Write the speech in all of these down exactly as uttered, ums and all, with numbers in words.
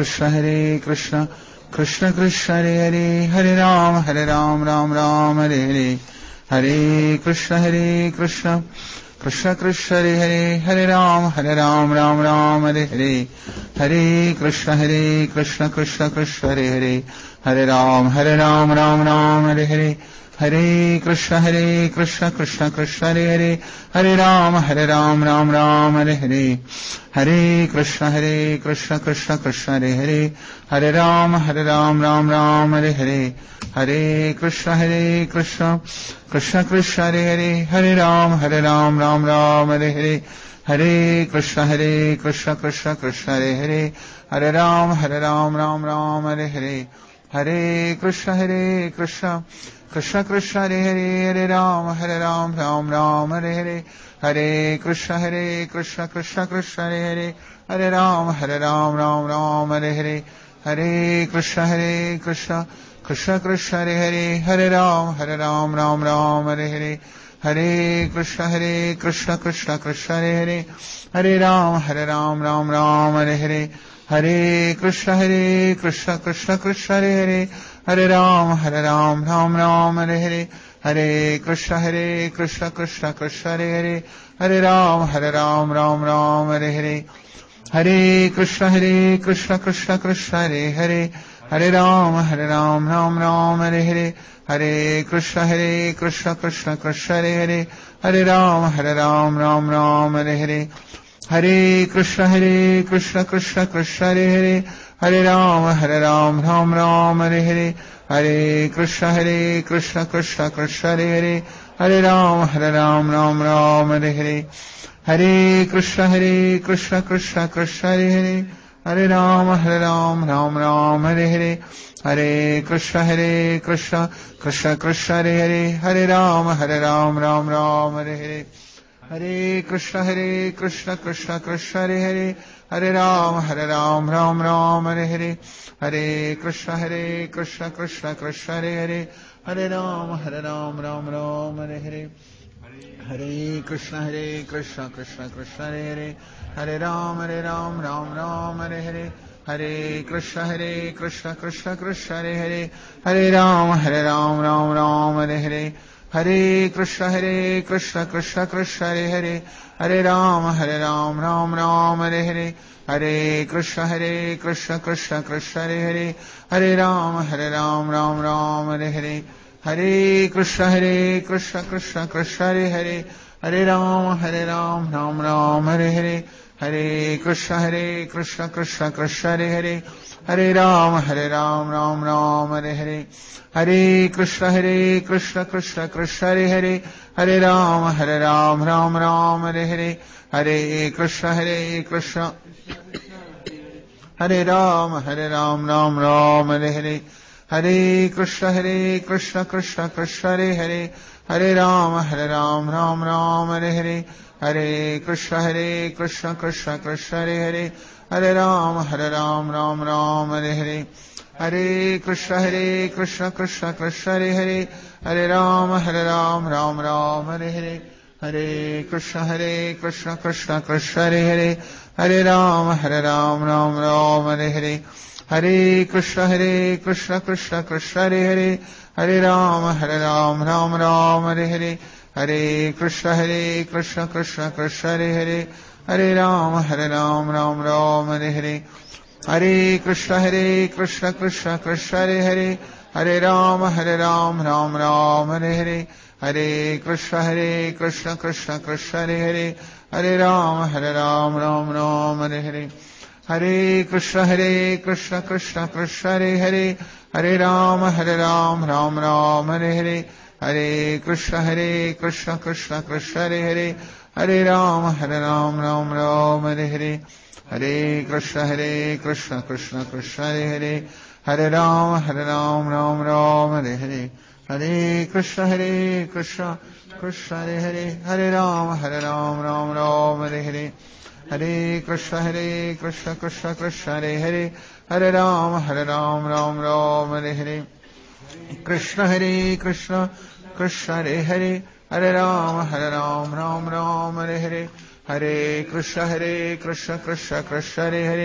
Krishna Hare Krishna Krishna Krishna Hare Hare Hare Ram Hare Ram Ram Ram Hare Hare Hare Krishna Hare Krishna Krishna Krishna Hare Hare Hare Ram Hare Ram Ram Ram Hare Hare Hare Krishna Hare Krishna Krishna Krishna Hare Hare Hare Ram Hare Ram Ram Ram Hare Hare Hare Krishna Hare Krishna Krishna Krishna Hare Hare Hare Ram Hare Ram Ram Ram Hare Hare Hare Krishna Hare Krishna Krishna Krishna Hare Hare Hare Ram Hare Ram Ram Ram Hare Hare Hare Krishna Hare Krishna Krishna Krishna Hare Hare Hare Ram Hare Ram Ram Ram Hare Hare Hare Krishna Hare Krishna Krishna Krishna Hare Hare Hare Ram Hare Ram Ram Ram Hare Hare Hare Krishna Hare Krishna Krishna Krishna Hare Hare Hare Ram Hare Ram Ram Ram Hare Hare Hare Krishna Hare Krishna Krishna Krishna Hare Hare Hare Ram Hare Ram Ram Ram Hare Hare Hare Krishna Hare Krishna Krishna Krishna Hare Hare Hare Ram Hare Ram Ram Ram Hare Hare Hare Krishna Hare Krishna Krishna Krishna Hare Hare Hare Ram Hare Ram Ram Ram Hare Hare Hare Krishna Hare Krishna Krishna Krishna Hare Hare Hare Ram Hare Ram Ram Ram Hare Hare Hare Krishna Hare Krishna Krishna Krishna Hare Hare Hare Ram Hare Ram Ram Ram Hare Hare Hare Krishna Hare Krishna Krishna Krishna Hare Hare Hare Ram Hare Ram Ram Ram Hare Hare Hare Krishna Hare Krishna Krishna Krishna Hare Hare Hare Ram Hare Ram Ram Ram Hare Hare Hare Krishna Hare Krishna Krishna Krishna Hare Hare Hare Ram Hare Ram Ram Ram Hare Hare Hare Krishna Hare Krishna Krishna Krishna Hare Hare Hare Ram Hare Ram Ram Ram Hare Hare Hare Krishna Hare Krishna Krishna Krishna Hare Hare Hare Ram Hare Ram Ram Ram Hare Hare Hare Krishna Hare Krishna Krishna Krishna Hare Hare Hare Ram Hare Ram Ram Ram Hare Hare Hare Krishna Hare Krishna Krishna Krishna Hare Hare Hare Ram Hare Ram Ram Ram Hare Hare Hare Krishna Hare Krishna Krishna Krishna Hare Hare Hare Ram Hare Ram Ram Ram Hare Hare Hare Krishna Hare Krishna Krishna Krishna Hare Hare Hare Ram Hare Ram Ram Ram Hare Hare Hare Krishna Hare Krishna Krishna Krishna Hare Hare Hare Ram Hare Ram Ram Ram Hare Hare Hare Krishna Hare Krishna Krishna Krishna Hare Hare Hare Ram Hare Ram Ram Ram Hare Hare Hare Krishna Hare Krishna Krishna Krishna Hare Hare Hare Ram Hare Ram Ram Ram Hare Hare Hare Krishna Hare Krishna Krishna Krishna Hare Hare Hare Ram Hare Ram Ram Ram Hare Hare Hare Krishna Hare Krishna Krishna Krishna Hare Hare Hare Ram Hare Ram Ram Ram Hare Hare Hare Krishna Hare Krishna Krishna Krishna Hare Hare Hare Ram Hare Ram Ram Ram Hare Hare Hare Krishna Hare Krishna Hare Ram Hare Ram Ram Ram Hare Hare Hare Krishna Hare Krishna Krishna Krishna Hare Hare Hare Ram Hare Ram Ram Ram Hare Hare Hare Krishna Hare Krishna Krishna Krishna Hare Hare Hare Ram Hare Ram Ram Ram Hare Hare Hare Krishna Hare Krishna Krishna Krishna Hare Hare Hare Ram Hare Ram Ram Ram Hare Hare Hare Krishna Hare Krishna Krishna Krishna Hare Hare Hare Ram Hare Ram Ram Ram Hare Hare Hare Krishna Hare Krishna Krishna Krishna Hare Hare Hare Ram Hare Ram Ram Ram Hare Hare Hare Krishna Hare Krishna Krishna Krishna Hare Hare Hare Ram Hare Ram Ram Ram Hare Hare Hare Krishna Hare Krishna Krishna Krishna Hare Hare Hare Ram Hare Ram Ram Ram Hare Hare Hare Krishna Hare Krishna Krishna Krishna Hare Hare Hare Ram Hare Ram Ram Ram Hare Hare Hare Krishna Hare Krishna Krishna Krishna Hare Hare Hare Ram Hare Ram Ram Ram Hare Hare Hare Krishna Hare Krishna Krishna Krishna Hare Hare Hare Ram Hare Ram Ram Ram Hare Hare Hare Krishna Hare Krishna Krishna Krishna Hare Hare Hare Ram Hare Ram Ram Ram Hare Hare Hare Krishna Hare Krishna Krishna Hare Hare Hare Ram Hare Ram Ram Ram Hare Hare Hare Krishna Hare Krishna Krishna Krishna Hare Hare Hare Ram Hare Ram Ram Ram Hare Hare Krishna Hare Krishna Krishna Hare Hare Hare Ram Hare Ram Ram Ram Hare Hare Hare Krishna Hare Krishna Krishna Krishna Hare Hare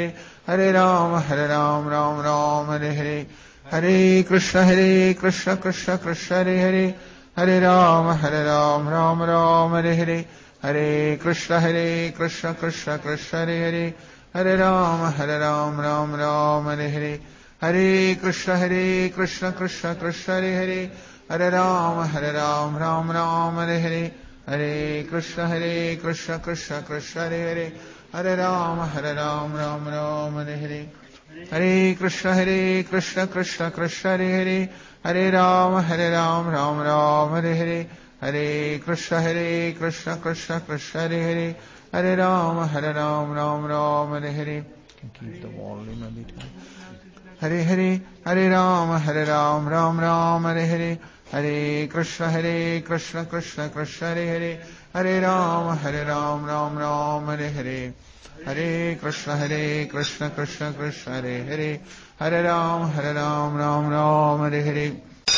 Hare Rama, Hare Rama, Rama Rama, Hare Hare, Hare Krishna, Hare Krishna, Krishna Krishna, Hare Hare, Hare Rama, Hare Rama, Rama Rama, Hare Hare, Hare Krishna, Hare Krishna, Krishna Krishna, Hare Hare, Hare Rama, Hare Rama, Rama Rama, Hare Hare, Hare Krishna, Hare Krishna, Krishna Krishna, Hare Hare, Hare Rama, Hare Rama, Rama Rama, Hare Hare, Hare Krishna, Hare Krishna, Krishna Krishna, Hare Hare, Hare Rama, Hare Rama, Rama Rama, Hare Hare, Hare Krishna, Hare Krishna, Krishna Krishna, Hare Hare, Hare Rama, Hare Rama, Rama Rama, Hare Hare, Hare Krishna, Hare Krishna, Krishna Krishna, Hare Hare, Hare Rama, Hare Rama, Rama Rama, Hare Hare. Keep the volume a bit. Hare Hare, Hare Rama, Hare Rama, Rama Rama, Hare Hare, Hare Krishna, Hare Krishna, Krishna Krishna, Hare Hare, Hare Rama, Hare Rama, Rama Rama, Hare Hare, Hare Krishna, Hare Krishna, Krishna Krishna, Hare Hare, Hare Rama, Hare Rama, Rama Rama, Hare Hare.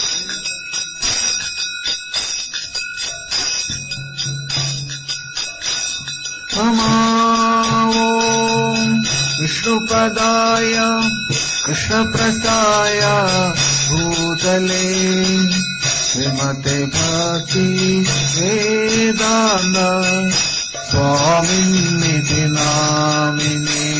Namo Vishnupadaya Krishna Prasthaya Bhutale Srimate Bhakti Vedanta Swamini Namine.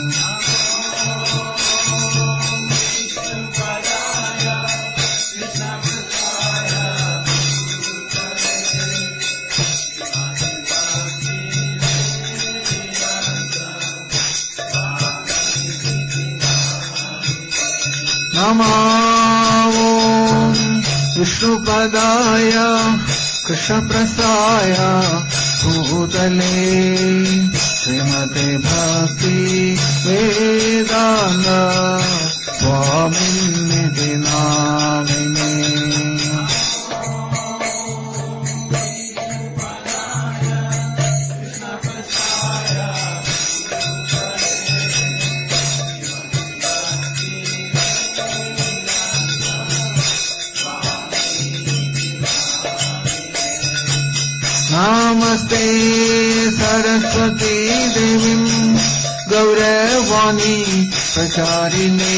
Namo Vishnupadaya Krishna Prasthaya Bhutale Srimate Bhakti Vedanta Swamini Namine. Namaste Saraswati Devim Gauravani Pracharine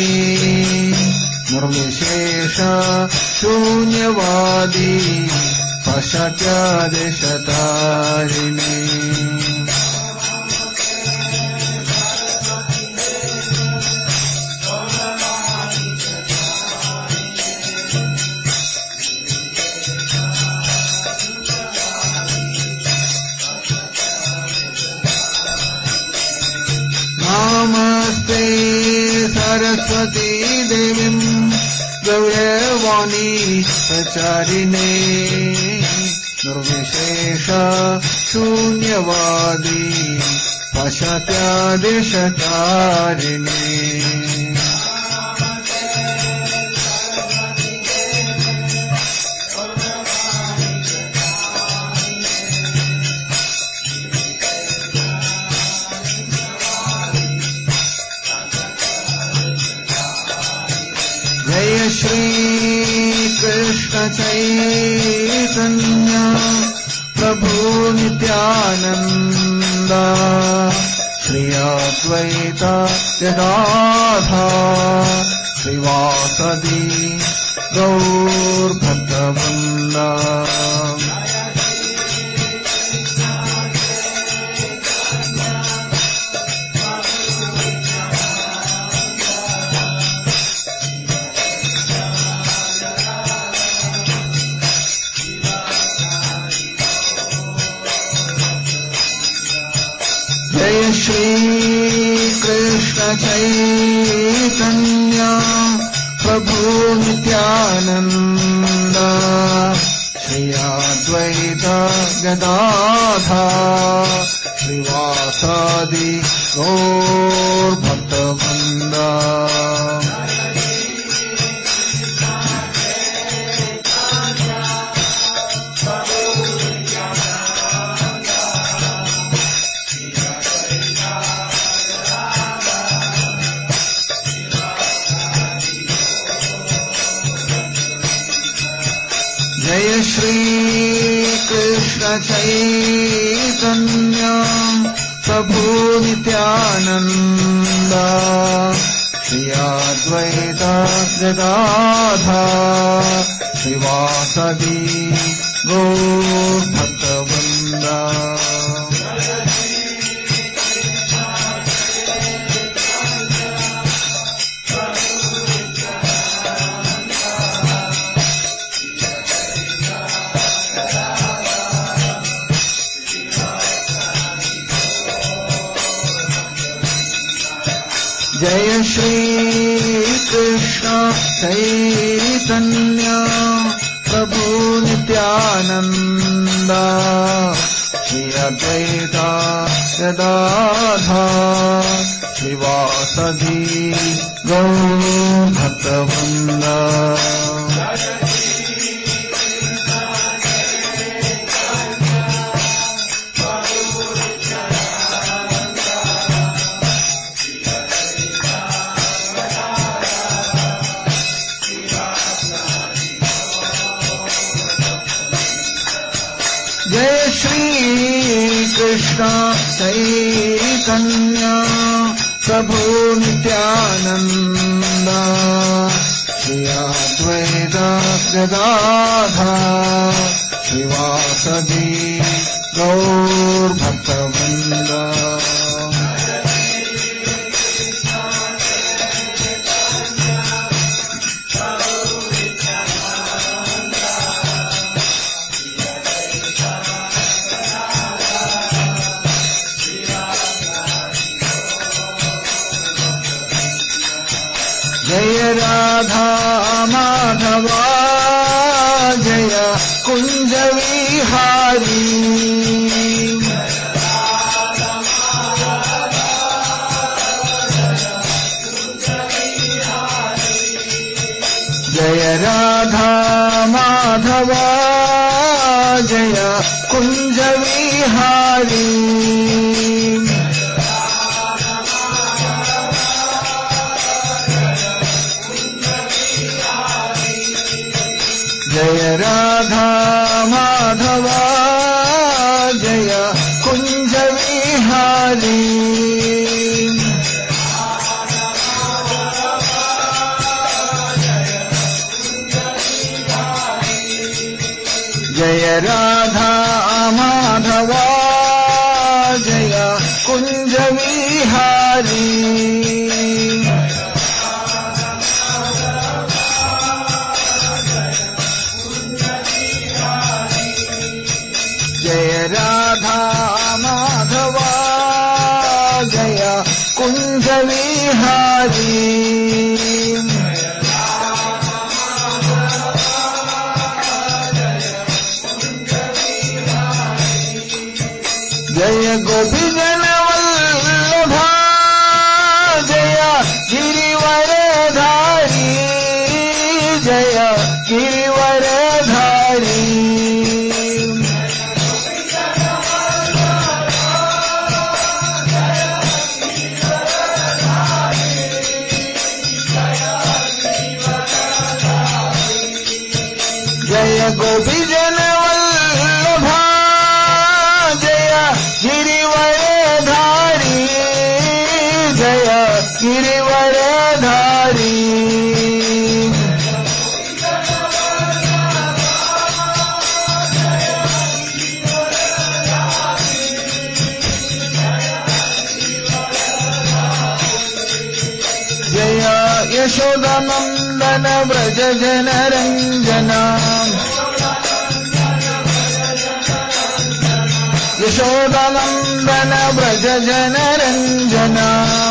Nirvishesha Shunyavadi Pashatya Deshatarine. Namaste Saraswati Devim Gauravani Pracharine Nirvishesha Shunyavadi Pashatya Deshatarine. Jai Shri Krishna Chaitanya Prabhu Nityananda Shri Advaita Gadadhar Srivasadi Gaur Bhaktavrinda. Jai Shri Krishna Chaitanya Prabhu Nityananda Shri Advaita Gadadhar Srivasadi Gaur Bhaktavrinda. Jai Shri Krishna Chaitanya प्रभु नित्यानंद श्री अद्वैत गदाधर श्रीवासदि गौर भक्तवृंद। जय श्री कृष्ण चैतन्य प्रभु नित्यानंद श्री अद्वैत गदाधर श्रीवासदि गौर भक्तवृंद। जय श्री कृष्ण चैतन्य प्रभु नित्यानंद श्री अद्वैत गदाधर श्रीवासदि गौर भक्तवृंद। जय राधा माधवा जय कुंज विहारी जय राधा माधवा जय कुंज विहारी जय राधा माधवा जय कुंज विहारी जय राधा माधवा जय कुंज विहारी जय राधा माधवा जय कुंज विहारी जय गोपीजन वल्लभा जय गिरिवरधारी जय गिरिवरधारी जय गोपीजन वल्लभा जय गिरिवरधारी जय गिरिवरधारी जय यशोदानंदन व्रज जनरंजना यशोदानंदन व्रज जनरंजना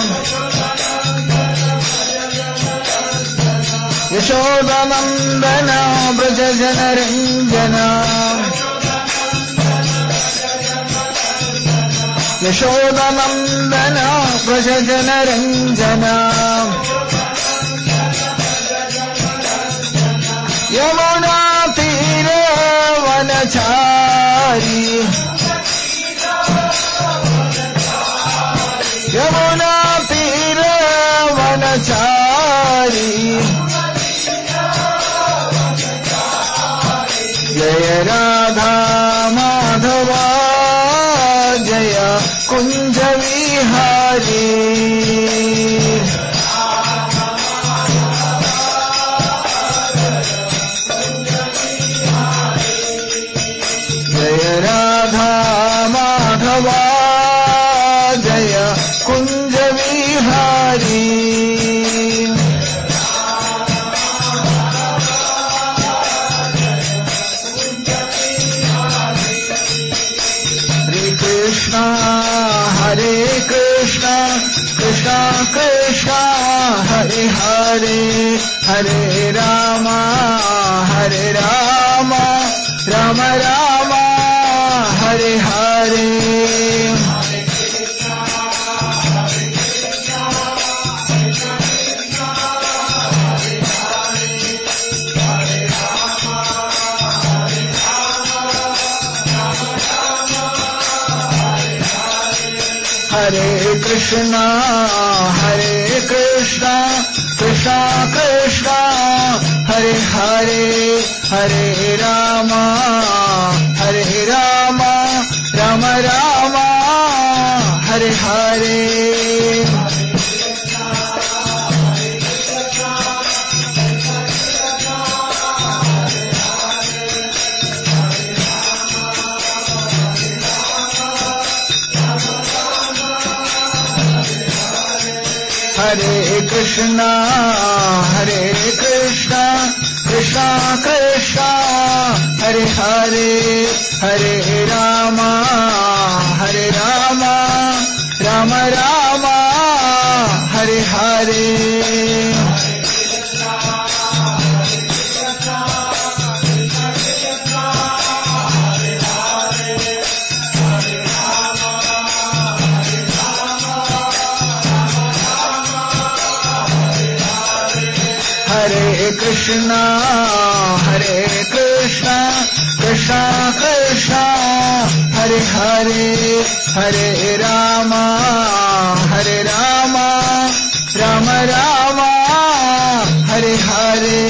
यशोदानंदन व्रज जनरंजना यशोदानंदन व्रज जनरंजना यमुना तीरे वनचारी यमुना तीरे वनचारी जय राधा माधवा जय कुंज హరే రామ హరే రామ రామ రామ హరే హరే హరే కృష్ణ హరే కృష్ణ కృష్ణ కృష్ణ హరే హరే హరే రామ హరే రామ రామ రామ హరే హరే హరే కృష్ణ హరే కృష్ణ కృష్ణ కృష్ణ హరే హరే హరే రామ హరే రామ రామ రామ హరే హరే హరే కృష్ణ హరే కృష్ణ కృష్ణ కృష్ణ హరే హరే హరే రామ హరే రామ రామ రామ హరే హరే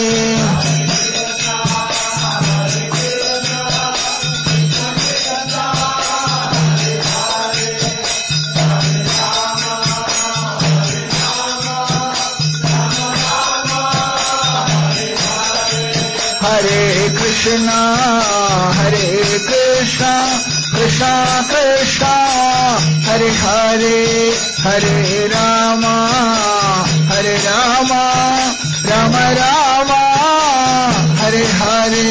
హరే కృష్ణ హరే కృష్ణ కృష్ణ కృష్ణ హరే హరే హరే రామ హరే రామ రామ రామ హరే హరే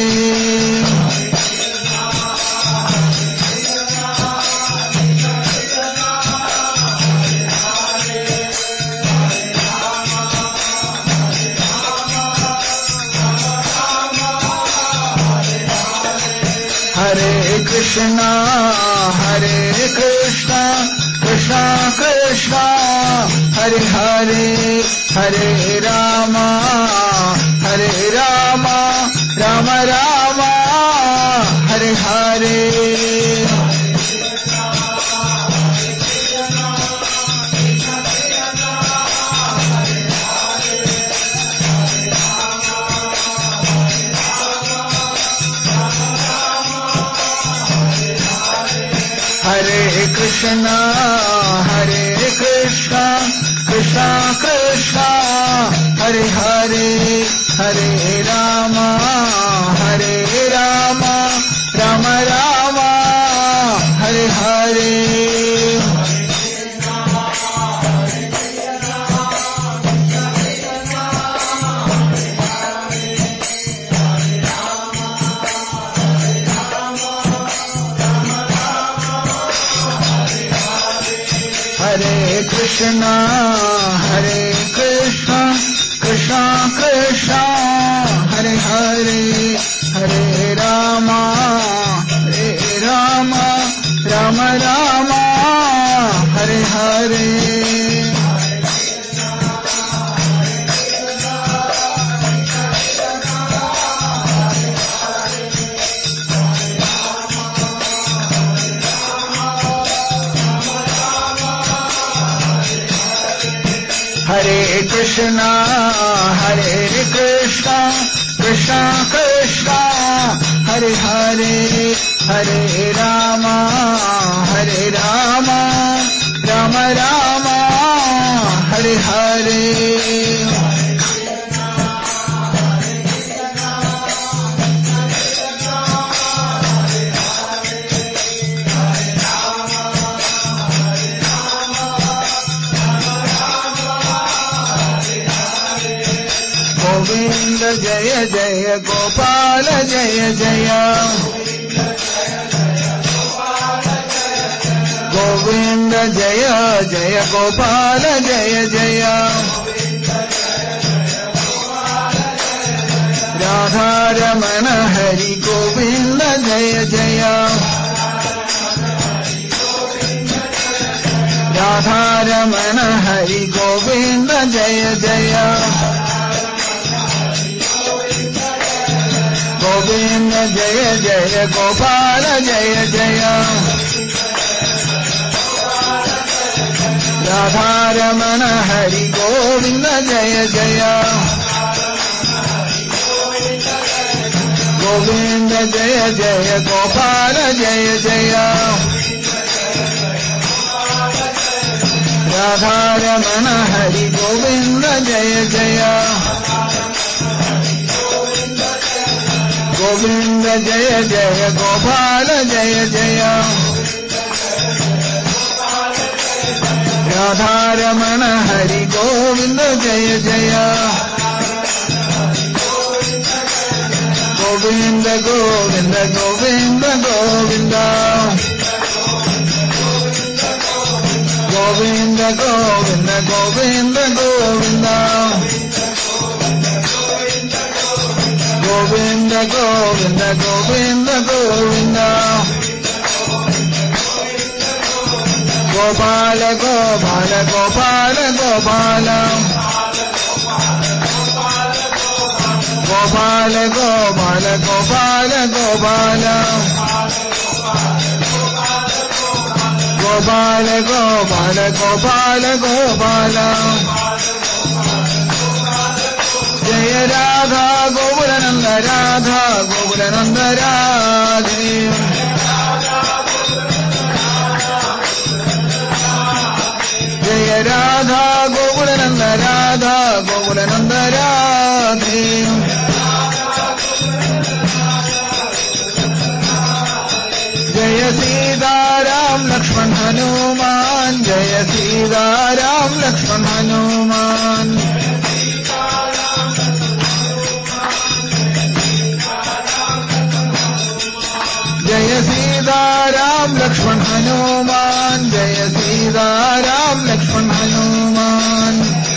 హరే కృష్ణ హరే కృష్ణ కృష్ణ కృష్ణ హరే హరే హరే రామ హరే రామ రామ రామ హరే హరే హరే కృష్ణ హరే కృష్ణ కృష్ణ కృష్ణ హరే హరే హరే రామ హరే రామ రామ రామ హరే హరే హరే కృష్ణ హరే కృష్ణ కృష్ణ కృష్ణ హరే హరే హరే రామ హరే రామ రామ రామ హరే హరే హరే కృష్ణ హరే కృష్ణ కృష్ణ కృష్ణ హరే హరే హరే రామ హరే రామ రామ రామ హరే హరే గోవింద జయ జయ గోపాల జయ జయ గోవింద జయ జయ గోపాల జయ జయ Radharamana Hari Govinda Jaya Jaya Govinda Jaya Jaya Gopala Jaya Jaya Radharamana Hari Govinda Jaya Jaya Govinda Jaya Jaya Gopala Jaya Jaya Radharamana Hari Govinda Jaya Jaya Govinda Jaya Jaya Gopala Jaya Jaya Radharamana Hari Govinda Jaya Jaya Govinda Govinda Govinda Govinda Govinda Govinda Govinda Govinda Govinda Govinda Govinda Govinda Gopala Gopala Gopala Gopala Gopala Gopala Gopala Gopala Gopala Gopala Gopala Gopala Jaya Radha ഗോകുലനന്ദ Radha ഗോകുലനന്ദ Radhe Jaya Radha ഗോകുലനന്ദ Radha ഗോകുലനന്ദ Radhe Jaya Sitaram Lakshman Hanuman Jaya Sitaram Lakshman Hanuman Jaya Sitaram Lakshman Hanuman Jaya Sitaram Lakshman Hanuman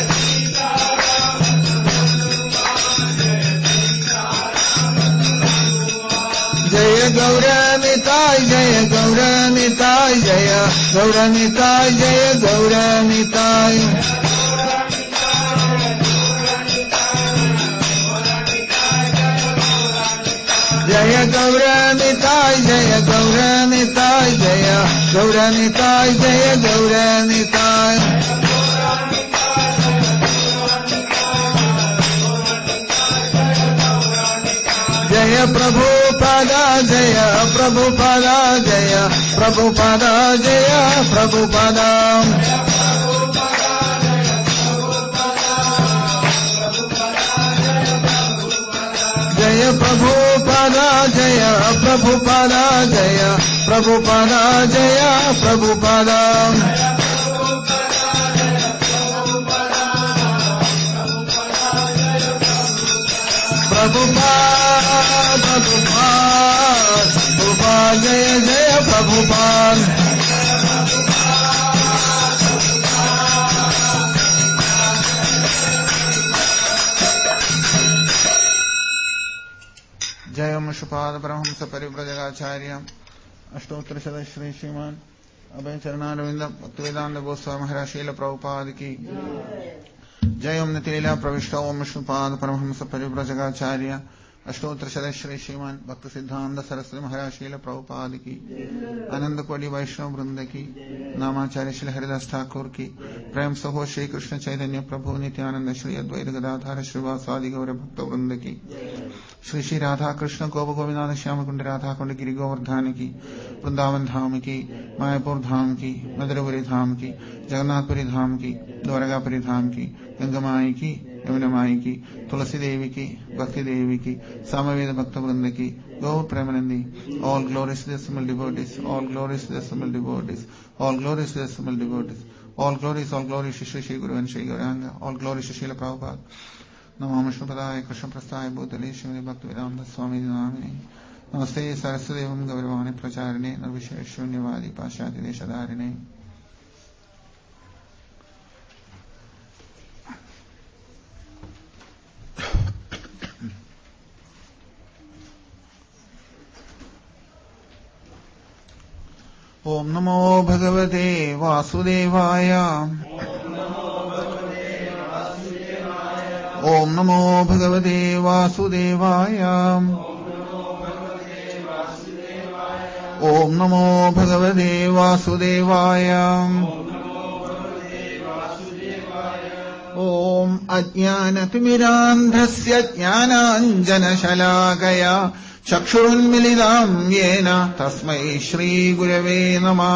Jaya ഗൗരനിതായ് Jaya ഗൗരനിതായ് Jaya ഗൗരനിതായ് Jaya ഗൗരനിതായ് Jaya ഗൗരനിതായ് Jaya ഗൗരനിതായ് Jaya ഗൗരനിതായ് Jaya ഗൗരനിതായ് Jaya Prabhupada Jaya Prabhupada Jaya Prabhupada Jaya Prabhupada Jaya Prabhupada Jaya Prabhupada Jaya Prabhupada Jaya Prabhupada Prabhupada, Prabhupada, Prabhupada, Jaya Jaya Prabhupada. Jaya Mishupad Brahmsa Parivrajagacharya Ashtottara Sada Shri Sriman Abhay Charanaravinda Bhaktivedanta Goswami Maharaj Srila Prabhupada ki जय ओम नितिलीला प्रविष्ट ओम विष्णुपाद परमहंस परिव्रजगाचार्य अष्टोत्तर शत श्री श्रीमान भक्त सिद्धांत सरस्वती महाराज श्रील प्रभुपाद की आनंद कोटि वैष्णव वृंद की नामाचार्य श्री हरिदास ठाकुर की प्रेम सहो श्री कृष्ण चैतन्य प्रभु नित्यानंद श्री अद्वैत गदाधर श्रीवासादि गौर भक्त वृंद की श्री श्री राधा कृष्ण गोप गोविंद श्याम कुंड राधा कुंड गिरि गोवर्धन की वृंदावन धाम की मायापुर धाम की मधुरपुरी धाम की जगन्नाथपुरी धाम की द्वारकापुरी धाम की गंगामाई की यमुनामाई की तुलसी देवी की भक्ति देवी की सामवेद भक्त वृंद की गौ Premanandi all glories to the assembled devotees, all glories to the assembled devotees, all glories to the assembled devotees, all glories, all glories to Shri Shri Guru and Shri Gauranga, all glories to Srila Prabhupada. Namo Vishnupadaya Krishna Prasthaya Bhutale Srimati Bhaktivedanta Swami Namine Namaste Saraswadevam Gauravani Pracharine Nirvisheshunyavadi Paschati Deshadarine. Om ഓം നമോ ഭഗവതേ വാസുദേവായ. ഓം നമോ ഭഗവതേ വാസുദേവായ. ഓം നമോ ഭഗവതേ വാസുദേവായ. ഓം അജ്ഞാനതിമിരാന്ധസ്യ ജ്ഞാനാഞ്ജനശലാകയാ ചക്ഷുരുന്മിലിതാം യേന തസ്മൈ ശ്രീഗുരവേ നമഃ.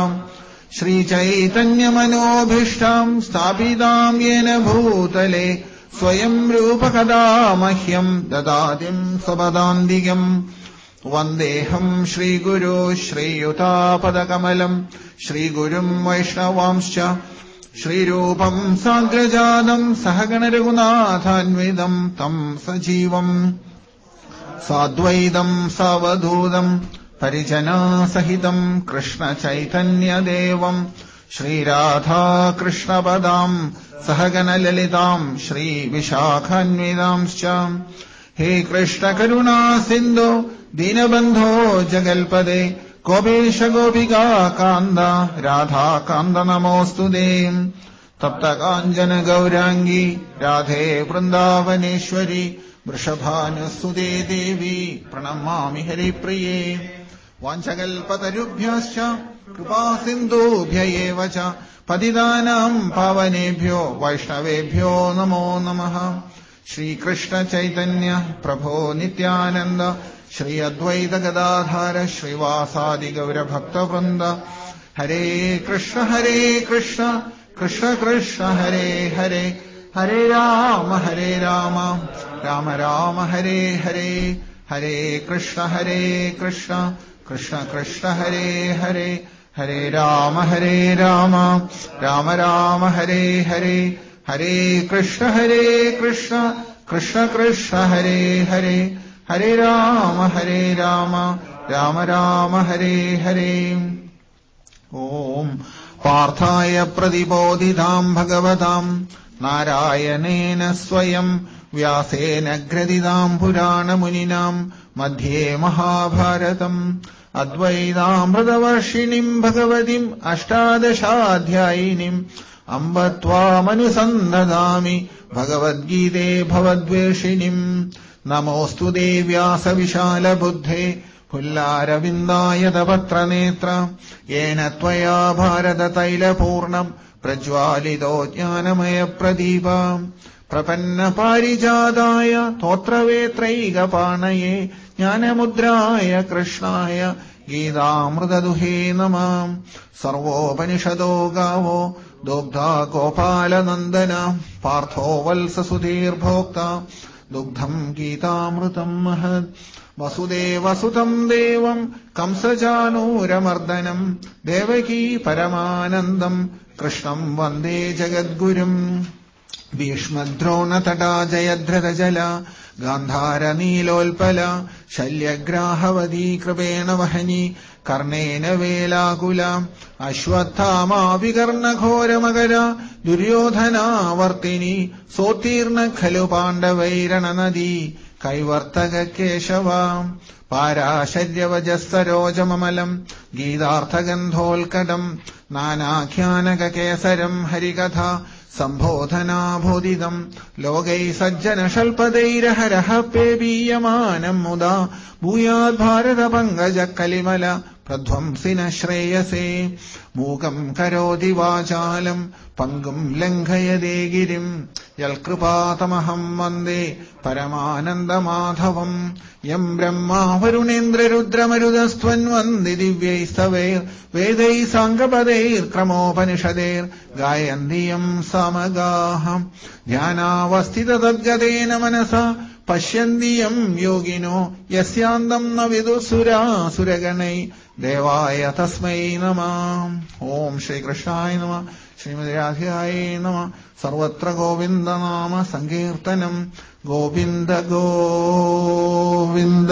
ശ്രീചൈതന്യമനോഭീഷ്ടം സ്ഥാപിതാം യേന ഭൂതലേ സ്വയം രൂപകഥാ മഹ്യം ദദാതിം സ്വപദാന്തികം. വന്ദേഹം ശ്രീഗുരു ശ്രീയുതാപദകമലം ശ്രീഗുരും വൈഷ്ണവാംശ്ച ശ്രീരൂപം സാഗ്രജാതം സഹഗണരഘുനാഥാന്വിതം തം സജീവം സാദ്വൈതം സാവധൂതം പരിജനാസഹിതം കൃഷ്ണചൈതന്യദേവം ശ്രീരാധാകൃഷ്ണപദാം സഹഗണലളിതാം ശ്രീവിശാഖാന്വിതാംശ്ച. ഹേ കൃഷ്ണകരുണാ സിന്ധോ ദീനബന്ധോ ജഗൽപദേ ഗോപേശ ഗോപികാ കാന്ത രാധാകാന്ത നമോസ്തുതേ. തപ്തകാഞ്ചന ഗൗരാംഗി രാധേ വൃന്ദാവനേശ്വരി വൃഷഭാനുസുതേ ദേവി പ്രണമാമി ഹരിപ്രിയേ. വാഞ്ചകൽപതരുഭ്യശ്ച കൃപാസിന്ധുഭ്യ ഏവ ച പതിതാനാം പാവനേഭ്യോ വൈഷ്ണവേഭ്യോ നമോ നമഃ. ശ്രീകൃഷ്ണ ചൈതന്യ പ്രഭോ നിത്യാനന്ദ ശ്രീ അദ്വൈത ഗദാധാര ശ്രീവാസാദി ഗൗരഭക്തവൃന്ദ. ഹരേ കൃഷ്ണ ഹരേ കൃഷ്ണ കൃഷ്ണ കൃഷ്ണ ഹരേ ഹരേ ഹരേ രാമ ഹരേ രാമ രാമ രാമ ഹരേ ഹരേ. ഹരേ കൃഷ്ണ ഹരേ കൃഷ്ണ കൃഷ്ണ കൃഷ്ണ ഹരേ ഹരേ ഹരേ രാമ ഹരേ രാമ രാമ രാമ ഹരേ ഹരേ. ഹരേ കൃഷ്ണ ഹരേ കൃഷ്ണ കൃഷ്ണ കൃഷ്ണ ഹരേ ഹരേ ഹരേ രാമ ഹരേ രാമ രാമ രാമ ഹരേ ഹരേ. ഓം പാർത്ഥായ പ്രതിബോധിതാം ഭഗവതാം നാരായണേന സ്വയം വ്യാസേന ഗ്രഥിതാം പുരാണമുനിനാം മധ്യേ മഹാഭാരതം. അദ്വൈതാമൃതവർഷിണീം ഭഗവതിം അഷ്ടാദശാധ്യായിനിം അംബ ത്വാമനുസന്ധദാമി ഭഗവദ്ഗീതേ ഭവദ്വേഷിണിം. നമോസ്തുതേ വ്യാസവിശാലബുദ്ധേ പുല്ലാരവിന്ദായതപത്രനേത്ര. യേന ത്വയാ ഭാരതതൈലപൂർണം പ്രജ്വാലിതോ ജ്ഞാനമയപ്രദീപ. പ്രപന്നപാരിജാതായ തോത്രവേത്രൈകപാണയേ ജ്ഞാനമുദ്രായ കൃഷ്ണായ ഗീതാമൃതദുഹേ നമഃ. സർവോപനിഷദോ ഗാവോ ദുഗ്ധാ ഗോപാലനന്ദന പാർത്ഥോ വത്സസുധീർഭോക്ത ദുഗ്ധം ഗീതാമൃതം മഹത്. വസുദേവസുതം ദേവം കംസചാനൂരമർദ്ദനം ദേവകീ പരമാനന്ദം കൃഷ്ണം വന്ദേ ജഗദ്ഗുരും. ഭീഷ്മദ്രോണതടാ ജയദ്രഥജല ഗാന്ധാരനീലോൽപല ശല്യഗ്രാഹവതീ കൃപേണ വഹനി കർണേന വേലാകുല. അശ്വത്ഥാമാ വികർണഘോരമകര ദുര്യോധനാവർത്തിനി സോത്തീർണ ഖലു പാണ്ഡവൈരണനദീ കൈവർത്തക കേശവ. പാരാശര്യവജസ്സരോജമമലം ഗീതാർത്ഥഗന്ധോൽക്കടം നാനാഖ്യാനകേസരം ഹരികഥ സംബോധനാബോധിതം. ലോകൈ സജ്ജനശൽപതൈരഹരഃ പേബീയമാനം മുദാ ഭൂയാത് ഭാരത പങ്കജ കലിമല പ്രധ്വംസിന ശ്രേയസേ. മൂകം കരോതി വാചാലം പങ്കും ലംഘയതേ ഗിരിം യൽകൃപാതമഹം വന്ദേ പരമാനന്ദമാധവം. യം ബ്രഹ്മാ വരുണേന്ദ്രരുദ്രമരുതസ്ത്വന്വന്തി ദിവ്യൈസ്തവൈർ വേദൈ സാംഗപദൈർക്രമോപനിഷദേർ ഗായന്തി യം സമഗാഃ. ധ്യാനാവസ്ഥിതതദ്ഗതേന മനസാ പശ്യന്തി യം യോഗിനോ യസ്യാന്തം ന വിദുസുരാസുരഗണൈ ദേവായ തസ്മൈ നമഃ. ഓം ശ്രീകൃഷ്ണായ നമഃ. ശ്രീമതി രാധികായേ നമഃ. സർവത്ര ഗോവിന്ദനാമ സങ്കീർത്തനം. Govinda Govinda.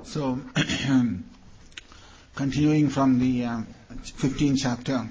So, continuing from the uh, fifteenth chapter,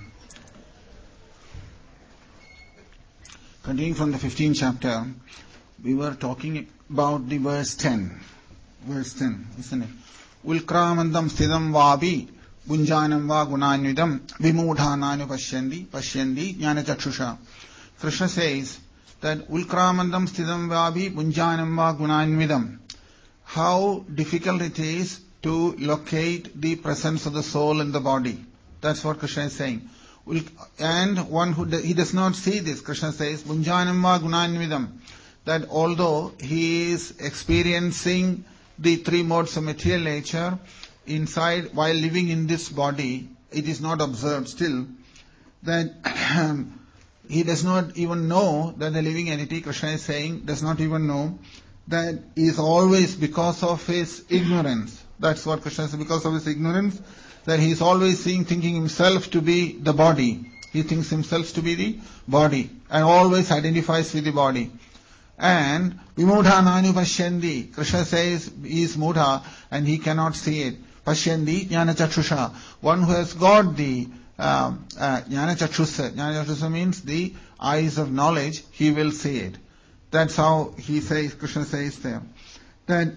continuing from the fifteenth chapter, we were talking about the verse ten. Verse ten, isn't it? Ulkramandam sthidam vabi bunjanam va gunanyudam vimudhananu pashyandi pashyandi jnanachakshusha. Krishna says that Ulkramandam sthidam vabi bunjanam va gunanyudam. How difficult it is to locate the presence of the soul in the body. That's what Krishna is saying. And one who he does not see this, Krishna says, Bunjanam va gunanvidam, that although he is experiencing the three modes of material nature inside while living in this body, it is not observed still, that he does not even know that the living entity, Krishna is saying, does not even know that is always because of his ignorance. That's what Krishna says, because of his ignorance, that he is always seeing, thinking himself to be the body. He thinks himself to be the body and always identifies with the body. And vimudha nanu pashyandi, Krishna says he is mudha and he cannot see it. Pashyandi jnana chakshusha, one who has got the um, uh, jnana chakshusa. Jnana chakshusa means the eyes of knowledge, he will see it. That's how he says, Krishna says there, that,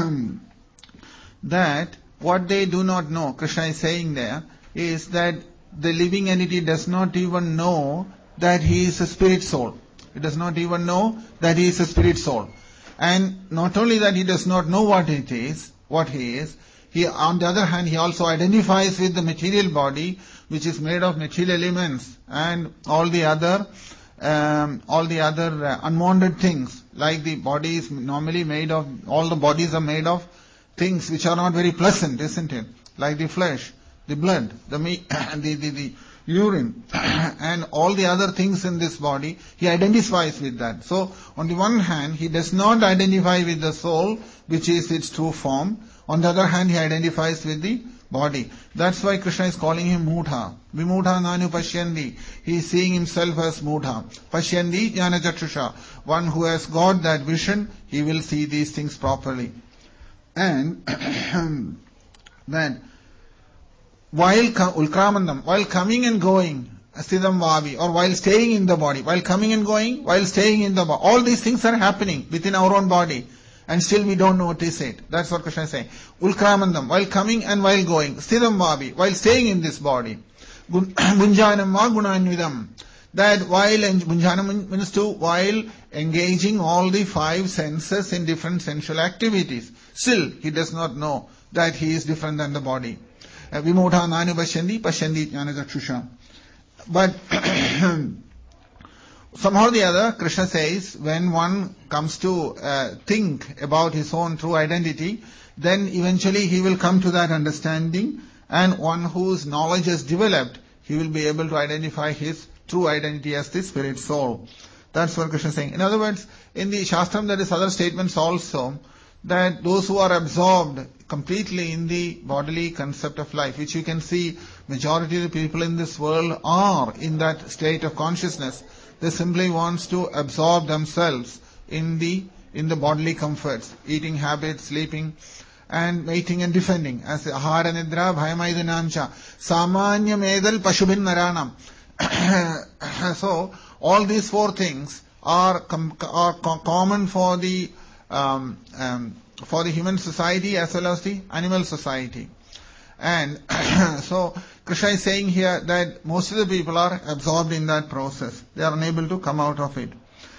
that what they do not know, Krishna is saying there, is that the living entity does not even know that he is a spirit soul. He does not even know that he is a spirit soul. And not only that he does not know what it is, what he is, he, on the other hand, he also identifies with the material body, which is made of material elements and all the other Um, all the other uh, unwanted things, like the body is normally made of, all the bodies are made of things which are not very pleasant, isn't it? Like the flesh, the blood, the meat, the, the, the urine, and all the other things in this body, he identifies with that. So, on the one hand, he does not identify with the soul, which is its true form. On the other hand, he identifies with the body. That's why Krishna is calling him Mudha. Vimudha nanu pashyandi. He is seeing himself as Mudha. Pashyandi jnana chakshusha. One who has got that vision, he will see these things properly. And then, while ulkramandam, while coming and going, asthidam vavi, or while staying in the body, while coming and going, while staying in the body, all these things are happening within our own body. And still we don't notice it. That's what Krishna is saying. Ulkramandam, while coming and while going. Sthidam vavi, while staying in this body. Bunjanam va gunanvidam. That while, bunjanam means to, while engaging all the five senses in different sensual activities, still he does not know that he is different than the body. Vimudha nanu pashyandi, pashyandi jnana chakshusha. But somehow or the other, Krishna says, when one comes to uh, think about his own true identity, then eventually he will come to that understanding, and one whose knowledge has developed, he will be able to identify his true identity as the spirit soul. That's what Krishna is saying. In other words, in the Shastram there is other statements also, that those who are absorbed completely in the bodily concept of life, which you can see majority of the people in this world are in that state of consciousness. They simply want to absorb themselves in the in the bodily comforts, eating habits, sleeping, and mating and defending. As ahara nidra bhayamaidunamcha samanya medal pashubhin naranam. So all these four things are com- are com- common for the um, um, for the human society as well as the animal society. And so Krishna is saying here that most of the people are absorbed in that process. They are unable to come out of it.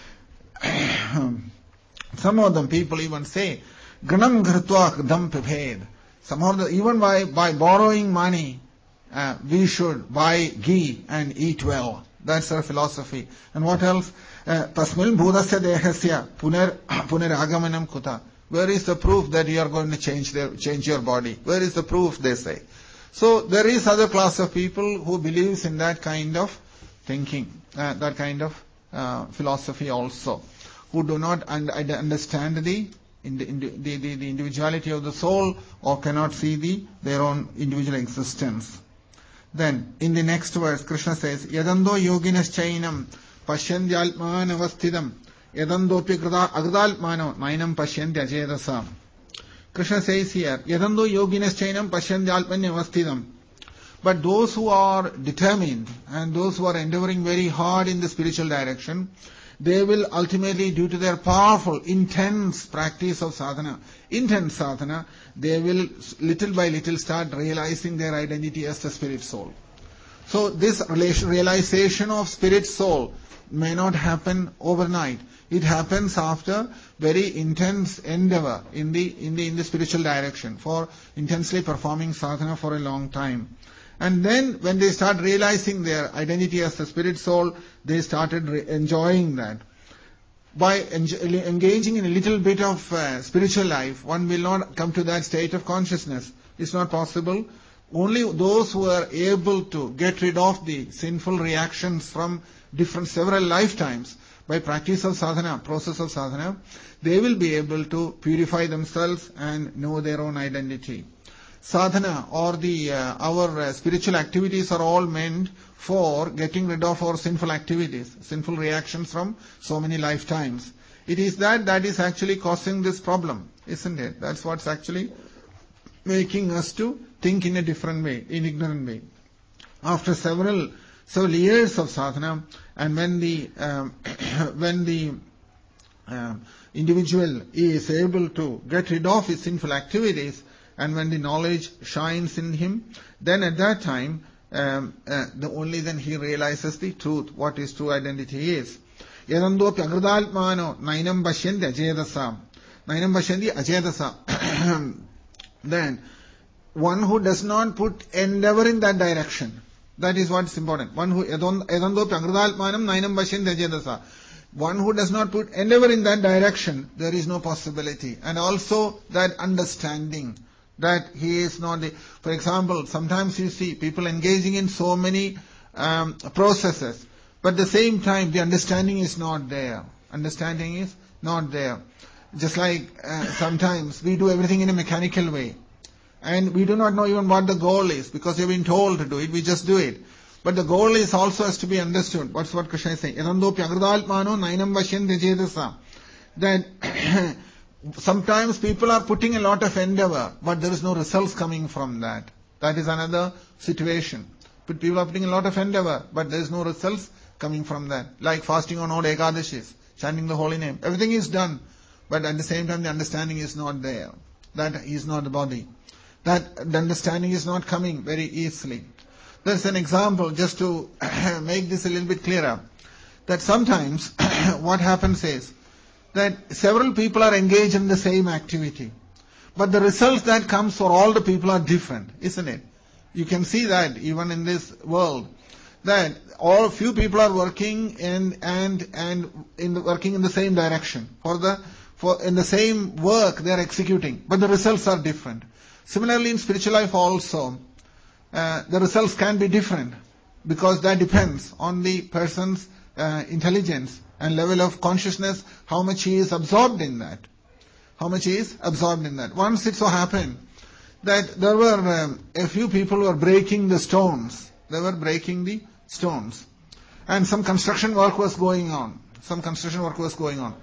Some of them people even say, Granam Ghrutva Gdam Pibhed. Some of the, even by, by borrowing money, uh, we should buy ghee and eat well. That's their philosophy. And what else? Tasmil Bhudasya Dehasya Puner Puner Agamanam Kuta. Where is the proof that you are going to change their, change your body? Where is the proof, they say. So there is other class of people who believes in that kind of thinking, uh, that kind of uh, philosophy also, who do not un- understand the, in the, in the, the, the individuality of the soul, or cannot see the their own individual existence. Then, in the next verse, Krishna says, Yadando yoginas chainam pasyandyalman avasthidam Yadandopi agradalmano nainam pashyanti ajedasa. Krishna says here, Yadando yoginas chainam pasyandyalpanyavastidam. But those who are determined and those who are endeavoring very hard in the spiritual direction, they will ultimately, due to their powerful, intense practice of sadhana, intense sadhana, they will little by little start realizing their identity as the spirit soul. So this realization of spirit soul may not happen overnight. It happens after very intense endeavor in the in the in the spiritual direction, for intensely performing sadhana for a long time. And then when they start realizing their identity as the spirit soul, they started re- enjoying that. By enjo- engaging in a little bit of uh, spiritual life, one will not come to that state of consciousness. It's not possible. Only those who are able to get rid of the sinful reactions from different several lifetimes by practice of sadhana, process of sadhana, they will be able to purify themselves and know their own identity. Sadhana or the uh, our uh, spiritual activities are all meant for getting rid of our sinful activities, sinful reactions from so many lifetimes. It is that that is actually causing this problem, isn't it? That's what's actually making us to think in a different way, in ignorant way. After several several years of sadhana, and when the um, when the um, individual is able to get rid of his sinful activities, and when the knowledge shines in him, then at that time, um, uh, the only then he realizes the truth, what his true identity is. Yadandopi agradalmano nainam pashyandi ajedasa. Nainam pashyandi ajedasa. Then, one who does not put endeavor in that direction, that is what is important. One who yadandopi agradalmanam nainam pashyandi ajedasa. One who does not put endeavor in that direction, there is no possibility. And also that understanding that he is not the, for example, sometimes you see people engaging in so many um, processes, but at the same time the understanding is not there. Understanding is not there. Just like uh, sometimes we do everything in a mechanical way, and we do not know even what the goal is, because we have been told to do it, we just do it. But the goal is also has to be understood. That's what Krishna is saying. Yadandopi agradalmano nainam pashyandi ajedasa. That sometimes people are putting a lot of endeavor, but there is no results coming from that. That is another situation. But people are putting a lot of endeavor, but there is no results coming from that. Like fasting on odd Ekadashis, chanting the holy name. Everything is done, but at the same time the understanding is not there. That is not the body. That the understanding is not coming very easily. There's an example, just to make this a little bit clearer, that sometimes what happens is, that several people are engaged in the same activity, but the results that comes for all the people are different, isn't it? You can see that even in this world, that all few people are working in and and in the, working in the same direction for the for in the same work they are executing, but the results are different. Similarly, in spiritual life also, uh, the results can be different, because that depends on the person's uh, intelligence and level of consciousness, how much he is absorbed in that. How much he is absorbed in that. Once it so happened that there were um, a few people who were breaking the stones. They were breaking the stones. And some construction work was going on. Some construction work was going on.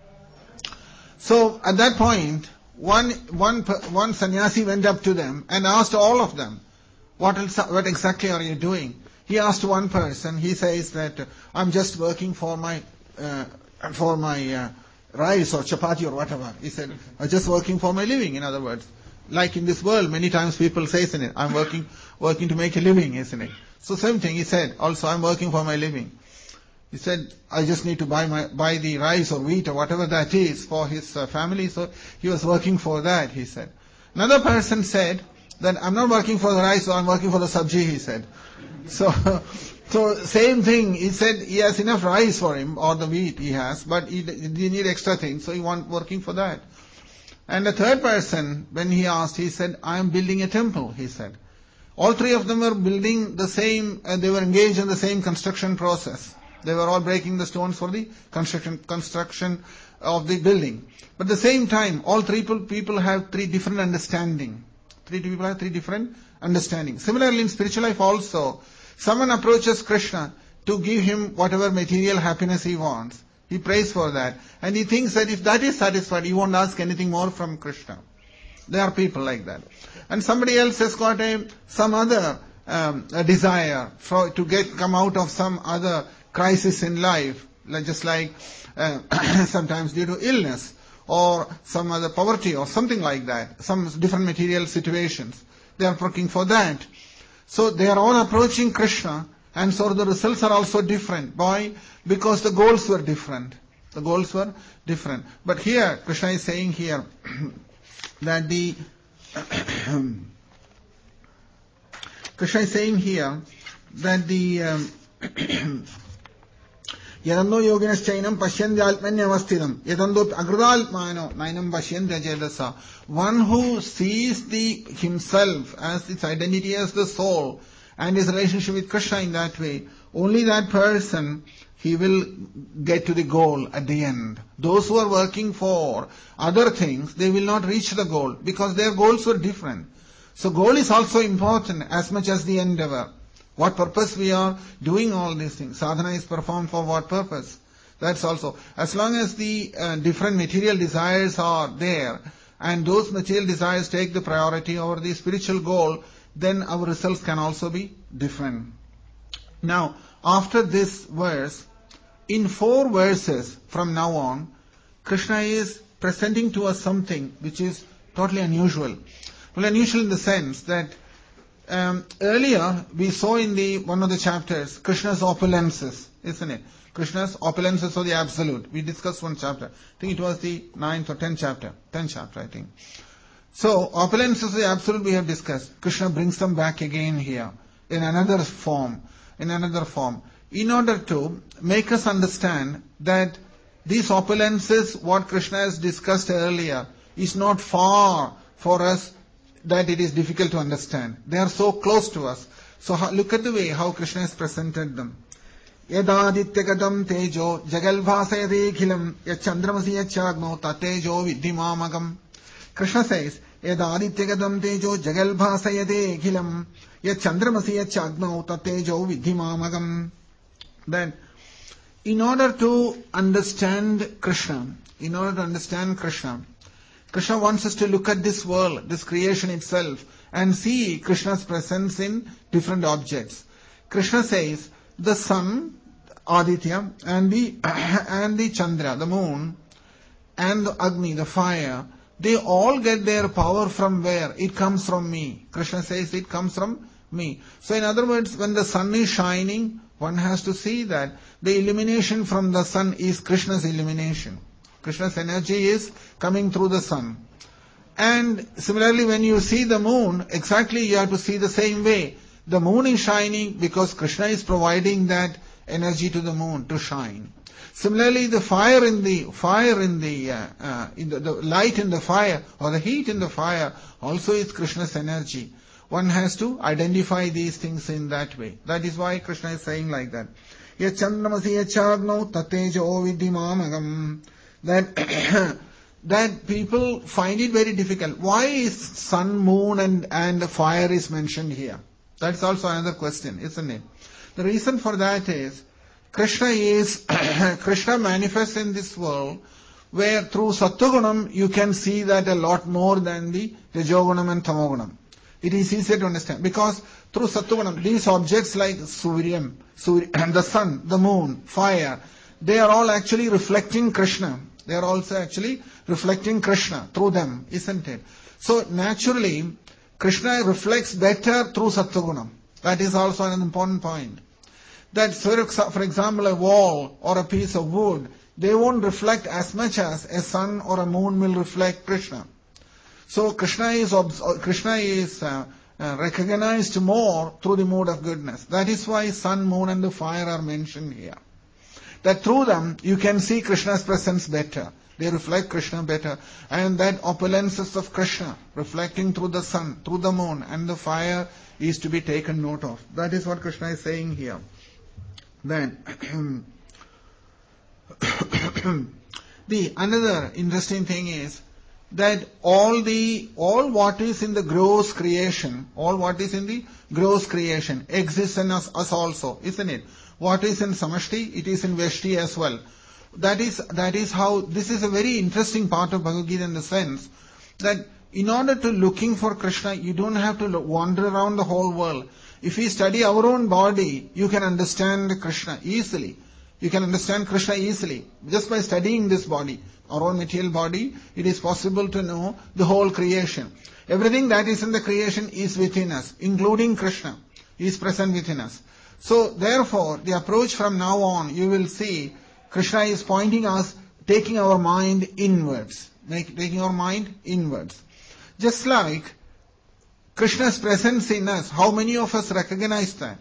So at that point, one, one, one sannyasi went up to them and asked all of them, what, else, what exactly are you doing? He asked one person, he says that, uh, I'm just working for my Uh, for my uh, rice or chapati or whatever. He said, I'm just working for my living, in other words. Like in this world, many times people say, isn't it, I'm working working to make a living, isn't it? So same thing, he said, also I'm working for my living. He said, I just need to buy my buy the rice or wheat or whatever that is for his uh, family, so he was working for that, he said. Another person said that I'm not working for the rice, so I'm working for the sabji, he said. So, so same thing, he said he has enough rice for him, or the wheat he has, but he, he need extra things, so he want working for that. And the third person, when he asked, he said, I am building a temple, he said. All three of them were building the same, uh, they were engaged in the same construction process. They were all breaking the stones for the construction, construction of the building. But at the same time, all three people have three different understanding. Three people have three different understanding. Similarly, in spiritual life also, someone approaches Krishna to give him whatever material happiness he wants. He prays for that. And he thinks that if that is satisfied, he won't ask anything more from Krishna. There are people like that. And somebody else has got a, some other um, a desire for, to get, come out of some other crisis in life, like just like uh, sometimes due to illness or some other poverty or something like that, some different material situations. They are working for that. So they are all approaching Krishna, and so the results are also different. Why? Because the goals were different. The goals were different. But here, Krishna is saying here that the Krishna is saying here that the um, Yadando yoginaschainam pasyandyalmanyavastidam yadando agradalmano nainam pasyandyajedasa. One who sees the himself as its identity as the soul and his relationship with Krishna in that way, only that person, he will get to the goal at the end. Those who are working for other things, they will not reach the goal because their goals were different. So goal is also important as much as the endeavor. What purpose we are doing all these things. Sadhana is performed for what purpose? That's also. As long as the uh, different material desires are there, and those material desires take the priority over the spiritual goal, then our results can also be different. Now, after this verse, in four verses from now on, Krishna is presenting to us something which is totally unusual. Well, unusual in the sense that um, earlier we saw in the one of the chapters Krishna's opulences, isn't it? Krishna's opulences of the absolute. We discussed one chapter. I think it was the ninth or tenth chapter. Tenth chapter, I think. So, opulences of the absolute we have discussed. Krishna brings them back again here in another form. In another form. In order to make us understand that these opulences, what Krishna has discussed earlier, is not far for us that it is difficult to understand. They are so close to us. So how, look at the way how Krishna has presented them. Yadadityagadam tejo jagalbhasayadekhilam yachandramasi yachagno tatejo viddhimamagam. Krishna says, Yadadityagadam tejo jagalbhasayadekhilam yachandramasi yachagno tatejo viddhimamagam. Then, in order to understand Krishna, in order to understand Krishna, Krishna wants us to look at this world, this creation itself, and see Krishna's presence in different objects. Krishna says, the sun, Aditya, and the and the Chandra, the moon, and the Agni, the fire, they all get their power from where? It comes from me. Krishna says it comes from me. So in other words, when the sun is shining, one has to see that the illumination from the sun is Krishna's illumination. Krishna's energy is coming through the sun. And similarly, when you see the moon, exactly you have to see the same way. The moon is shining because Krishna is providing that energy to the moon to shine. Similarly, the fire in the fire in the, uh, uh, in the, the light in the fire or the heat in the fire also is Krishna's energy. One has to identify these things in that way. That is why Krishna is saying like that. Yachandramasi yachagno tatejo viddhimamagam. That that people find it very difficult. Why is sun, moon and, and fire is mentioned here? That's also another question, isn't it? The reason for that is Krishna is Krishna manifests in this world where through Sattvagunam you can see that a lot more than the Rajogunam and Tamagunam. It is easier to understand because through Sattvagunam these objects like Suryam, Surya, the sun, the moon, fire, they are all actually reflecting Krishna. They are also actually reflecting Krishna through them, isn't it? So naturally, Krishna reflects better through Sattvagunam. That is also an important point. That, for example, a wall or a piece of wood, they won't reflect as much as a sun or a moon will reflect Krishna. So Krishna is Krishna is uh, uh, recognized more through the mood of goodness. That is why sun, moon and the fire are mentioned here. That through them you can see Krishna's presence better. They reflect Krishna better. And that opulences of Krishna reflecting through the sun, through the moon and the fire is to be taken note of. That is what Krishna is saying here. Then, the another interesting thing is that all the, all what is in the gross creation, all what is in the gross creation exists in us, us also, isn't it? What is in Samashti, it is in Veshti as well. That is, that is how, this is a very interesting part of Bhagavad Gita in the sense that in order to looking for Krishna, you don't have to wander around the whole world. If we study our own body, you can understand Krishna easily. You can understand Krishna easily. Just by studying this body, our own material body, it is possible to know the whole creation. Everything that is in the creation is within us, including Krishna. He is present within us. So therefore, the approach from now on, you will see Krishna is pointing us, taking our mind inwards. Make, taking our mind inwards. Just like Krishna's presence in us, how many of us recognize that?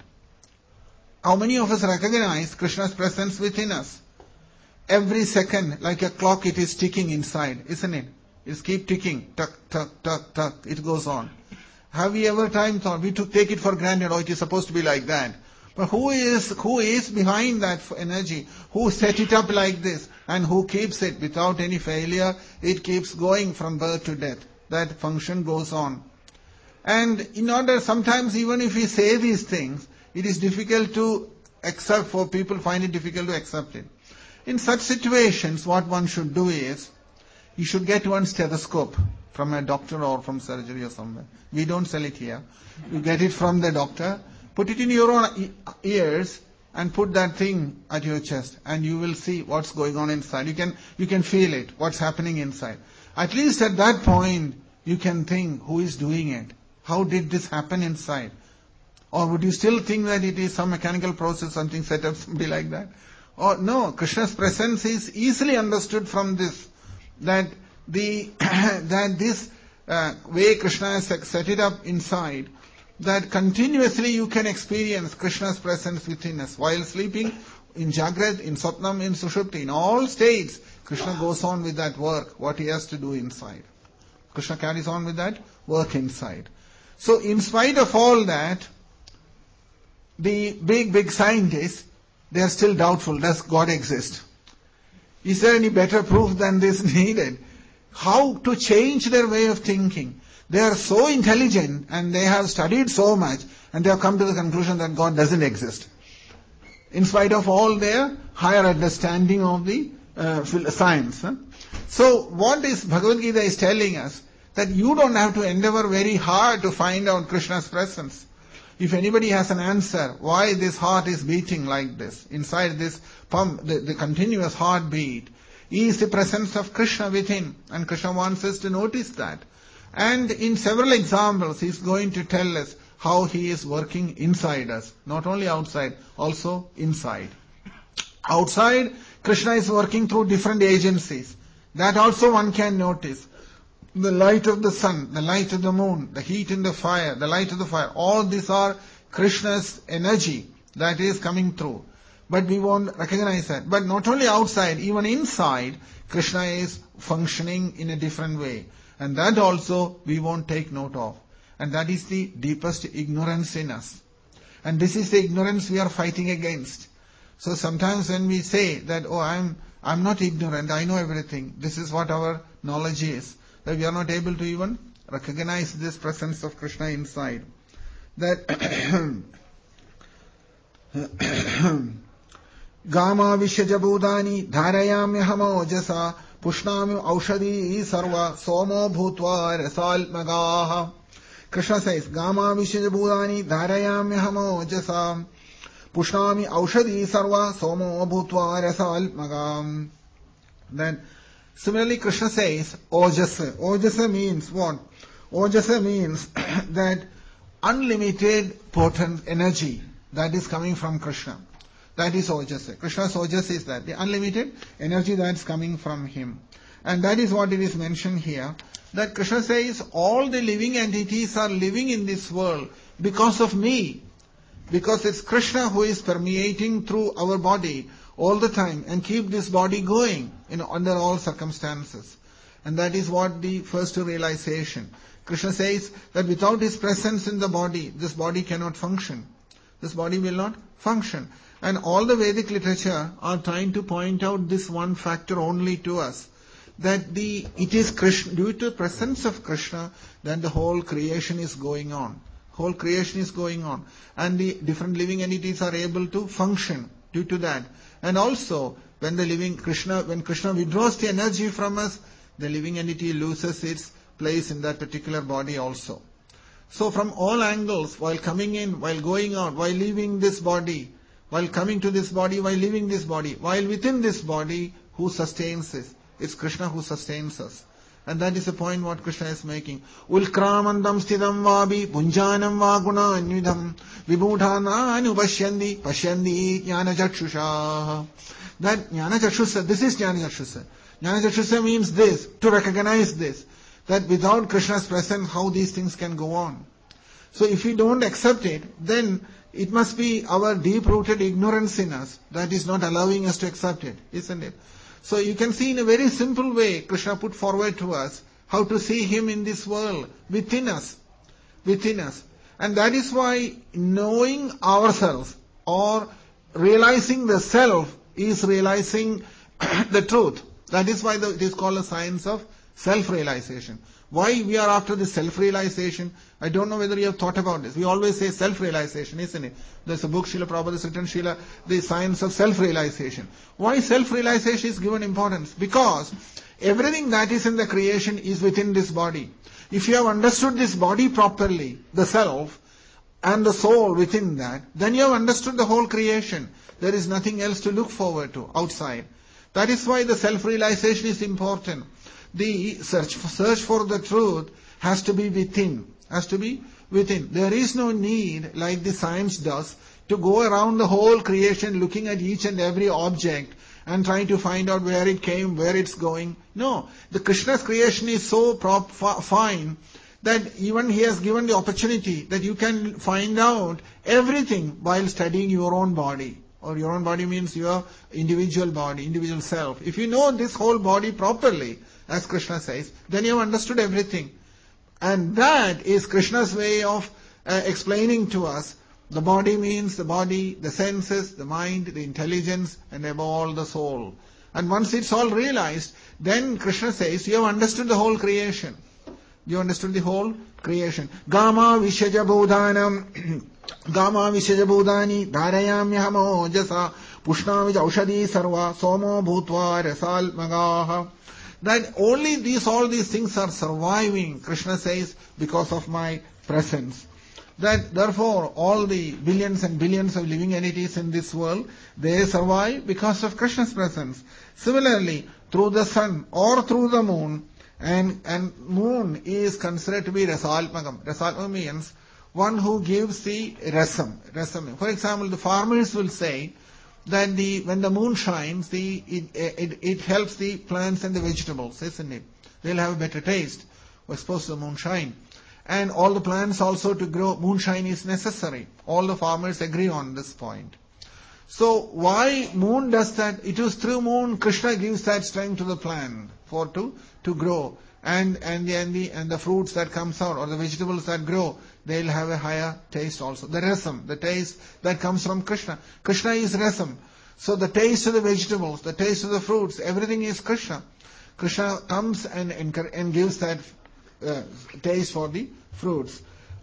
How many of us recognize Krishna's presence within us? Every second, like a clock, it is ticking inside, isn't it? It's keep ticking, tuck, tuck, tuck, tuck, it goes on. Have we ever time thought, we took, take it for granted, oh, it is supposed to be like that. But who is, who is behind that energy? Who set it up like this? And who keeps it without any failure? It keeps going from birth to death. That function goes on. And in order, sometimes even if we say these things, it is difficult to accept, for people find it difficult to accept it. In such situations, what one should do is, you should get one stethoscope from a doctor or from surgery or somewhere. We don't sell it here. You get it from the doctor, put it in your own ears and put that thing at your chest, and you will see what's going on inside. You can, you can feel it, what's happening inside. At least at that point, you can think, who is doing it? How did this happen inside? Or would you still think that it is some mechanical process, something set up, something like that? Or no, Krishna's presence is easily understood from this, that the that this uh, way Krishna has set it up inside, that continuously you can experience Krishna's presence within us. While sleeping, in Jagrat, in Satnam, in Sushupti, in all states, Krishna goes on with that work, what he has to do inside. Krishna carries on with that work inside. So in spite of all that, the big, big scientists, they are still doubtful, does God exist? Is there any better proof than this needed? How to change their way of thinking? They are so intelligent and they have studied so much and they have come to the conclusion that God doesn't exist. In spite of all their higher understanding of the uh, science. Huh? So what is Bhagavad Gita is telling us, that you don't have to endeavor very hard to find out Krishna's presence. If anybody has an answer, why this heart is beating like this, inside this pump, the, the continuous heartbeat, is the presence of Krishna within. And Krishna wants us to notice that. And in several examples, he is going to tell us how he is working inside us. Not only outside, also inside. Outside, Krishna is working through different agencies. That also one can notice. The light of the sun, the light of the moon, the heat in the fire, the light of the fire, all these are Krishna's energy that is coming through. But we won't recognize that. But not only outside, even inside, Krishna is functioning in a different way. And that also we won't take note of. And that is the deepest ignorance in us. And this is the ignorance we are fighting against. So sometimes when we say that, oh, I'm, I'm not ignorant, I know everything. This is what our knowledge is. That we are not able to even recognize this presence of Krishna inside. That Gama Vishajabudani Dharayamyahamo Jasa Pushnami Aushadi Sarva Somo Bhutva Rasalmagaha. Krishna says, Gama Vishajabudani Dharayamyahamo Jasa Pushnami Aushadi Sarva Somo Bhutva Rasalmagam. Then similarly, Krishna says, Ojasa. Ojasa means what? Ojasa means that unlimited potent energy that is coming from Krishna. That is Ojasa. Krishna's Ojasa is that, the unlimited energy that is coming from him. And that is what it is mentioned here, that Krishna says, all the living entities are living in this world because of me. Because it's Krishna who is permeating through our body all the time and keep this body going, you know, under all circumstances. And that is what the first realization. Krishna says that without his presence in the body, this body cannot function. This body will not function. And all the Vedic literature are trying to point out this one factor only to us. That the it is Krishna, due to the presence of Krishna, that the whole creation is going on. Whole creation is going on. And the different living entities are able to function due to that. And also, when the living Krishna, when Krishna withdraws the energy from us, the living entity loses its place in that particular body also. So from all angles, while coming in, while going out, while leaving this body, while coming to this body, while leaving this body, while within this body, who sustains us? It's Krishna who sustains us. And that is the point what Krishna is making. Ulkramandam sthidam vabi punjanam va guna anvidam vibhutana anupashyandi pashyandi jnana chakshusha. That jnana chakshusha, this is jnana chakshusha. Jnana chakshusha means this, to recognize this, that without Krishna's presence, how these things can go on. So if we don't accept it, then it must be our deep-rooted ignorance in us that is not allowing us to accept it, isn't it? So you can see in a very simple way, Krishna put forward to us how to see Him in this world, within us, within us. And that is why knowing ourselves or realizing the self is realizing the truth. That is why the, it is called a science of self-realization. Why we are after the self-realization? I don't know whether you have thought about this. We always say self-realization, isn't it? There's a book, Srila Prabhupada has written, Srila, the science of self-realization. Why self-realization is given importance? Because everything that is in the creation is within this body. If you have understood this body properly, the self, and the soul within that, then you have understood the whole creation. There is nothing else to look forward to outside. That is why the self-realization is important. The search search for the truth has to be within. Has to be within. There is no need, like the science does, to go around the whole creation looking at each and every object and trying to find out where it came, where it's going. No. The Krishna's creation is so prop, fine that even He has given the opportunity that you can find out everything while studying your own body. Or your own body means your individual body, individual self. If you know this whole body properly, as Krishna says, then you have understood everything. And that is Krishna's way of uh, explaining to us. The body means the body, the senses, the mind, the intelligence, and above all the soul. And once it's all realized, then Krishna says, you have understood the whole creation. You understood the whole creation. Gama vishaja bodhanam Gama vishaja bodhani dharayamyahamo jasa pushnami aushadi sarva somo bhutva rasal magaha. That only these, all these things are surviving, Krishna says, because of my presence. That therefore all the billions and billions of living entities in this world, they survive because of Krishna's presence. Similarly, through the sun or through the moon, and, and moon is considered to be rasalmagam. Rasalmagam means one who gives the rasam. rasam. For example, the farmers will say that the when the moon shines, the it, it, it helps the plants and the vegetables, isn't it? They'll have a better taste. We're supposed to the moonshine. And all the plants also to grow, moonshine is necessary. All the farmers agree on this point. So why moon does that? It is through moon Krishna gives that strength to the plant for to to grow. And and the, and the and the fruits that comes out or the vegetables that grow, they'll have a higher taste also. The rasam, the taste that comes from Krishna. Krishna is rasam. So the taste of the vegetables, the taste of the fruits, everything is Krishna. Krishna comes and and, and gives that uh, taste for the fruits.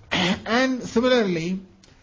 And similarly,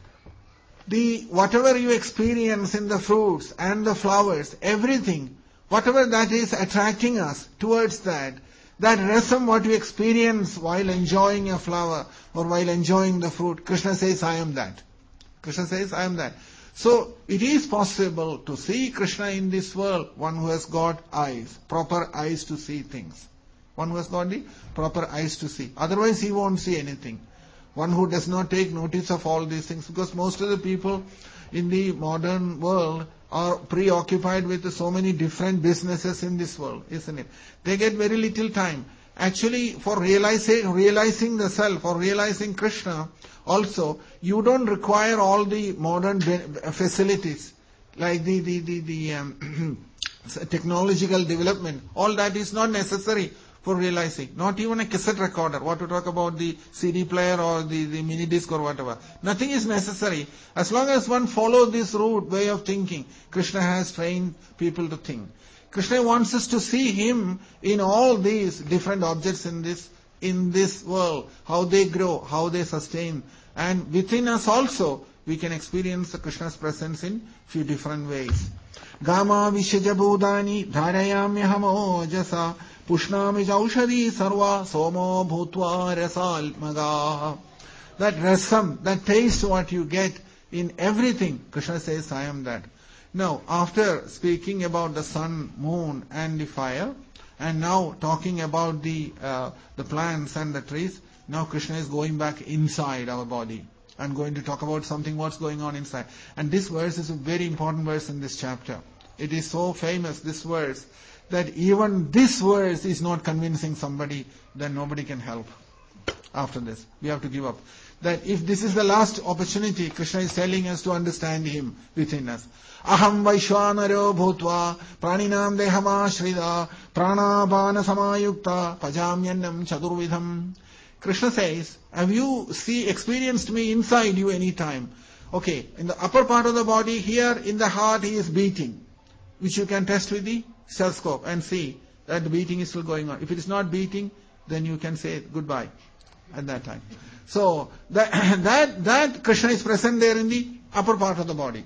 the whatever you experience in the fruits and the flowers, everything, whatever that is attracting us towards that, that rasam what you experience while enjoying a flower or while enjoying the fruit, Krishna says, I am that. Krishna says, I am that. So, it is possible to see Krishna in this world, one who has got eyes, proper eyes to see things. One who has got the proper eyes to see. Otherwise, he won't see anything. One who does not take notice of all these things, because most of the people in the modern world are preoccupied with so many different businesses in this world, isn't it? They get very little time. Actually, for realizing, realizing the self or realizing Krishna, also, you don't require all the modern facilities, like the, the, the, the um, technological development. All that is not necessary for realizing. Not even a cassette recorder. What to talk about the C D player or the, the mini disc or whatever. Nothing is necessary. As long as one follows this route, way of thinking, Krishna has trained people to think. Krishna wants us to see Him in all these different objects in this, in this world. How they grow, how they sustain. And within us also, we can experience Krishna's presence in few different ways. Gama vishaja bodhani dharayamyahamo jasa Pushnami jaushadi sarva somo bhutva rasalmaga. That rasam, that taste what you get in everything, Krishna says, I am that. Now, after speaking about the sun, moon and the fire, and now talking about the uh, the plants and the trees, now Krishna is going back inside our body and going to talk about something what's going on inside. And this verse is a very important verse in this chapter. It is so famous, this verse, that even this verse is not convincing somebody, then nobody can help after this. We have to give up. That if this is the last opportunity, Krishna is telling us to understand Him within us. Aham Vaishwanaro Bhutva Praninam Dehamashrida Pranabana Samayukta Pajamyanam Chadurvidham. Krishna says, have you see experienced me inside you any time? Okay, in the upper part of the body, here in the heart He is beating, which you can test with the stethoscope and see that the beating is still going on. If it is not beating, then you can say goodbye at that time. So that that that Krishna is present there in the upper part of the body.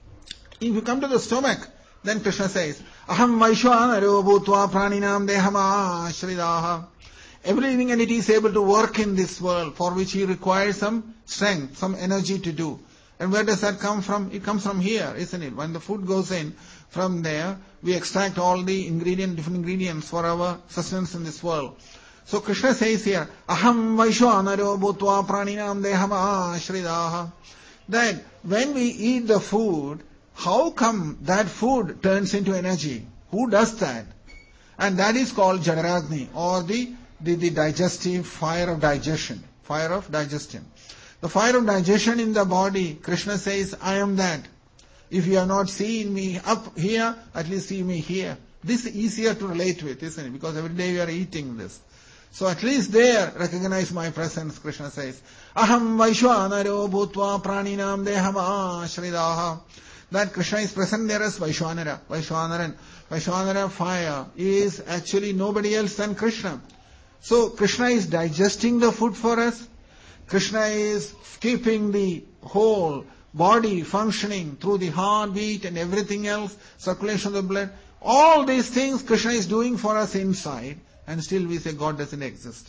If you come to the stomach, then Krishna says, Aham Vaishwanaro Bhutva Praninam Dehama Shridaha. Every living entity is able to work in this world, for which he requires some strength, some energy to do. And where does that come from? It comes from here, isn't it? When the food goes in, from there, we extract all the ingredient, different ingredients for our sustenance in this world. So Krishna says here, Aham Vaishwanaro Bhutva Praninam Dehama Shridaha. That when we eat the food, how come that food turns into energy? Who does that? And that is called Jadaragni, or the, the, the digestive fire of digestion. Fire of digestion. The fire of digestion in the body, Krishna says, I am that. If you have not seen me up here, at least see me here. This is easier to relate with, isn't it? Because every day we are eating this. So at least there, recognize my presence, Krishna says. Aham Vaishwanaro Bhutva Praninam Dehama Shridaha. That Krishna is present there as Vaishwanara. Vaishwanaran. Vaishwanara fire is actually nobody else than Krishna. So Krishna is digesting the food for us. Krishna is keeping the whole body functioning through the heartbeat and everything else, circulation of the blood. All these things Krishna is doing for us inside, and still we say God doesn't exist.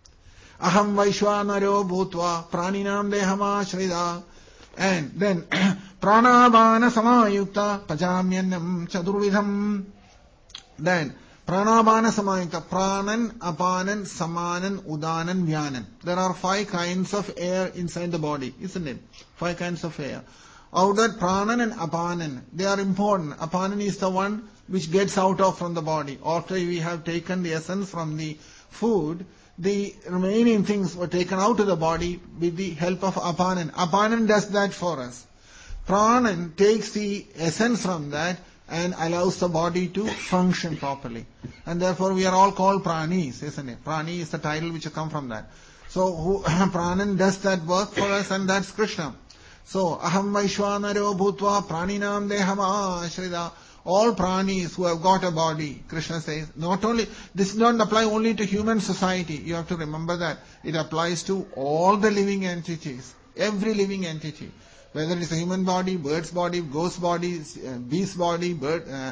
Aham Vaishwanaro Bhutva Praninam Dehama Shrida. And then Pranabana Samayukta Pajamyanam Chadurvidham. Then Pranabana Samayukta, Pranan, Apanan, Samanan, Udanan, Vyanan. There are five kinds of air inside the body, isn't it? Five kinds of air. Out that Pranan and Apanan, they are important. Apanan is the one which gets out of from the body. After we have taken the essence from the food, the remaining things were taken out of the body with the help of Apanan. Apanan does that for us. Pranan takes the essence from that and allows the body to function properly. And therefore we are all called pranis, isn't it? Prani is the title which has come from that. So who, Pranan does that work for us, and that's Krishna. So, Aham Vaishwanaro Bhutva Praninam Dehama Ashrida. All pranis who have got a body, Krishna says, not only, this does not apply only to human society. You have to remember that. It applies to all the living entities. Every living entity. Whether it's a human body, bird's body, ghost body, uh, beast body, bird, uh,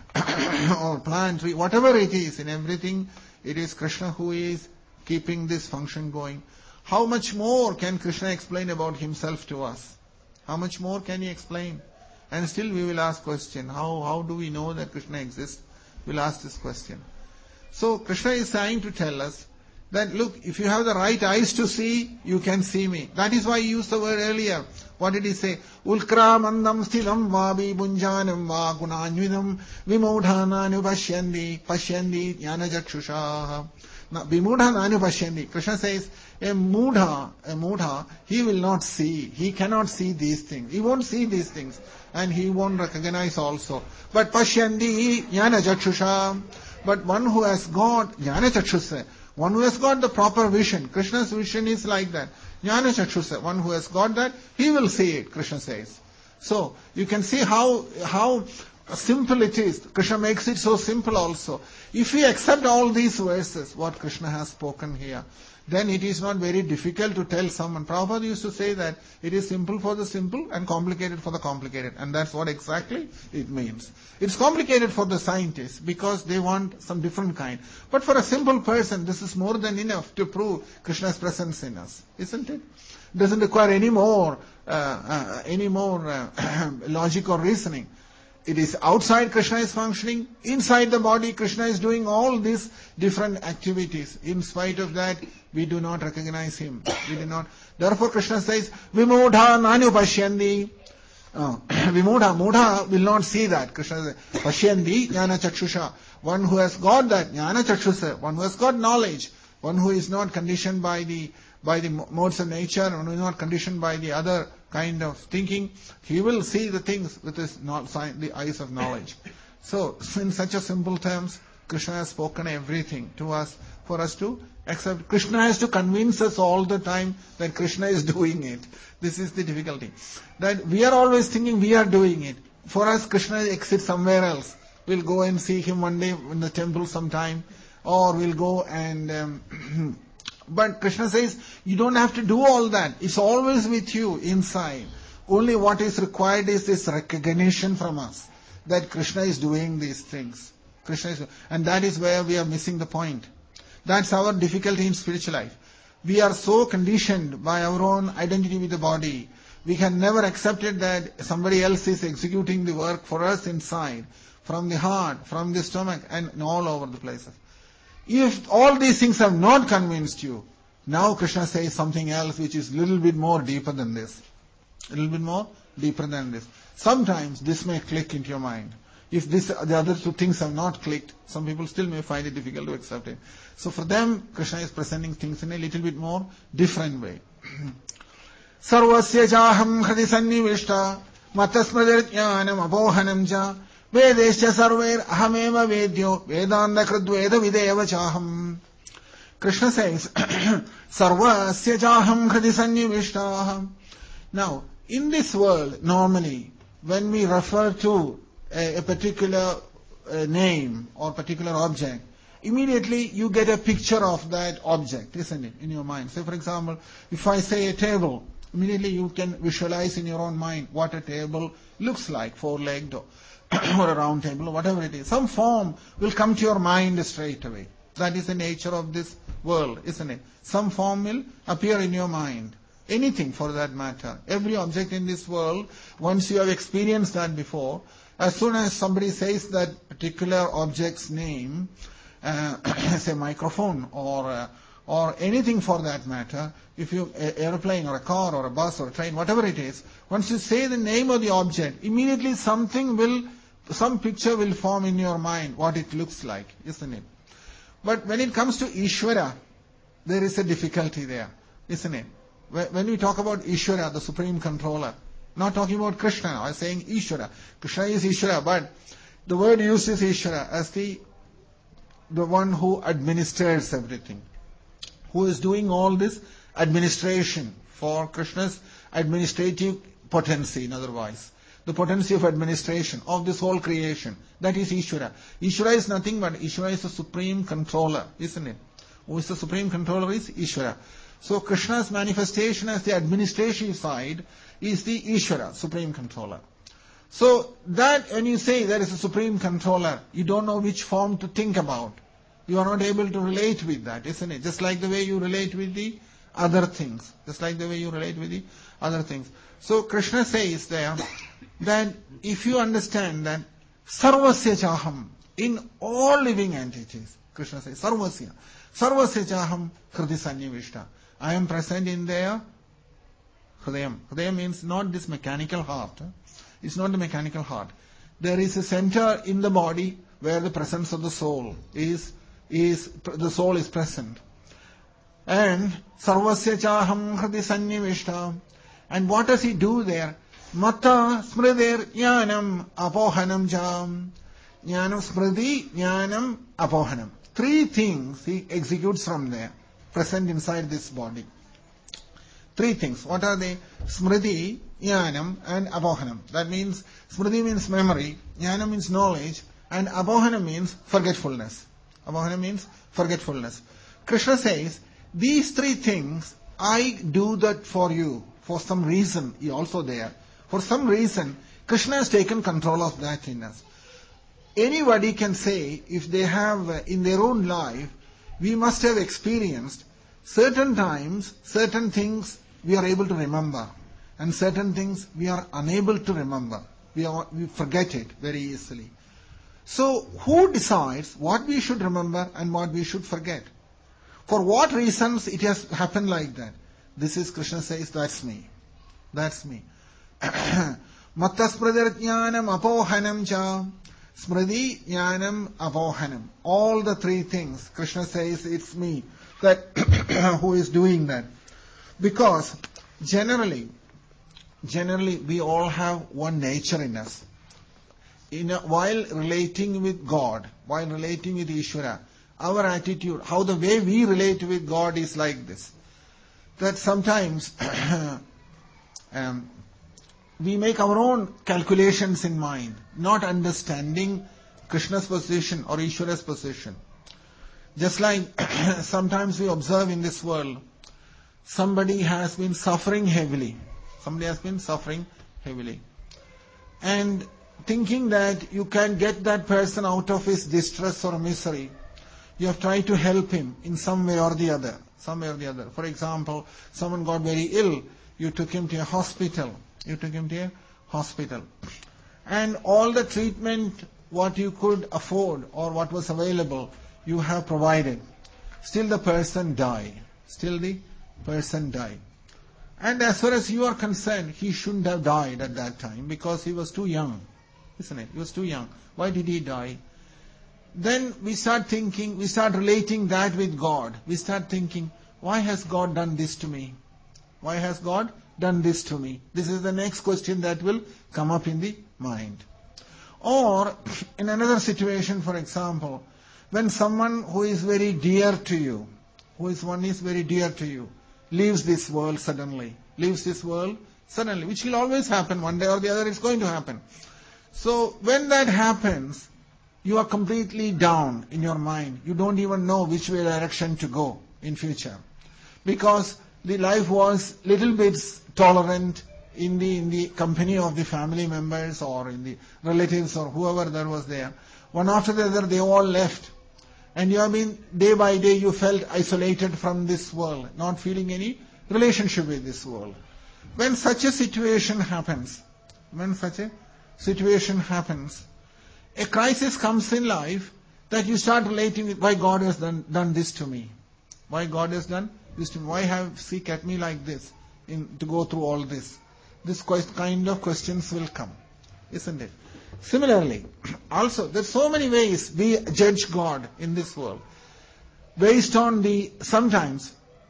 or plant, tree, whatever it is, in everything, it is Krishna who is keeping this function going. How much more can Krishna explain about himself to us? How much more can he explain? And still we will ask question, how, how do we know that Krishna exists? We'll ask this question. So Krishna is trying to tell us that, look, if you have the right eyes to see, you can see me. That is why he used the word earlier. What did he say? Ulkra mandam stilam vabi bunjanam va gunanyvidam vimodhananu pashyandi pashyandi jnanajakshusha. Now, vimodhananu pashyandi. Krishna says, a mudha, a mudha, he will not see. He cannot see these things. He won't see these things. And he won't recognize also. But pashyandi jnanajakshusha. But one who has got jnanajakshusha, one who has got the proper vision. Krishna's vision is like that. Jnana Chakshusa, one who has got that, he will see it, Krishna says. So, you can see how, how simple it is. Krishna makes it so simple also. If we accept all these verses, what Krishna has spoken here, then it is not very difficult to tell someone. Prabhupada used to say that it is simple for the simple and complicated for the complicated. And that's what exactly it means. It's complicated for the scientists because they want some different kind. But for a simple person, this is more than enough to prove Krishna's presence in us, isn't it? It doesn't require any more, uh, uh, any more uh, logic or reasoning. It is outside Krishna is functioning, inside the body Krishna is doing all these different activities. In spite of that, we do not recognize him. We do not. Therefore Krishna says, Vimudha nanu pashyandi. Uh, Vimudha, Mudha will not see that. Krishna says, Pashyandi jnana chakshusha. One who has got that, jnana chakshusha, one who has got knowledge, one who is not conditioned by the by the modes of nature, one who is not conditioned by the other kind of thinking, he will see the things with his the eyes of knowledge. So, in such a simple terms, Krishna has spoken everything to us for us to accept. Krishna has to convince us all the time that Krishna is doing it. This is the difficulty. That we are always thinking we are doing it. For us, Krishna exists somewhere else. We'll go and see him one day in the temple sometime, or we'll go and... Um, But Krishna says, you don't have to do all that. It's always with you inside. Only what is required is this recognition from us that Krishna is doing these things. Krishna is, and that is where we are missing the point. That's our difficulty in spiritual life. We are so conditioned by our own identity with the body. We can never accept it that somebody else is executing the work for us inside, from the heart, from the stomach, and all over the places. If all these things have not convinced you, now Krishna says something else which is a little bit more deeper than this. A little bit more deeper than this. Sometimes this may click into your mind. If this, the other two things have not clicked, some people still may find it difficult to accept it. So for them, Krishna is presenting things in a little bit more different way. Sarvasya jaham hradi sannivishta matasmadar jnanam abohanam ja Vedesya sarver ahameva vedyo vedanda kridveda videva chaham. Krishna says, Sarvasya jaham hradi sannivishtaha. Now, in this world, normally, when we refer to a, a particular uh, name or particular object, immediately you get a picture of that object, isn't it, in your mind. Say, for example, if I say a table, immediately you can visualize in your own mind what a table looks like, four-legged or or a round table, or whatever it is. Some form will come to your mind straight away. That is the nature of this world, isn't it? Some form will appear in your mind. Anything for that matter. Every object in this world, once you have experienced that before, as soon as somebody says that particular object's name, uh, say microphone or uh, or anything for that matter, if you, a airplane or a car or a bus or a train, whatever it is, once you say the name of the object, immediately something will, some picture will form in your mind what it looks like, isn't it? But when it comes to Ishvara, there is a difficulty there, isn't it? When we talk about Ishvara, the Supreme Controller, not talking about Krishna, I'm saying Ishvara. Krishna is Ishvara, but the word used is Ishvara as the, the one who administers everything. Who is doing all this administration for Krishna's administrative potency, in other words. The potency of administration of this whole creation. That is Ishvara. Ishvara is nothing but Ishvara is the supreme controller, isn't it? Who is the supreme controller is Ishvara. So Krishna's manifestation as the administrative side is the Ishvara, supreme controller. So that when you say there is a supreme controller, you don't know which form to think about. You are not able to relate with that, isn't it? Just like the way you relate with the other things. Just like the way you relate with the other things. So Krishna says there that if you understand that Sarvasya Chaham, in all living entities, Krishna says Sarvasya, Sarvasya Chaham Hridi Sannivishta. I am present in their Hridayam. Hridayam means not this mechanical heart. It's not the mechanical heart. There is a center in the body where the presence of the soul is is the soul is present. And Sarvasya Chaham Hridi Sannivishta. And what does he do there? Mata Smridir Jnanam Apohanam Jam. Jnanam Smriti Jnanam Apohanam. Three things he executes from there, present inside this body. Three things. What are they? Smriti, Jnanam and Abohanam. That means, Smriti means memory, Jnanam means knowledge, and Abohanam means forgetfulness. Abohanam means forgetfulness. Krishna says, these three things, I do that for you. For some reason, He also there. For some reason, Krishna has taken control of that in us. Anybody can say, if they have uh, in their own life, we must have experienced certain times, certain things we are able to remember, and certain things we are unable to remember. We, are, we forget it very easily. So, who decides what we should remember and what we should forget? For what reasons it has happened like that? This is, Krishna says, that's me. That's me. Mattaspradarjnanam apohanam cha. Smriti, Jnanam, Abohanam. All the three things. Krishna says, it's me that who is doing that. Because generally, generally we all have one nature in us. In a, while relating with God, while relating with Ishvara, our attitude, how the way we relate with God is like this. That sometimes um, we make our own calculations in mind, not understanding Krishna's position or Ishvara's position. Just like sometimes we observe in this world, somebody has been suffering heavily. Somebody has been suffering heavily. And thinking that you can get that person out of his distress or misery, you have tried to help him in some way or the other. Some way or the other. For example, someone got very ill, you took him to a hospital. You took him to a hospital. And all the treatment, what you could afford or what was available, you have provided. Still the person died. Still the person died. And as far as you are concerned, he shouldn't have died at that time because he was too young. Isn't it? He was too young. Why did he die? Then we start thinking, we start relating that with God. We start thinking, why has God done this to me? Why has God done this to me? This is the next question that will come up in the mind. Or, in another situation, for example, when someone who is very dear to you, who is one is very dear to you, leaves this world suddenly, leaves this world suddenly, which will always happen, one day or the other it's going to happen. So, when that happens, you are completely down in your mind. You don't even know which way direction to go in future. Because the life was little bit tolerant in the in the company of the family members or in the relatives or whoever there was there. One after the other they all left. And you have been, day by day you felt isolated from this world, not feeling any relationship with this world. When such a situation happens, when such a situation happens, a crisis comes in life that you start relating with why God has done, done this to me. Why God has done this to me. Why have He kept me like this in, to go through all this? This kind of questions will come, isn't it? Similarly, also, there's so many ways we judge God in this world. Based on the, sometimes,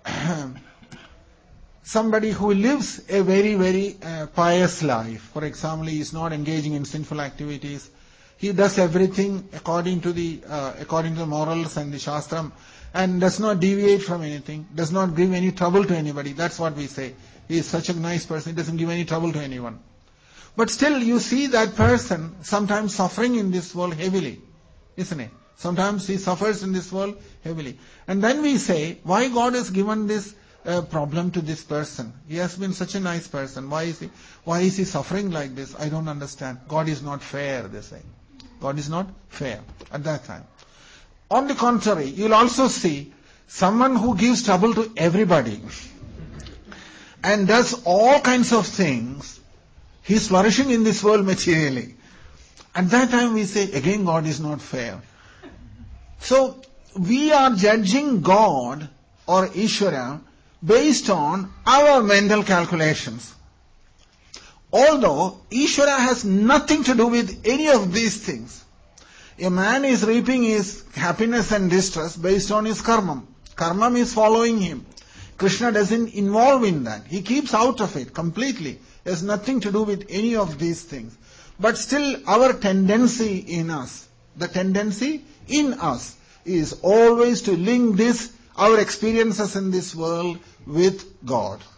somebody who lives a very, very uh, pious life. For example, he is not engaging in sinful activities. He does everything according to the uh, according to the morals and the Shastram, and does not deviate from anything, does not give any trouble to anybody. That's what we say. He is such a nice person, he doesn't give any trouble to anyone. But still you see that person sometimes suffering in this world heavily, isn't it? Sometimes he suffers in this world heavily. And then we say, why God has given this uh, problem to this person? He has been such a nice person. Why is he, why is he suffering like this? I don't understand. God is not fair, they say. God is not fair at that time. On the contrary, you'll also see someone who gives trouble to everybody and does all kinds of things. He's flourishing in this world materially. At that time we say, again God is not fair. So, we are judging God or Ishvara based on our mental calculations. Although Ishvara has nothing to do with any of these things. A man is reaping his happiness and distress based on his karma. Karma is following him. Krishna doesn't involve in that. He keeps out of it completely. It has nothing to do with any of these things. But still our tendency in us, the tendency in us is always to link this, our experiences in this world, with God.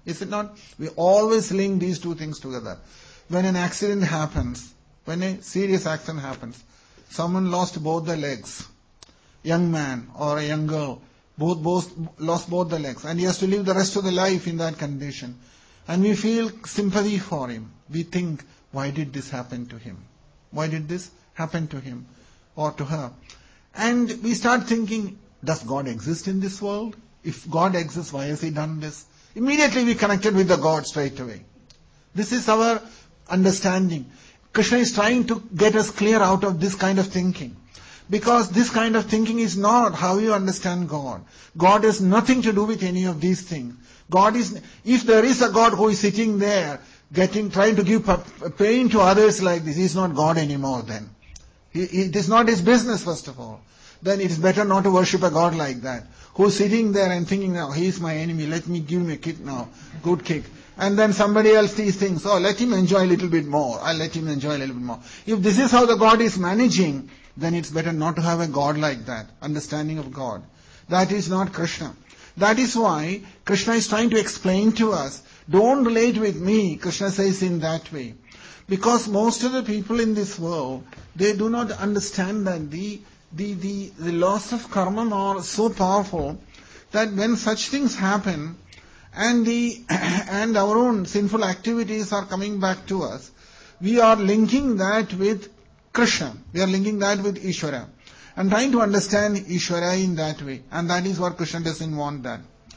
Is it not? We always link these two things together. When an accident happens, when a serious accident happens, someone lost both the legs, young man or a young girl, both, both lost both the legs, and he has to live the rest of the life in that condition. And we feel sympathy for him. We think, why did this happen to him? Why did this happen to him or to her? And we start thinking, does God exist in this world? If God exists, why has He done this? Immediately we connected with the God straight away. This is our understanding. Krishna is trying to get us clear out of this kind of thinking. Because this kind of thinking is not how you understand God. God has nothing to do with any of these things. God is, if there is a God who is sitting there, getting, trying to give pain to others like this, He is not God anymore then. He, it is not His business, first of all. Then it is better not to worship a God like that, who is sitting there and thinking, now, he is my enemy, let me give him a kick now, good kick. And then somebody else sees things, oh, let him enjoy a little bit more, I'll let him enjoy a little bit more. If this is how the God is managing, then it's better not to have a God like that, understanding of God. That is not Krishna. That is why Krishna is trying to explain to us, don't relate with me, Krishna says in that way. Because most of the people in this world, they do not understand that the The, the, the laws of karma are so powerful that when such things happen and the and our own sinful activities are coming back to us, we are linking that with Krishna. We are linking that with Ishvara. And trying to understand Ishvara in that way. And that is what Krishna doesn't want that.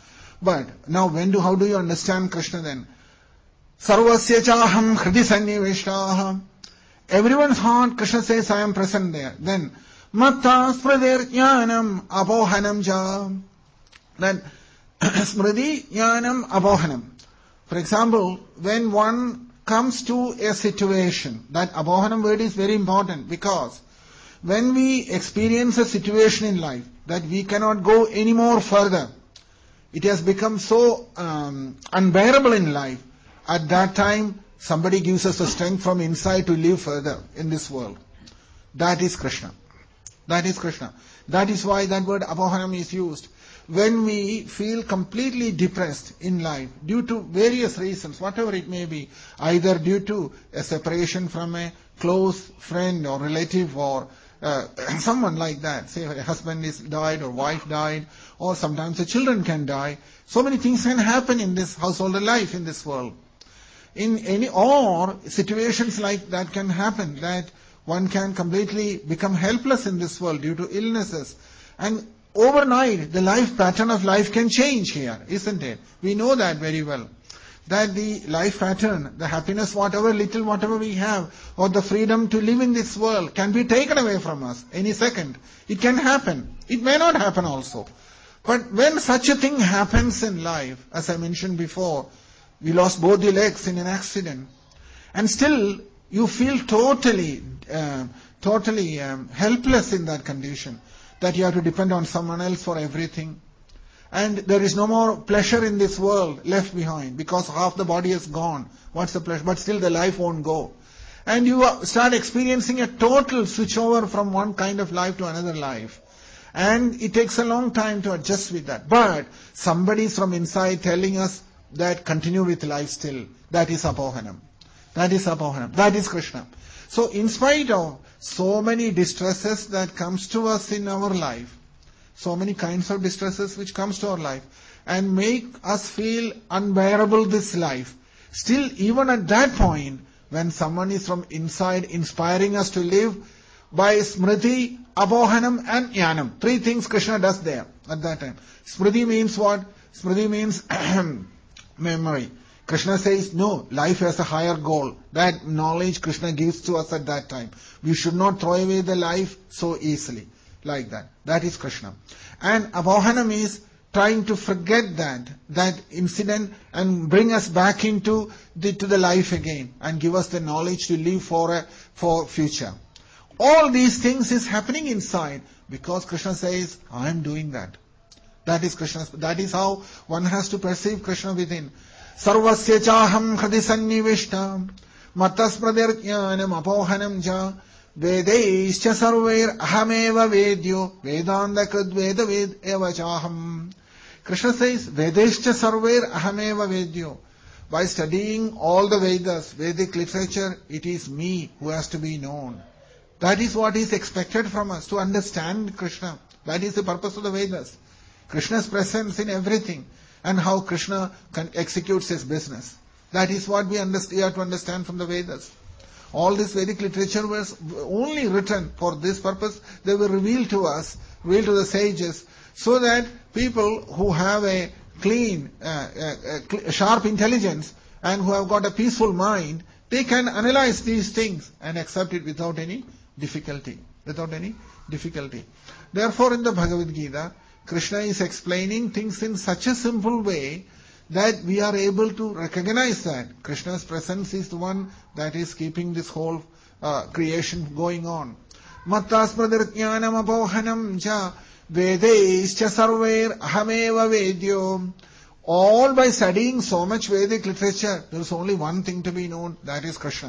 But now when do, how do you understand Krishna then? Sarvasya chaham hridi sannivishtaha. Everyone's heart, Krishna says, I am present there. Then, Matta smridir jnanam abohanam ja. Then, smriti jnanam abohanam. For example, when one comes to a situation, that abohanam word is very important because when we experience a situation in life that we cannot go any more further, it has become so um, unbearable in life, at that time somebody gives us the strength from inside to live further in this world. That is Krishna. That is Krishna. That is why that word abohanam is used. When we feel completely depressed in life due to various reasons, whatever it may be, either due to a separation from a close friend or relative or uh, someone like that, say a husband is died or wife died, or sometimes the children can die. So many things can happen in this household life in this world. In any or situations like that can happen, that one can completely become helpless in this world due to illnesses. And overnight, the life pattern of life can change here, isn't it? We know that very well. That the life pattern, the happiness, whatever little, whatever we have, or the freedom to live in this world can be taken away from us any second. It can happen. It may not happen also. But when such a thing happens in life, as I mentioned before, we lost both the legs in an accident, and still you feel totally, uh, totally um, helpless in that condition, that you have to depend on someone else for everything. And there is no more pleasure in this world left behind, because half the body is gone. What's the pleasure? But still the life won't go. And you start experiencing a total switchover from one kind of life to another life. And it takes a long time to adjust with that. But somebody from inside telling us that continue with life still. That is abohanam. That is abohanam. That is Krishna. So in spite of so many distresses that comes to us in our life, so many kinds of distresses which comes to our life, and make us feel unbearable this life, still even at that point, when someone is from inside inspiring us to live by smriti, abohanam and jnanam. Three things Krishna does there at that time. Smriti means what? Smriti means memory. Krishna says, no, life has a higher goal. That knowledge Krishna gives to us at that time. We should not throw away the life so easily. Like that. That is Krishna. And abohanam is trying to forget that, that incident and bring us back into the, to the life again and give us the knowledge to live for a, for future. All these things is happening inside because Krishna says, I am doing that. That is Krishna's, that is how one has to perceive Krishna within. Sarvasya chaham hridi sannivishtam mataspradir jnanam apohanam ja vedaischa sarvair ahameva vedyo vedanda krid veda ved eva chaham. Krishna says, Vedescha sarver ahameva vedyo. By studying all the Vedas, Vedic literature, it is me who has to be known. That is what is expected from us, to understand Krishna. That is the purpose of the Vedas. Krishna's presence in everything and how Krishna can executes his business. That is what we, understand, we have to understand from the Vedas. All this Vedic literature was only written for this purpose. They were revealed to us, revealed to the sages, so that people who have a clean, uh, uh, uh, sharp intelligence and who have got a peaceful mind, they can analyze these things and accept it without any difficulty. Without any difficulty. Therefore, in the Bhagavad Gita, Krishna is explaining things in such a simple way that we are able to recognize that Krishna's presence is the one that is keeping this whole uh, creation going on. Mattaspradirjnanam apohanam cha vedaischa sarver ahameva vedyo. All by studying so much Vedic literature, there is only one thing to be known, that is Krishna.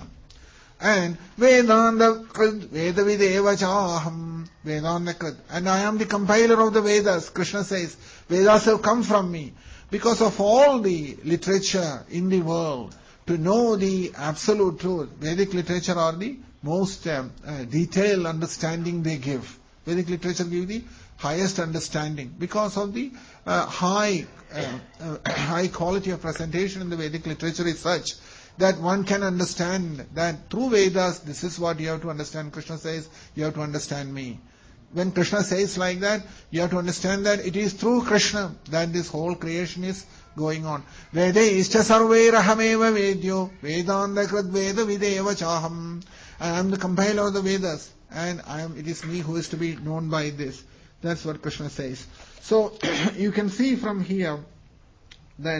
And Vedanta Krid, Vedavideva Chaham, Vedanta Krid. And I am the compiler of the Vedas. Krishna says, Vedas have come from me. Because of all the literature in the world, to know the absolute truth, Vedic literature are the most um, uh, detailed understanding they give. Vedic literature give the highest understanding because of the uh, high uh, uh, high quality of presentation in the Vedic literature is such that one can understand that through Vedas, this is what you have to understand. Krishna says, you have to understand me. When Krishna says like that, you have to understand that it is through Krishna that this whole creation is going on. Vedaischa sarver ahameva vedyo, Vedanta krit veda videva chaham. I am the compiler of the Vedas, and I am. It is me who is to be known by this. That's what Krishna says. So you can see from here that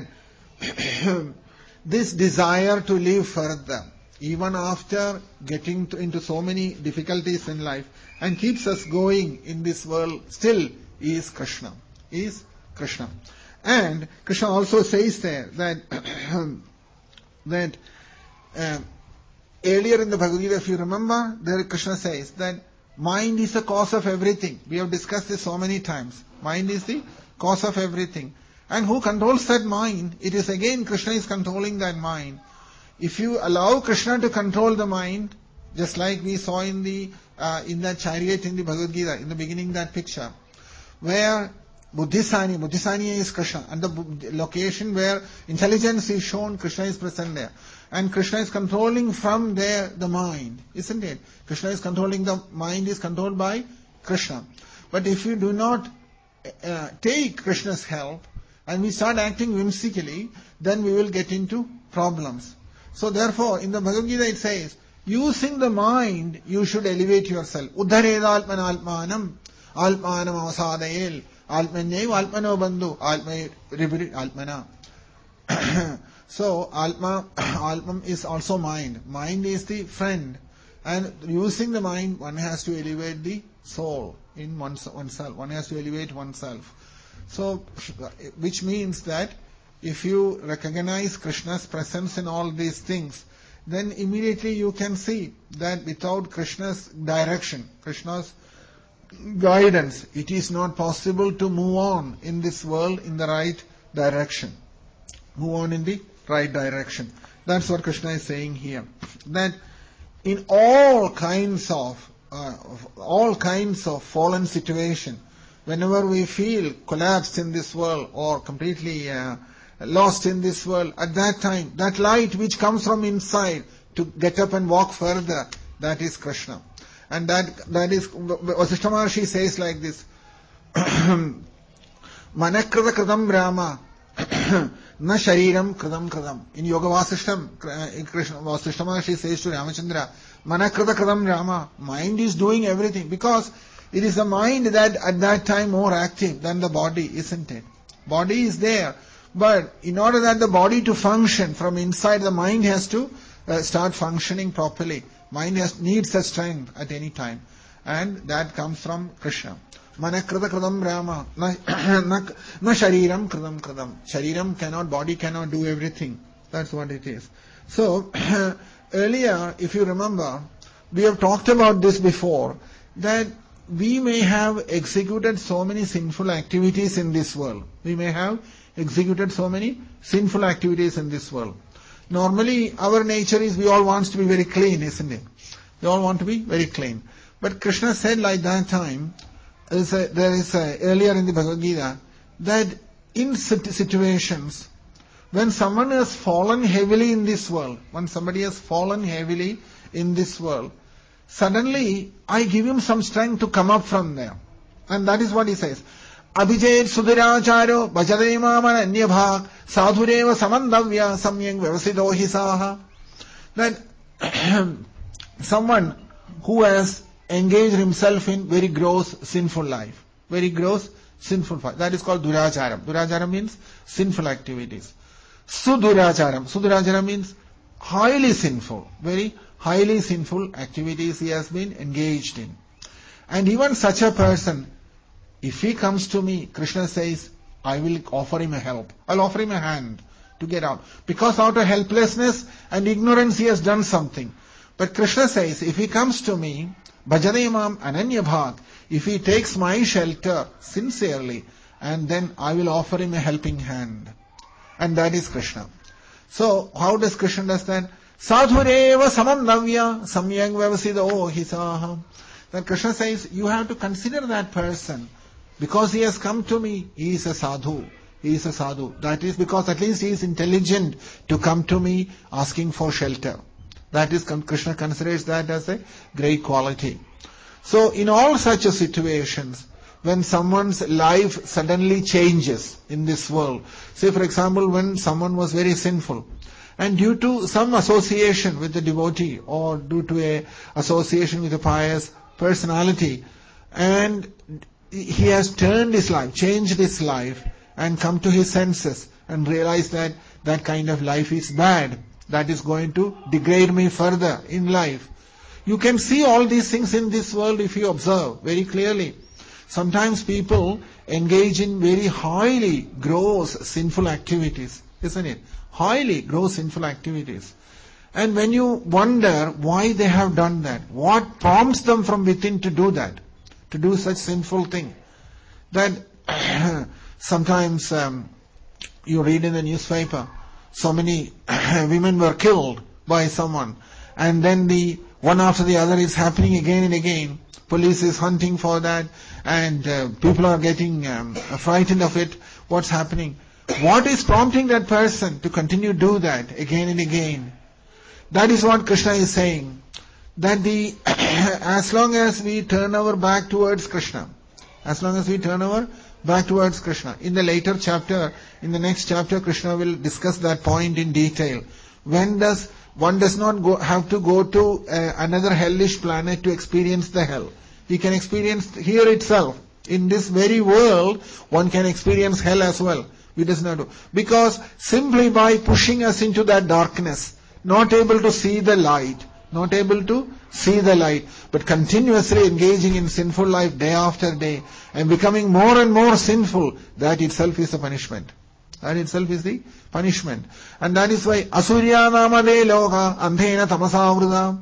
this desire to live further, even after getting to, into so many difficulties in life, and keeps us going in this world, still is Krishna. Is Krishna. And Krishna also says there that that uh, earlier in the Bhagavad Gita, if you remember, there Krishna says that mind is the cause of everything. We have discussed this so many times. Mind is the cause of everything. And who controls that mind? It is again Krishna is controlling that mind. If you allow Krishna to control the mind, just like we saw in the uh, in that chariot in the Bhagavad Gita, in the beginning that picture, where Buddhisani, Buddhisani is Krishna, and the location where intelligence is shown, Krishna is present there. And Krishna is controlling from there the mind, isn't it? Krishna is controlling, the mind is controlled by Krishna. But if you do not uh, take Krishna's help, and we start acting whimsically, then we will get into problems. So therefore, in the Bhagavad Gita it says, using the mind, you should elevate yourself. Uddhareda alpana alpmanam, alpmanam avasadael, alpmanyev alpmano bandhu, alpmay ribri alpmana. So, alpma, alpam is also mind. Mind is the friend. And using the mind, one has to elevate the soul in one's, oneself. One has to elevate oneself. So, which means that if you recognize Krishna's presence in all these things, then immediately you can see that without Krishna's direction, Krishna's guidance, it is not possible to move on in this world in the right direction. Move on in the right direction. That's what Krishna is saying here. That in all kinds of, uh, all kinds of fallen situation, whenever we feel collapsed in this world or completely uh, lost in this world, at that time, that light which comes from inside to get up and walk further, that is Krishna. And that that is, Vasishtha Maharshi says like this, Manakrita Kridam Rama, Na Shariram Kridam Kridam. In Yoga Vasishtam, Krishna, Vasishtha Maharshi says to Ramachandra, Manakrita Kridam Rama, mind is doing everything, because it is the mind that at that time more active than the body, isn't it? Body is there, but in order that the body to function from inside, the mind has to uh, start functioning properly. Mind has, needs a strength at any time, and that comes from Krishna. Manakrita Kridam Rama, na, na, na Shariram Kridam Kridam. Shariram cannot, body cannot do everything. That's what it is. So, earlier, if you remember, we have talked about this before, that we may have executed so many sinful activities in this world. We may have executed so many sinful activities in this world. Normally, our nature is we all want to be very clean, isn't it? We all want to be very clean. But Krishna said like that time, there is a, there is a, earlier in the Bhagavad Gita, that in situations when someone has fallen heavily in this world, when somebody has fallen heavily in this world, suddenly I give him some strength to come up from there. And that is what he says. Abhijayet sudhiracharo bhajademamana anyabha sadhureva samandavya samyang vyavasido hisaha. That someone who has engaged himself in very gross sinful life, very gross sinful life, that is called duracharam. Duracharam means sinful activities. Suduracharam. Suduracharam means highly sinful, very highly sinful activities he has been engaged in. And even such a person, if he comes to me, Krishna says, I will offer him a help. I'll offer him a hand to get out. Because out of helplessness and ignorance he has done something. But Krishna says, if he comes to me, bhajademam ananyabhag, if he takes my shelter sincerely, and then I will offer him a helping hand. And that is Krishna. So, how does Krishna understand? Sadhureva samandavya samyang vyavasido hisaha. Then Krishna says, you have to consider that person. Because he has come to me, he is a sadhu. He is a sadhu. That is because at least he is intelligent to come to me asking for shelter. That is, Krishna considers that as a great quality. So, in all such situations, when someone's life suddenly changes in this world, say for example, when someone was very sinful, and due to some association with the devotee, or due to a association with a pious personality, and he has turned his life, changed his life, and come to his senses, and realized that that kind of life is bad, that is going to degrade me further in life. You can see all these things in this world if you observe very clearly. Sometimes people engage in very highly gross sinful activities, isn't it? Highly gross sinful activities. And when you wonder why they have done that, what prompts them from within to do that, to do such sinful thing, that sometimes um, you read in the newspaper, so many women were killed by someone, and then the one after the other is happening again and again. Police is hunting for that, and uh, people are getting um, frightened of it. What's happening? What is prompting that person to continue to do that again and again? That is what Krishna is saying. That the as long as we turn our back towards Krishna, as long as we turn our back towards Krishna. In the later chapter, in the next chapter, Krishna will discuss that point in detail. When does one does not go, have to go to uh, another hellish planet to experience the hell. He can experience here itself. In this very world, one can experience hell as well. We does not do. Because simply by pushing us into that darkness, not able to see the light, not able to see the light, but continuously engaging in sinful life day after day, and becoming more and more sinful, that itself is a punishment. That itself is the punishment. And that is why Asurya namade loka andhena tamasavruda.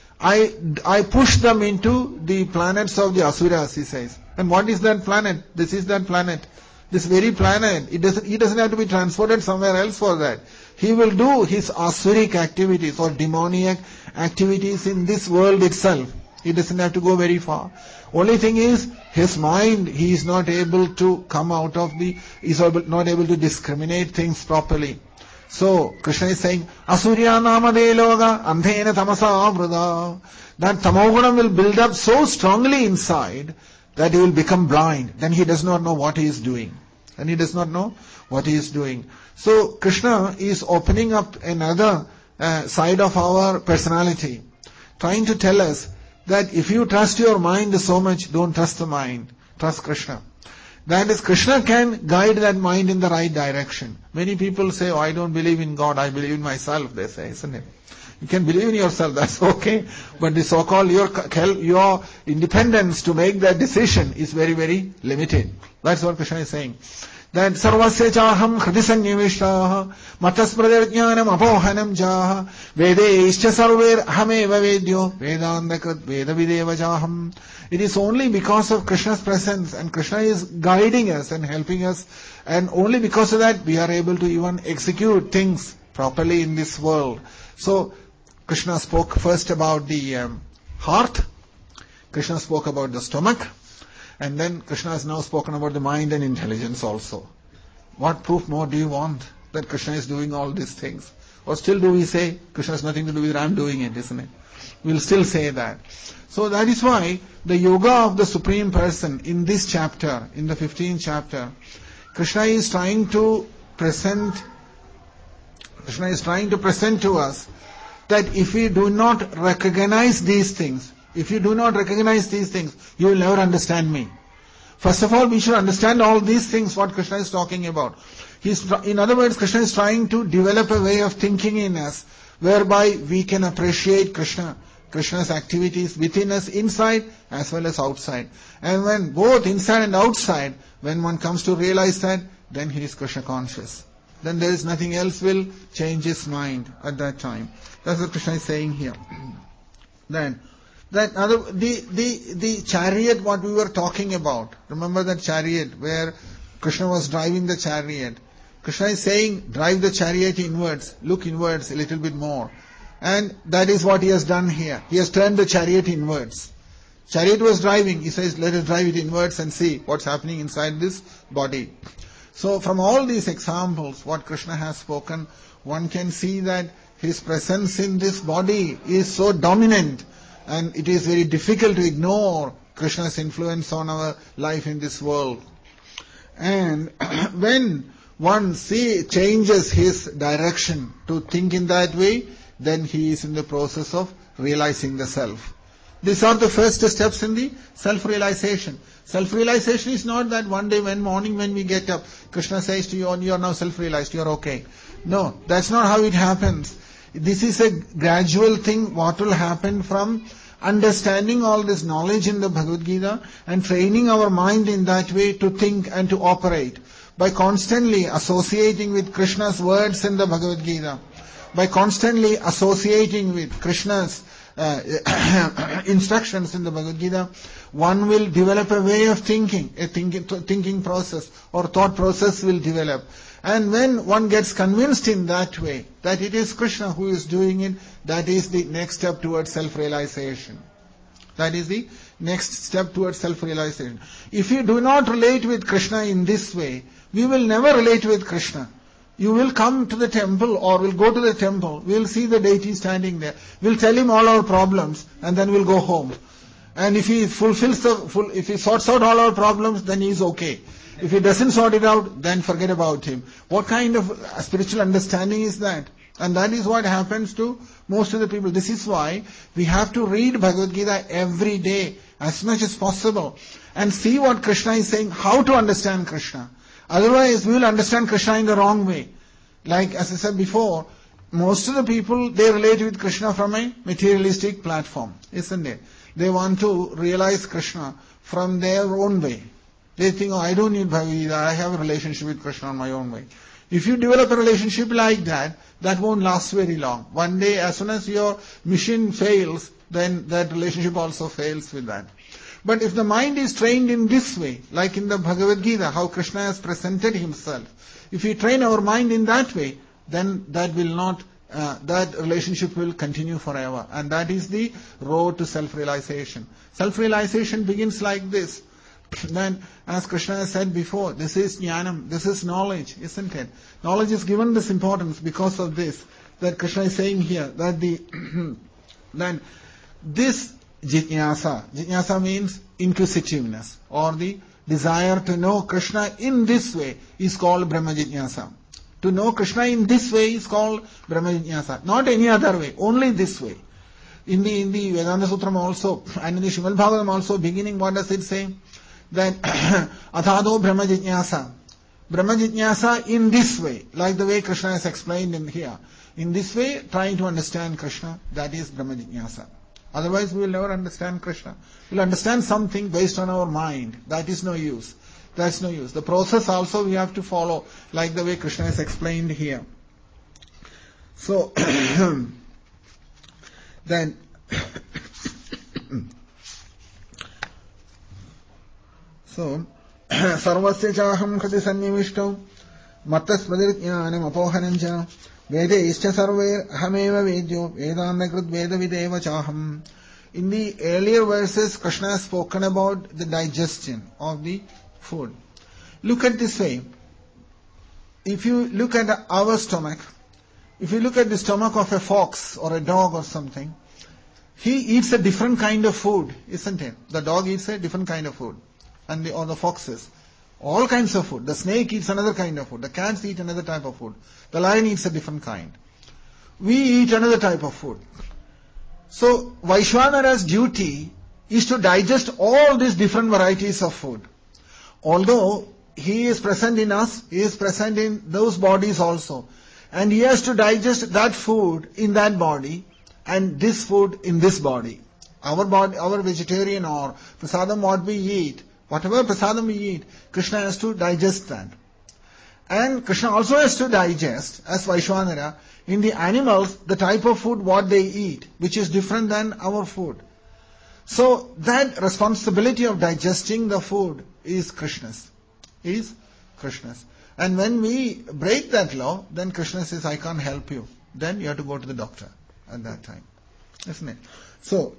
I, I push them into the planets of the Asuras, he says. And what is that planet? This is that planet. This very planet, it doesn't, he doesn't have to be transported somewhere else for that. He will do his Asuric activities or demoniac activities in this world itself. He doesn't have to go very far. Only thing is, his mind, he is not able to come out of the, he is not able to discriminate things properly. So, Krishna is saying, Asurya namade loga andhena tamasa avruda. That tamogunam will build up so strongly inside that he will become blind. Then he does not know what he is doing. And he does not know what he is doing. So, Krishna is opening up another uh, side of our personality, trying to tell us that if you trust your mind so much, don't trust the mind. Trust Krishna. That is, Krishna can guide that mind in the right direction. Many people say, oh, I don't believe in God, I believe in myself, they say, isn't it? You can believe in yourself, that's okay. But the so-called your, your independence to make that decision is very, very limited. That's what Krishna is saying. That sarvasya chaham hridisanyavishtaha mataspradarjnanam apohanam jaha vedeishcha sarver hameva vedyo vedandakrit vedavideva chaham It is only because of Krishna's presence, and Krishna is guiding us and helping us, and only because of that we are able to even execute things properly in this world. So Krishna spoke first about the um, heart, Krishna spoke about the stomach, and then Krishna has now spoken about the mind and intelligence also. What proof more do you want that Krishna is doing all these things? Or still do we say, Krishna has nothing to do with it, I'm doing it, isn't it? We'll still say that. So that is why the yoga of the Supreme Person in this chapter, in the fifteenth chapter, Krishna is trying to present, Krishna is trying to present to us that if we do not recognize these things, if you do not recognize these things, you will never understand me. First of all, we should understand all these things what Krishna is talking about. He's, in other words, Krishna is trying to develop a way of thinking in us whereby we can appreciate Krishna, Krishna's activities within us, inside as well as outside. And when both inside and outside, when one comes to realize that, then he is Krishna conscious. Then there is nothing else will change his mind at that time. That's what Krishna is saying here. Then, that other, the, the, the chariot what we were talking about, remember that chariot where Krishna was driving the chariot. Krishna is saying, drive the chariot inwards, look inwards a little bit more. And that is what he has done here. He has turned the chariot inwards. Chariot was driving, he says, let us drive it inwards and see what's happening inside this body. So from all these examples, what Krishna has spoken, one can see that his presence in this body is so dominant, and it is very difficult to ignore Krishna's influence on our life in this world. And when one see, changes his direction to think in that way, then he is in the process of realizing the self. These are the first steps in the self-realization. Self-realization is not that one day when morning when we get up, Krishna says to you, oh, you are now self-realized, you are okay. No, that's not how it happens. This is a gradual thing, what will happen from understanding all this knowledge in the Bhagavad Gita and training our mind in that way to think and to operate. By constantly associating with Krishna's words in the Bhagavad Gita, by constantly associating with Krishna's uh, instructions in the Bhagavad Gita, one will develop a way of thinking, a thinking, thinking process or thought process will develop. And when one gets convinced in that way, that it is Krishna who is doing it, that is the next step towards self-realization. That is the next step towards self-realization. If you do not relate with Krishna in this way, we will never relate with Krishna. You will come to the temple or will go to the temple, we will see the deity standing there, we will tell him all our problems and then we will go home. And if he fulfills the, full, if he sorts out all our problems, then he is okay. If he doesn't sort it out, then forget about him. What kind of spiritual understanding is that? And that is what happens to most of the people. This is why we have to read Bhagavad Gita every day as much as possible and see what Krishna is saying, how to understand Krishna. Otherwise, we will understand Krishna in the wrong way. Like as I said before, most of the people, they relate with Krishna from a materialistic platform, isn't it? They want to realize Krishna from their own way. They think, oh, I don't need Bhagavad Gita, I have a relationship with Krishna on my own way. If you develop a relationship like that, that won't last very long. One day, as soon as your mission fails, then that relationship also fails with that. But if the mind is trained in this way, like in the Bhagavad Gita, how Krishna has presented himself, if we train our mind in that way, then that will not, uh, that relationship will continue forever. And that is the road to self-realization. Self-realization begins like this. Then, as Krishna has said before, this is jnanam, this is knowledge, isn't it? Knowledge is given this importance because of this, that Krishna is saying here, that the, then this jitnyasa, jitnyasa means inquisitiveness, or the desire to know Krishna in this way is called Brahma Jitnyasa. To know Krishna in this way is called Brahma Jitnyasa, not any other way, only this way. In the, in the Vedanta Sutram also, and in the Srimad Bhagavatam also, beginning, what does it say? That Athado Brahma Jitnyasa. Brahma Jitnyasa in this way, like the way Krishna has explained in here. In this way, trying to understand Krishna, that is Brahma Jitnyasa. Otherwise, we will never understand Krishna. We will understand something based on our mind. That is no use. That's no use. The process also we have to follow, like the way Krishna has explained here. So, then, So, sarvasya chaham kriti sannivishto matta smadritjnanam apohananja vede ischa sarve ahameva vedyo vedanakrut veda videva chaham. In the earlier verses, Krishna has spoken about the digestion of the food. Look at this way. If you look at our stomach, if you look at the stomach of a fox or a dog or something, he eats a different kind of food, isn't it? The dog eats a different kind of food. And the, or the foxes. All kinds of food. The snake eats another kind of food. The cats eat another type of food. The lion eats a different kind. We eat another type of food. So, Vaishwanara's duty is to digest all these different varieties of food. Although he is present in us, he is present in those bodies also. And he has to digest that food in that body and this food in this body. Our body, our vegetarian or prasadam what we eat, whatever prasadam we eat, Krishna has to digest that. And Krishna also has to digest, as Vaishwanara, in the animals, the type of food what they eat, which is different than our food. So that responsibility of digesting the food is Krishna's. Is Krishna's. And when we break that law, then Krishna says, I can't help you. Then you have to go to the doctor at that time. Isn't it? So,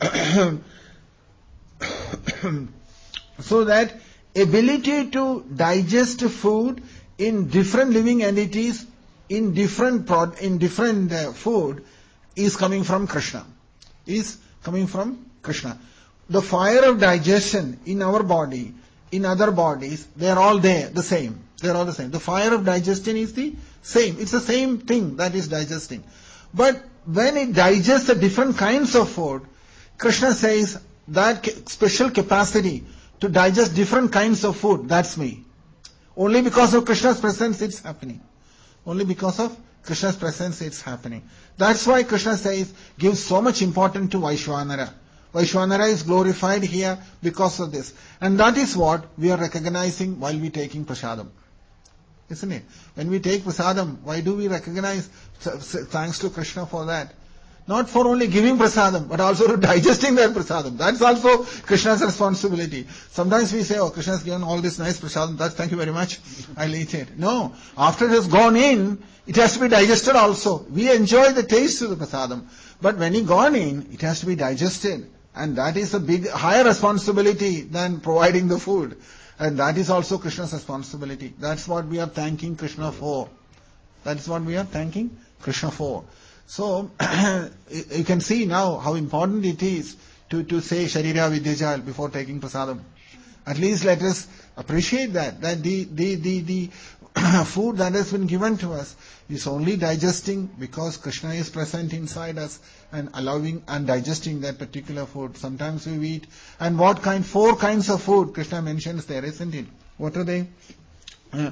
so that ability to digest food in different living entities, in different prod, in different uh, food, is coming from Krishna. Is coming from Krishna. The fire of digestion in our body, in other bodies, they are all there, the same. They are all the same. The fire of digestion is the same. It's the same thing that is digesting. But when it digests the different kinds of food, Krishna says that special capacity to digest different kinds of food, that's me. Only because of Krishna's presence it's happening. Only because of Krishna's presence it's happening. That's why Krishna says, gives so much importance to Vaishwanara. Vaishwanara is glorified here because of this. And that is what we are recognizing while we taking prasadam. Isn't it? When we take prasadam, why do we recognize thanks to Krishna for that? Not for only giving prasadam, but also to digesting that prasadam. That's also Krishna's responsibility. Sometimes we say, oh, Krishna has given all this nice prasadam, that's thank you very much, I'll eat it. No, after it has gone in, it has to be digested also. We enjoy the taste of the prasadam, but when it gone in, it has to be digested. And that is a big, higher responsibility than providing the food. And that is also Krishna's responsibility. That's what we are thanking Krishna for. That is what we are thanking Krishna for. So, you can see now how important it is to, to say Sharira Vidyajal before taking prasadam. At least let us appreciate that, that the, the, the, the food that has been given to us is only digesting because Krishna is present inside us and allowing and digesting that particular food. Sometimes we eat. And what kind? Four kinds of food Krishna mentions there, isn't it? What are they? Uh,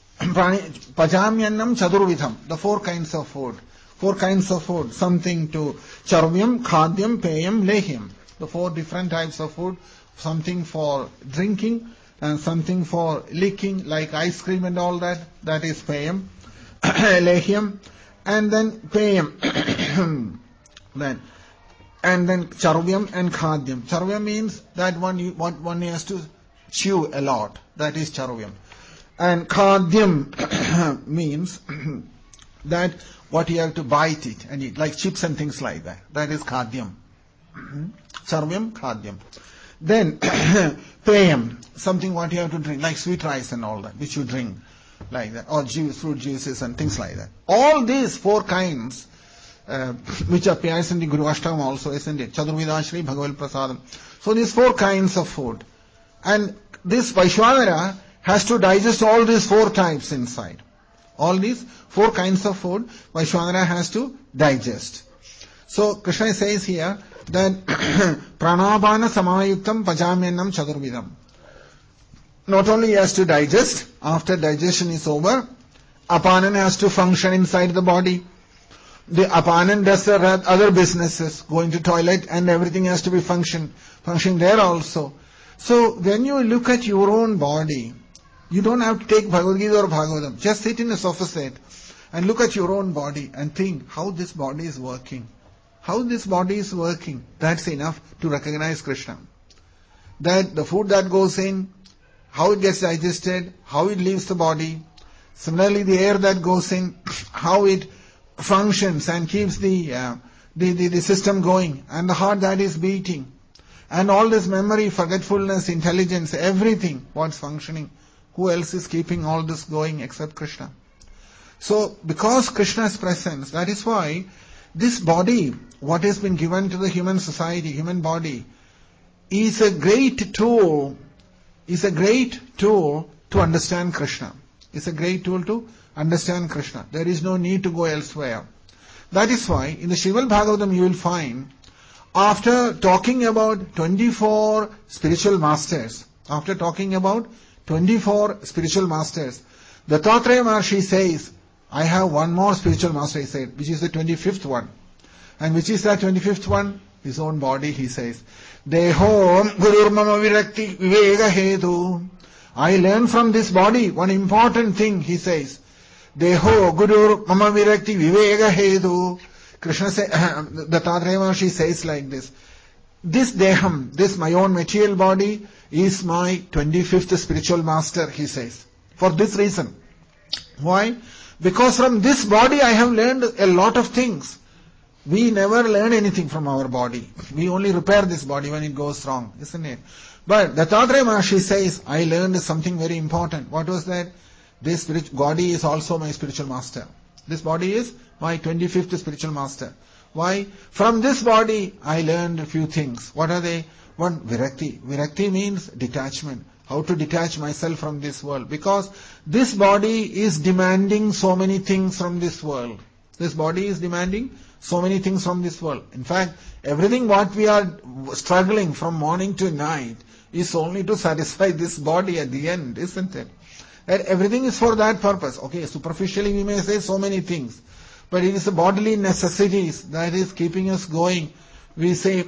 Pajamyannam Chadurvidham. The four kinds of food. Four kinds of food. Something to Charvyam, Khadyam, Peyam, Lehyam. The four different types of food. Something for drinking and something for licking, like ice cream and all that. That is Peyam. Lehyam. And then Peyam. then. And then Charvyam and Khadyam. Charvyam means that one, you, one, one has to chew a lot. That is Charvyam. And Khadyam means that what you have to bite it and eat, like chips and things like that. That is Khadyam. Charvyam, Khadyam. Then Peyam, something what you have to drink, like sweet rice and all that, which you drink, like that, or juice, fruit juices and things like that. All these four kinds, uh, which appears in the Guru Ashtakam also, isn't it? Chadurvidashri, Bhagavad Prasadam. So these four kinds of food. And this Vaishwanara has to digest all these four types inside. All these four kinds of food, Vaishwanara has to digest. So Krishna says here that pranabana samayuktam pajamyanam chadurvidam. Not only he has to digest, after digestion is over, apanan has to function inside the body. The apanan does the other businesses, going to toilet and everything has to be function, functioning there also. So when you look at your own body, you don't have to take Bhagavad Gita or Bhagavatam. Just sit in a sofa set and look at your own body and think how this body is working. How this body is working. That's enough to recognize Krishna. That the food that goes in, how it gets digested, how it leaves the body. Similarly, the air that goes in, how it functions and keeps the, uh, the, the, the system going, and the heart that is beating. And all this memory, forgetfulness, intelligence, everything, what's functioning. Who else is keeping all this going except Krishna? So, because Krishna's presence, that is why this body, what has been given to the human society, human body, is a great tool, is a great tool to understand Krishna. It's a great tool to understand Krishna. There is no need to go elsewhere. That is why in the Srimad Bhagavatam you will find, after talking about twenty-four spiritual masters, after talking about twenty-four spiritual masters, Dattatreya Maharshi says, I have one more spiritual master, he said, which is the twenty-fifth one. And which is that twenty-fifth one? His own body, he says. Deho Gurur Mama Virakti Viveka Hetu. I learn from this body one important thing, he says. Deho Gurur Mama Virakti Viveka Hetu. Krishna says, Dattatreya Maharshi says like this. This Deham, this my own material body, is my twenty-fifth spiritual master, he says. For this reason. Why? Because from this body I have learned a lot of things. We never learn anything from our body. We only repair this body when it goes wrong, isn't it? But Dattatreya Maharshi says, I learned something very important. What was that? This spiritual body is also my spiritual master. This body is my twenty-fifth spiritual master. Why? From this body I learned a few things. What are they? One, Virakti. Virakti means detachment. How to detach myself from this world. Because this body is demanding so many things from this world. This body is demanding so many things from this world. In fact, everything what we are struggling from morning to night is only to satisfy this body at the end, isn't it? That everything is for that purpose. Okay, superficially we may say so many things, but it is the bodily necessities that is keeping us going. We say,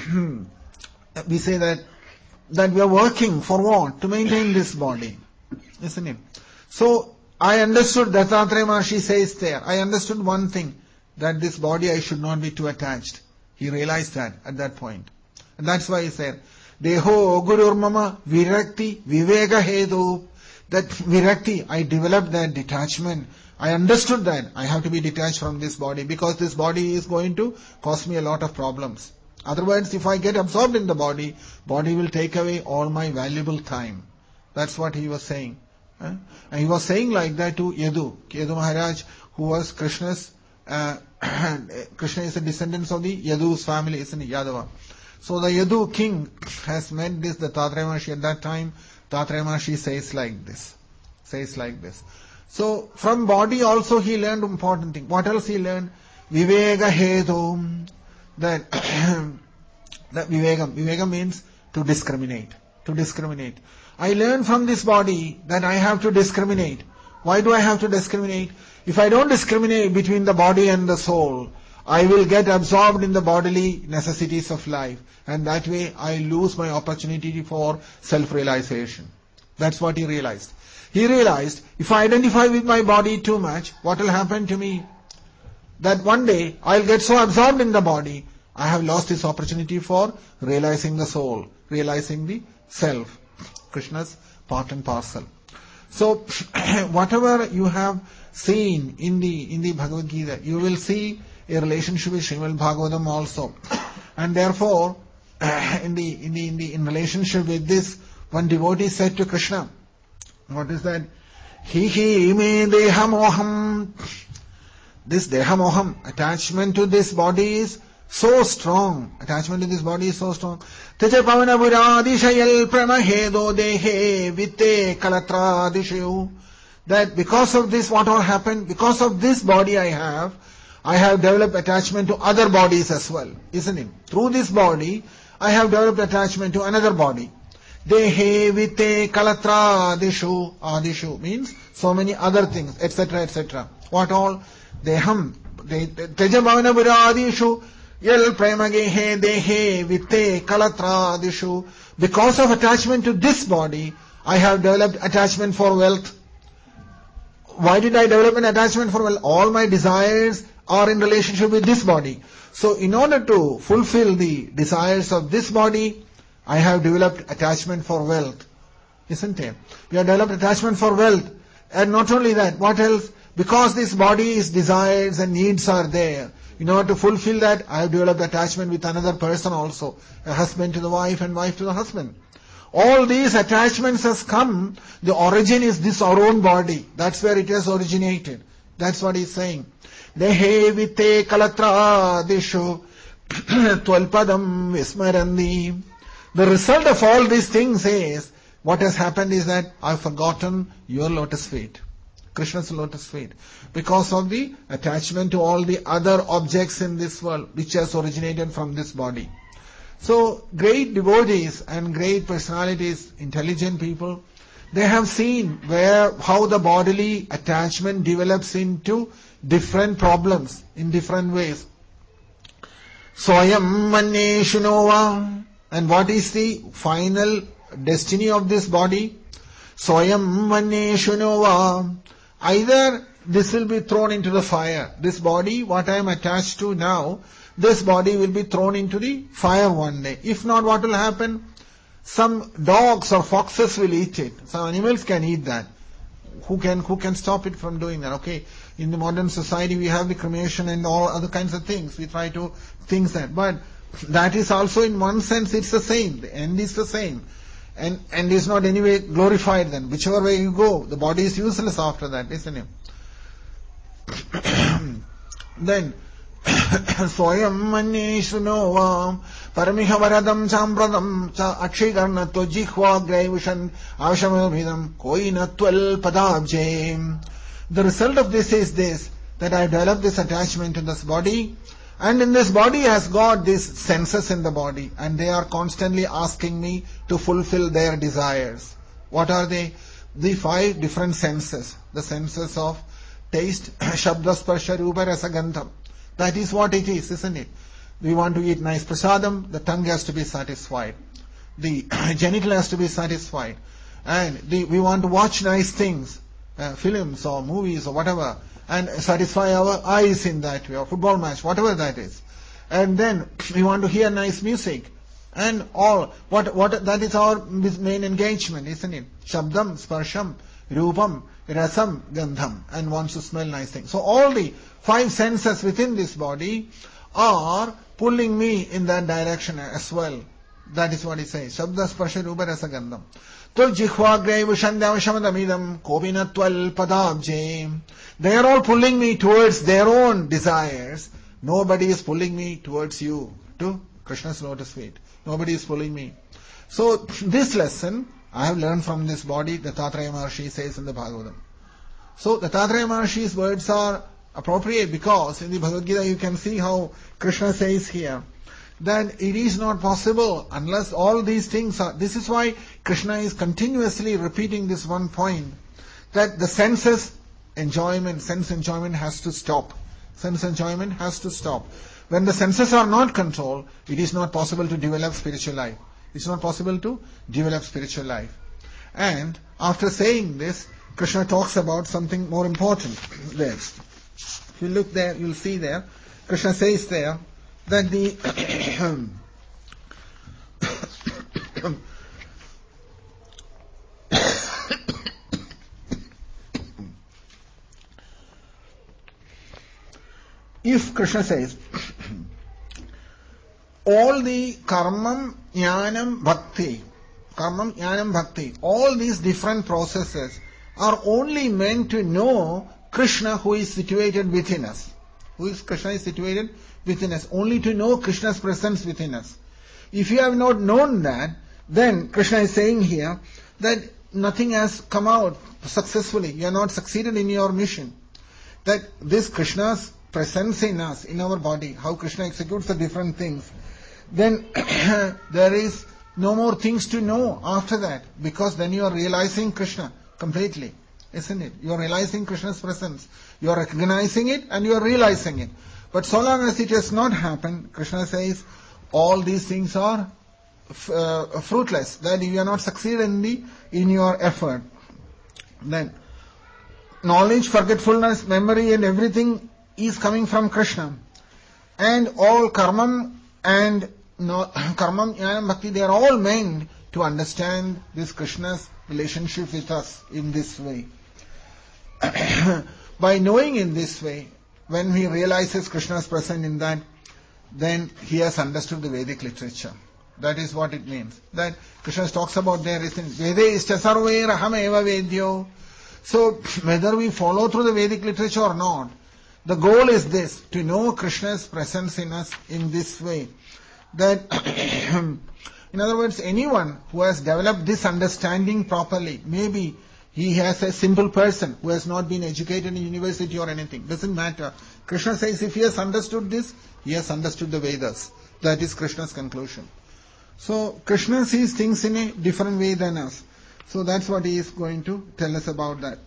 we say that that we are working for what? To maintain this body, isn't it? So I understood, Dattatreya Maharshi says there, I understood one thing, that this body I should not be too attached. He realized that at that point. And that's why he said, Deho Gurur Mama Virakti Viveka Hetu. That Virakti, I developed that detachment. I understood that I have to be detached from this body because this body is going to cause me a lot of problems. Otherwise, if I get absorbed in the body, body will take away all my valuable time. That's what he was saying. And he was saying like that to Yadu. Yadu Maharaj, who was Krishna's, uh, Krishna is a descendant of the Yadu's family, isn't he? Yadava. So the Yadu king has met this, the Dattatreya Maharshi at that time. Dattatreya Maharshi says like this. Says like this. So from body also he learned important thing. What else he learned? Viveka Hetu. That, that Vivekam. Vivekam means to discriminate. To discriminate. I learn from this body that I have to discriminate. Why do I have to discriminate? If I don't discriminate between the body and the soul, I will get absorbed in the bodily necessities of life. And that way I lose my opportunity for self-realization. That's what he realized. He realized, if I identify with my body too much, what will happen to me? That one day I'll get so absorbed in the body, I have lost this opportunity for realizing the soul, realizing the self. Krishna's part and parcel. So, whatever you have seen in the in the Bhagavad Gita, you will see a relationship with Srimad Bhagavatam also. And therefore, in the in the in the in relationship with this, one devotee said to Krishna, what is that? Hi hi me dehamoham. This dehamoham, attachment to this body is so strong. Attachment to this body is so strong. Taja pavana buradishayal pramahedo dehe vitte kalatradishayu. That because of this, what all happened? Because of this body I have, I have developed attachment to other bodies as well. Isn't it? Through this body, I have developed attachment to another body. Dehe vitte kalatradishu. Adishu means so many other things, et cetera, et cetera. What all? Deham. Taja pavana buradishu. Yal premagehe dehe vitte kalatradishu. Because of attachment to this body, I have developed attachment for wealth. Why did I develop an attachment for wealth? All my desires are in relationship with this body. So in order to fulfill the desires of this body, I have developed attachment for wealth. isn't it? We have developed attachment for wealth. And not only that, what else? Because this body's desires and needs are there. In order to fulfill that, I have developed attachment with another person also. A husband to the wife and wife to the husband. All these attachments has come, the origin is this our own body. That's where it has originated. That's what he's saying. Dehe vite kalatradishu twalpadam vismarandi. The result of all these things is, what has happened is that I've forgotten your lotus feet. Krishna's lotus feet. Because of the attachment to all the other objects in this world, which has originated from this body. So, great devotees and great personalities, intelligent people, they have seen where, how the bodily attachment develops into different problems in different ways. Swayam manye shunova. And what is the final destiny of this body? Swayam manye shunova. Either this will be thrown into the fire. This body, what I am attached to now, this body will be thrown into the fire one day. If not, what will happen? Some dogs or foxes will eat it. Some animals can eat that. Who can, who can stop it from doing that? Okay. In the modern society, we have the cremation and all other kinds of things. We try to think that. But that is also, in one sense, it's the same. The end is the same. And, and is not anyway glorified then. Whichever way you go, the body is useless after that, isn't it? Then, Swayam manye shrunovam paramiha varadam champradam cha akshikarnatva jihva graivishan avashamabhidam koinatval padabje. The result of this is this, that I developed this attachment to this body, and in this body has got these senses in the body, and they are constantly asking me to fulfill their desires. What are they? The five different senses. The senses of taste, shabda, sparsha, rupa, rasa, gandham. That is what it is, isn't it? We want to eat nice prasadam, the tongue has to be satisfied. The genital has to be satisfied. And the, we want to watch nice things, uh, films or movies or whatever, and satisfy our eyes in that way, or football match, whatever that is. And then we want to hear nice music. And all, what, what, that is our main engagement, isn't it? Shabdam, sparsham, rupam, rasam, gandham, and wants to smell nice things. So all the five senses within this body are pulling me in that direction as well. That is what he says. Shabda, sparsha, rupa, rasa, gandham. Tol jihvagre vishandavashamadamidam kobinatval padabje. They are all pulling me towards their own desires. Nobody is pulling me towards you, to Krishna's lotus feet. Nobody is pulling me. So this lesson I have learned from this body, the Dattatreya Maharshi says in the Bhagavatam. So the Dattatreya Maharshi's words are appropriate because in the Bhagavad Gita you can see how Krishna says here that it is not possible unless all these things are. This is why Krishna is continuously repeating this one point, that the senses enjoyment, sense enjoyment has to stop. Sense enjoyment has to stop. When the senses are not controlled, it is not possible to develop spiritual life. It's not possible to develop spiritual life. And after saying this, Krishna talks about something more important there. If you look there, you'll see there, Krishna says there that the if Krishna says all the karmam, jnanam, bhakti, karmam, jnanam, bhakti, all these different processes are only meant to know Krishna who is situated within us. Who is Krishna is situated within us. Only to know Krishna's presence within us. If you have not known that, then Krishna is saying here that nothing has come out successfully. You are not succeeded in your mission. That this Krishna's presence in us, in our body, how Krishna executes the different things, then there is no more things to know after that, because then you are realizing Krishna completely, isn't it? You are realizing Krishna's presence. You are recognizing it and you are realizing it. But so long as it has not happened, Krishna says, all these things are uh, fruitless, that you are not succeeded in, the, in your effort. Then, knowledge, forgetfulness, memory and everything is coming from Krishna. And all karmam and no, karmam, jnanam, bhakti, they are all meant to understand this Krishna's relationship with us in this way. By knowing in this way, when he realizes Krishna is present in that, then he has understood the Vedic literature. That is what it means. That Krishna talks about there is in Vedescha sarve raham eva vedyo. So whether we follow through the Vedic literature or not, the goal is this, to know Krishna's presence in us in this way. That in other words, anyone who has developed this understanding properly, maybe he has a simple person who has not been educated in university or anything, doesn't matter. Krishna says if he has understood this, he has understood the Vedas. That is Krishna's conclusion. So Krishna sees things in a different way than us. So that's what he is going to tell us about that.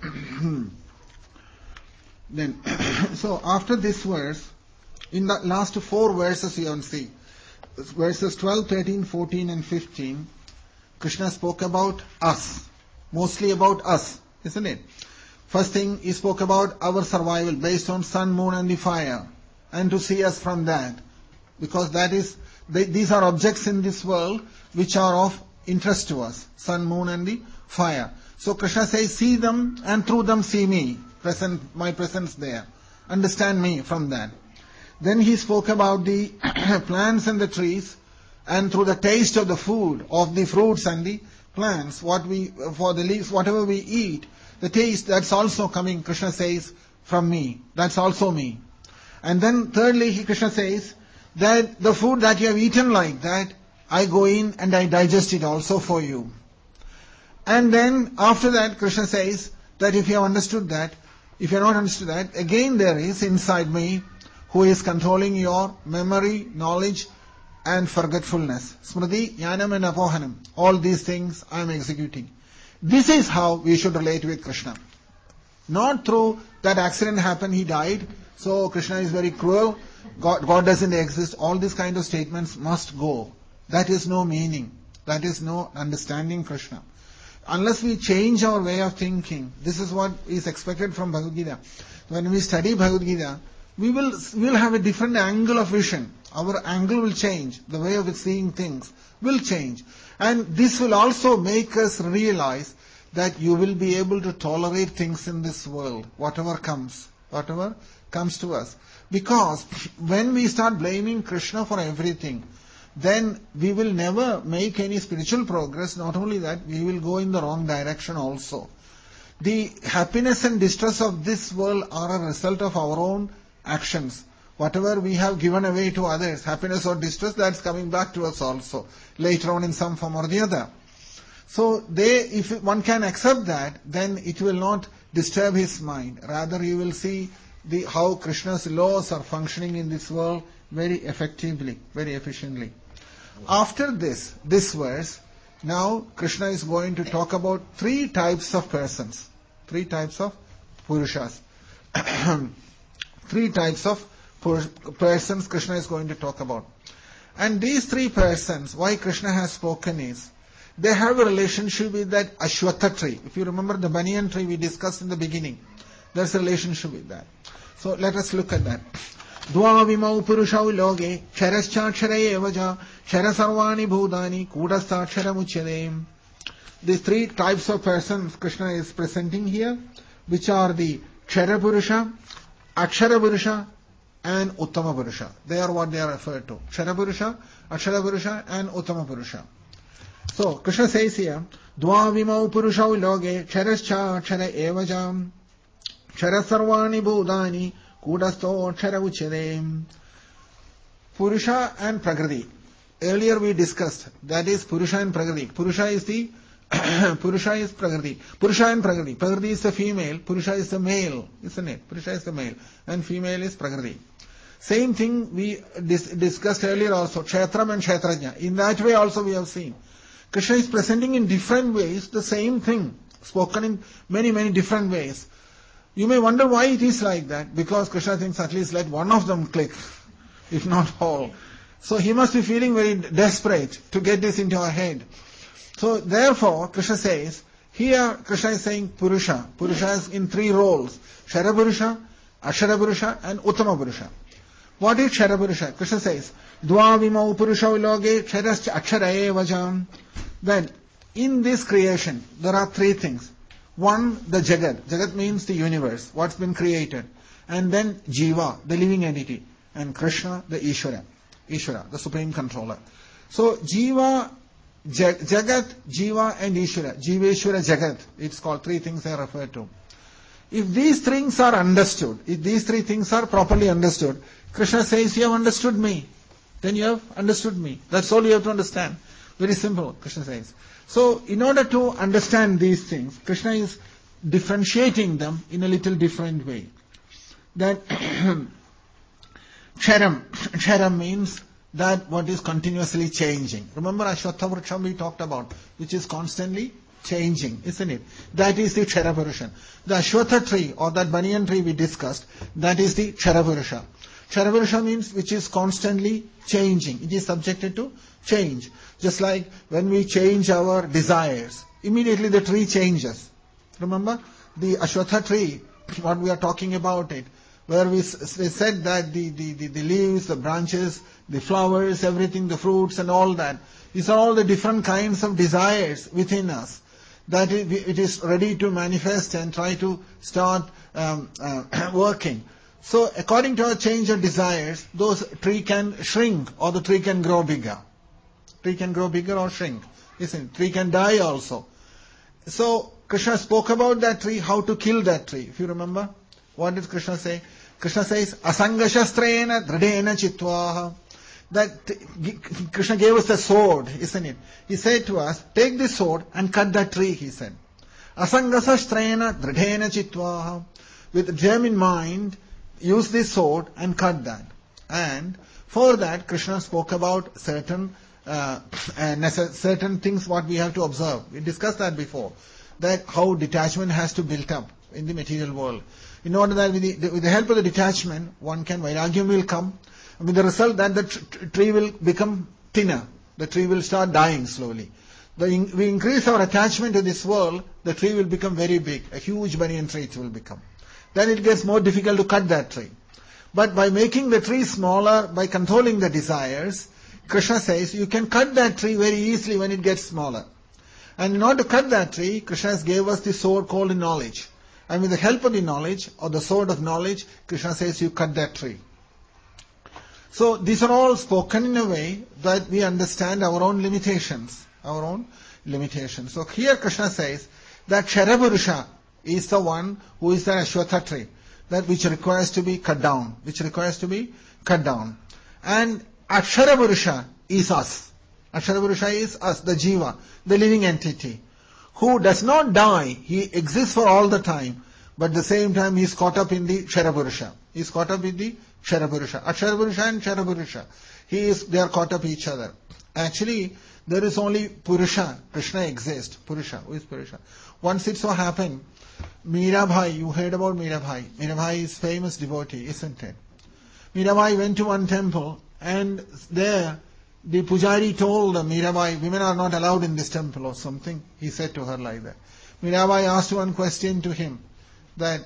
Then, so after this verse, in the last four verses you can see, verses twelve, thirteen, fourteen and fifteen, Krishna spoke about us, mostly about us, isn't it? First thing, he spoke about our survival based on sun, moon and the fire, and to see us from that, because that is, they, these are objects in this world which are of interest to us, sun, moon and the fire. So Krishna says, see them and through them see me, present, my presence there. Understand me from that. Then he spoke about the plants and the trees, and through the taste of the food, of the fruits and the plants, what we, for the leaves, whatever we eat, the taste, that's also coming, Krishna says, from me. That's also me. And then thirdly, he, Krishna says, that the food that you have eaten like that, I go in and I digest it also for you. And then after that, Krishna says that if you have understood that, if you have not understood that, again there is inside me who is controlling your memory, knowledge and forgetfulness. Smriti, Jnanam and Apohanam. All these things I am executing. This is how we should relate with Krishna. Not through that accident happened, he died, so Krishna is very cruel, God, God doesn't exist. All these kind of statements must go. That is no meaning. That is no understanding Krishna. Unless we change our way of thinking, this is what is expected from Bhagavad Gita. When we study Bhagavad Gita, we will we will have a different angle of vision. Our angle will change. The way of seeing things will change. And this will also make us realize that you will be able to tolerate things in this world, whatever comes, whatever comes to us. Because when we start blaming Krishna for everything, then we will never make any spiritual progress. Not only that, we will go in the wrong direction also. The happiness and distress of this world are a result of our own actions. Whatever we have given away to others, happiness or distress, that's coming back to us also, later on in some form or the other. So they, if one can accept that, then it will not disturb his mind. Rather, you will see the how Krishna's laws are functioning in this world very effectively, very efficiently. After this, this verse, now Krishna is going to talk about three types of persons. Three types of Purushas. Three types of persons Krishna is going to talk about. And these three persons, why Krishna has spoken is, they have a relationship with that Ashwatha tree. If you remember the banyan tree we discussed in the beginning, there's a relationship with that. So let us look at that. Dvavimau purushau loge, ksharascha evaja, kshara sarvani bhudani, kudastha muchyade. These three types of persons Krishna is presenting here, which are the Kshara Purusha, Akshara Purusha, and Uttama Purusha. They are what they are referred to. Kshara Purusha, Akshara Purusha, and Uttama Purusha. So, Krishna says here, Dvavimau purushau loge, ksharascha akshara evajam, kshara sarvani bhudani, kudasto akshara uchyade. Purusha and Prakriti. Earlier we discussed, that is Purusha and Prakriti. Purusha is the, Purusha is Prakriti. Purusha and Prakriti. Prakriti is the female, Purusha is the male, isn't it? Purusha is the male, and female is Prakriti. Same thing we dis- discussed earlier also, Kshetram and Kshetrajna. In that way also we have seen. Krishna is presenting in different ways the same thing, spoken in many, many different ways. You may wonder why it is like that, because Krishna thinks at least let one of them click, if not all. So he must be feeling very desperate to get this into our head. So therefore, Krishna says, here Krishna is saying Purusha. Purusha is in three roles, Kshara Purusha, Akshara Purusha, and Uttama Purusha. What is Kshara Purusha? Krishna says, Dvavimau purushau loge ksharascha akshara evajam. Then, in this creation, there are three things. One, the Jagat. Jagat means the universe, what's been created. And then Jiva, the living entity. And Krishna, the Ishvara. Ishvara, the supreme controller. So Jiva, Jagat, Jiva and Ishvara. Jiveshvara, Jagat. It's called three things I refer to. If these things are understood, if these three things are properly understood, Krishna says, you have understood me. Then you have understood me. That's all you have to understand. Very simple, Krishna says. So, in order to understand these things, Krishna is differentiating them in a little different way. That Charam, Charam means that what is continuously changing. Remember Ashwatha Vriksham we talked about, which is constantly changing, isn't it? That is the Charapurusha. The Ashwatha tree or that banyan tree we discussed, that is the Charapurusha. Charapurusha means which is constantly changing. It is subjected to change. Just like when we change our desires, immediately the tree changes. Remember the Ashwatha tree, what we are talking about it, where we, s- we said that the, the, the, the leaves, the branches, the flowers, everything, the fruits and all that, these are all the different kinds of desires within us. That it, it is ready to manifest and try to start um, uh, working. So according to our change of desires, those tree can shrink or the tree can grow bigger. Tree can grow bigger or shrink. Listen, tree can die also. So Krishna spoke about that tree, how to kill that tree. If you remember, what did Krishna say? Krishna says, Asangashastrena dridena chitvaha. That Krishna gave us a sword, isn't it? He said to us, take this sword and cut that tree, he said. Asangashastrena dridena chitvaha. With gem in mind, use this sword and cut that. And for that, Krishna spoke about certain uh, uh, certain things what we have to observe. We discussed that before. That how detachment has to build up in the material world. In order that with the, with the help of the detachment, one can, vairagyam will come. With the result that the tr- tree will become thinner. The tree will start dying slowly. The in, we increase our attachment to this world, the tree will become very big. A huge banyan tree it will become. Then it gets more difficult to cut that tree. But by making the tree smaller, by controlling the desires, Krishna says you can cut that tree very easily when it gets smaller. And in order to cut that tree, Krishna gave us the sword called knowledge. And with the help of the knowledge, or the sword of knowledge, Krishna says you cut that tree. So these are all spoken in a way that we understand our own limitations. Our own limitations. So here Krishna says that Charapurusha is the one who is the Ashwatha tree, that which requires to be cut down, which requires to be cut down. And Akshara is us. Akshara is us, the Jiva, the living entity, who does not die. He exists for all the time, but at the same time he is caught up in the Charapurusha. He is caught up in the Charapurusha. Akshara and Charapurusha. He is, they are caught up each other. Actually, there is only Purusha. Krishna exists. Purusha. Who is Purusha? Once it so happened, Mirabai, you heard about Mirabai. Mirabai is famous devotee, isn't it? Mirabai went to one temple, and there the pujari told Mirabai, women are not allowed in this temple or something. He said to her like that. Mirabai asked one question to him, that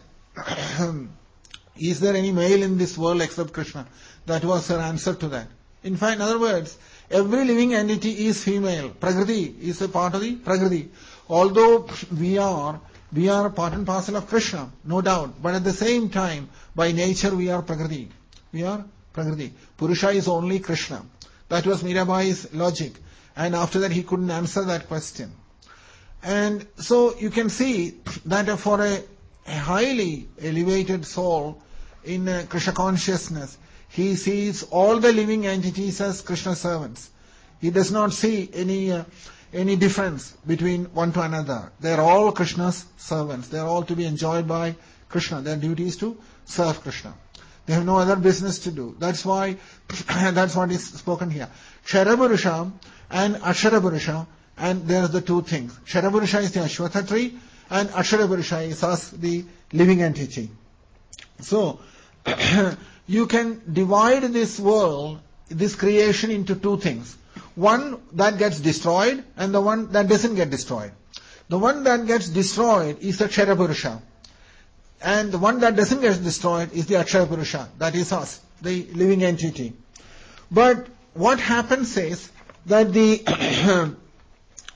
is there any male in this world except Krishna? That was her answer to that. In fact, in other words, every living entity is female. Prakriti is a part of the Prakriti. Although we are we are part and parcel of Krishna, no doubt. But at the same time, by nature we are Prakriti. We are Prakriti. Purusha is only Krishna. That was Mirabai's logic. And after that he couldn't answer that question. And so you can see that for a, a highly elevated soul in uh, Krishna consciousness, he sees all the living entities as Krishna servants. He does not see any uh, any difference between one to another. They are all Krishna's servants. They are all to be enjoyed by Krishna. Their duty is to serve Krishna. They have no other business to do. That's why, that's what is spoken here. Charapurusha and Akshara, and there's the two things. Charapurusha is the Ashwatha tree, and Akshara is us, the living entity. So, you can divide this world, this creation into two things. One that gets destroyed, and the one that doesn't get destroyed. The one that gets destroyed is the Charapurusha. And the one that doesn't get destroyed is the Akshara Purusha, that is us, the living entity. But what happens is that the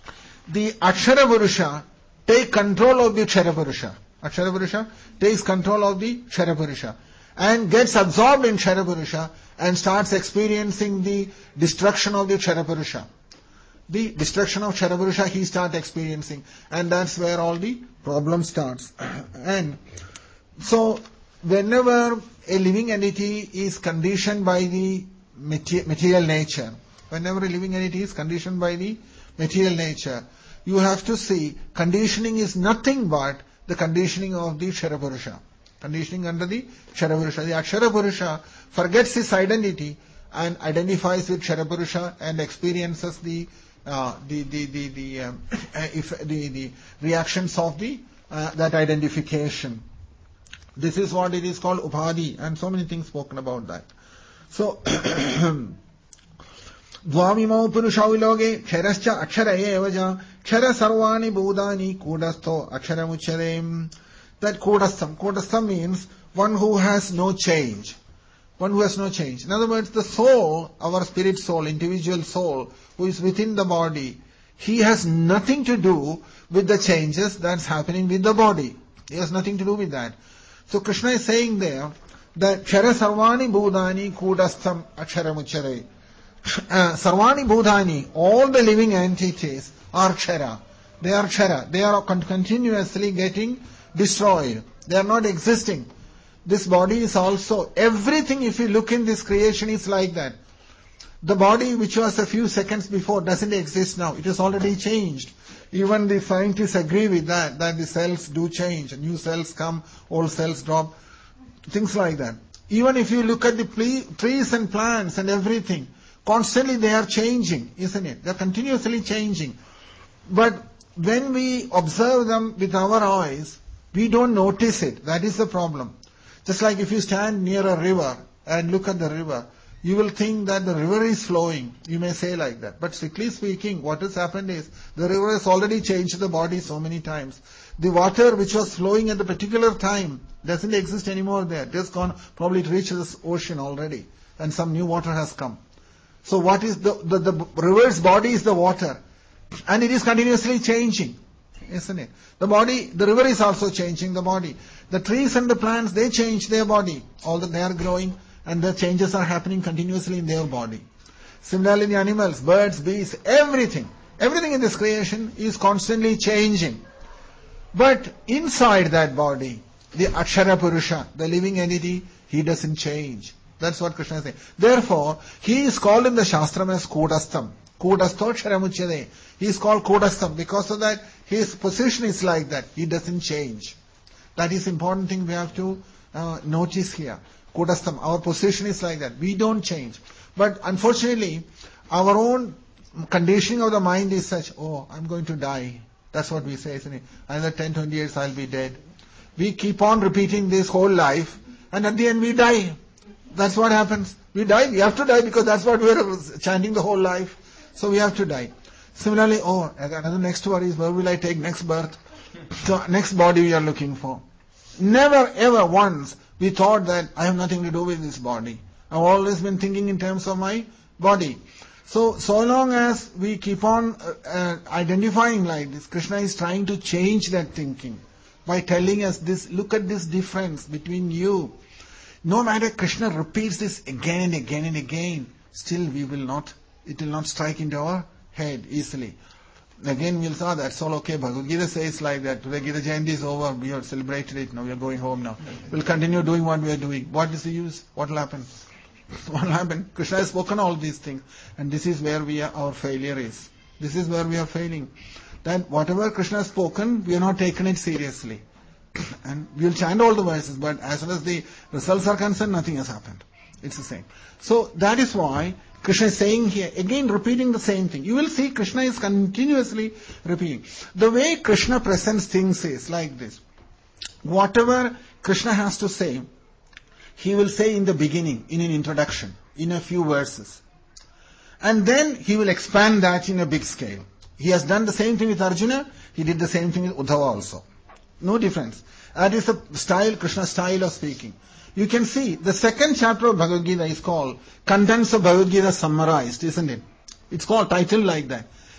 the Akshara Purusha take control of the Kshara Purusha. Akshara Purusha takes control of the Kshara Purusha and gets absorbed in Kshara Purusha and starts experiencing the destruction of the Kshara Purusha. The destruction of Kshara Purusha he starts experiencing, and that's where all the problem starts. And so whenever a living entity is conditioned by the material nature, whenever a living entity is conditioned by the material nature, you have to see conditioning is nothing but the conditioning of the Kshara Purusha. Conditioning under the Kshara Purusha. The Akshara Purusha forgets its identity and identifies with Kshara Purusha and experiences the uh, the the the the, um, if the the reactions of the uh, that identification. This is what it is called upadhi, and so many things spoken about that. So Dvamimau Purushau Viloge, Kshirascha Akshara Evaja, Kshara Sarvani Budani, Kudasto, Akshara Muchadem. That Kudastam. Kudastam means one who has no change. One who has no change. In other words, the soul, our spirit soul, individual soul, who is within the body, he has nothing to do with the changes that's happening with the body. He has nothing to do with that. So Krishna is saying there that Kshara Sarvani Budani Kudastam Akshara Muchare. Uh, Sarvani Budani, all the living entities are Kshara. They are Kshara. They are con- continuously getting destroyed. They are not existing. This body is also, everything if you look in this creation is like that. The body which was a few seconds before doesn't exist now. It has already changed. Even the scientists agree with that, that the cells do change. New cells come, old cells drop. Things like that. Even if you look at the ple- trees and plants and everything, constantly they are changing, isn't it? They are continuously changing. But when we observe them with our eyes, we don't notice it. That is the problem. Just like if you stand near a river and look at the river, you will think that the river is flowing. You may say like that. But strictly speaking, what has happened is the river has already changed the body so many times. The water which was flowing at the particular time doesn't exist anymore there. It has gone, probably it reached the ocean already, and some new water has come. So what is the, the, the river's body is the water, and it is continuously changing, isn't it? The body, the river is also changing the body. The trees and the plants, they change their body. All that they are growing, and the changes are happening continuously in their body. Similarly, the animals, birds, bees, everything, everything in this creation is constantly changing. But inside that body, the Akshara Purusha, the living entity, he doesn't change. That's what Krishna is saying. Therefore, he is called in the Shastram as Kudastam. Kudasto Ksharamuchyade. He is called Kudastam. Because of that, his position is like that. He doesn't change. That is important thing we have to uh, notice here. Kudastam. Our position is like that. We don't change. But unfortunately, our own conditioning of the mind is such, oh, I'm going to die. That's what we say, isn't it? Another ten, twenty years I'll be dead. We keep on repeating this whole life, and at the end we die. That's what happens. We die. We have to die because that's what we are chanting the whole life. So we have to die. Similarly, oh, another next worry is where will I take next birth? So next body we are looking for. Never ever once we thought that I have nothing to do with this body. I've always been thinking in terms of my body. So, so long as we keep on uh, uh, identifying like this, Krishna is trying to change that thinking by telling us this, look at this difference between you. No matter Krishna repeats this again and again and again, still we will not, it will not strike into our head easily. Again we'll say, oh, that's all okay. Bhagavad Gita says like that. Today Gita Jayanti is over. We have celebrated it. Now we are going home now. We'll continue doing what we are doing. What is the use? What will happen? What will happen? Krishna has spoken all these things. And this is where we are, our failure is. This is where we are failing. That whatever Krishna has spoken, we have not taken it seriously. And we will chant all the verses, but as far as the results are concerned, nothing has happened. It's the same. So that is why Krishna is saying here, again repeating the same thing. You will see Krishna is continuously repeating. The way Krishna presents things is like this. Whatever Krishna has to say, he will say in the beginning, in an introduction, in a few verses. And then he will expand that in a big scale. He has done the same thing with Arjuna, he did the same thing with Uddhava also. No difference. That is the style, Krishna's style of speaking. You can see, the second chapter of Bhagavad Gita is called Contents of Bhagavad Gita Summarized, isn't it? It's called, titled like that.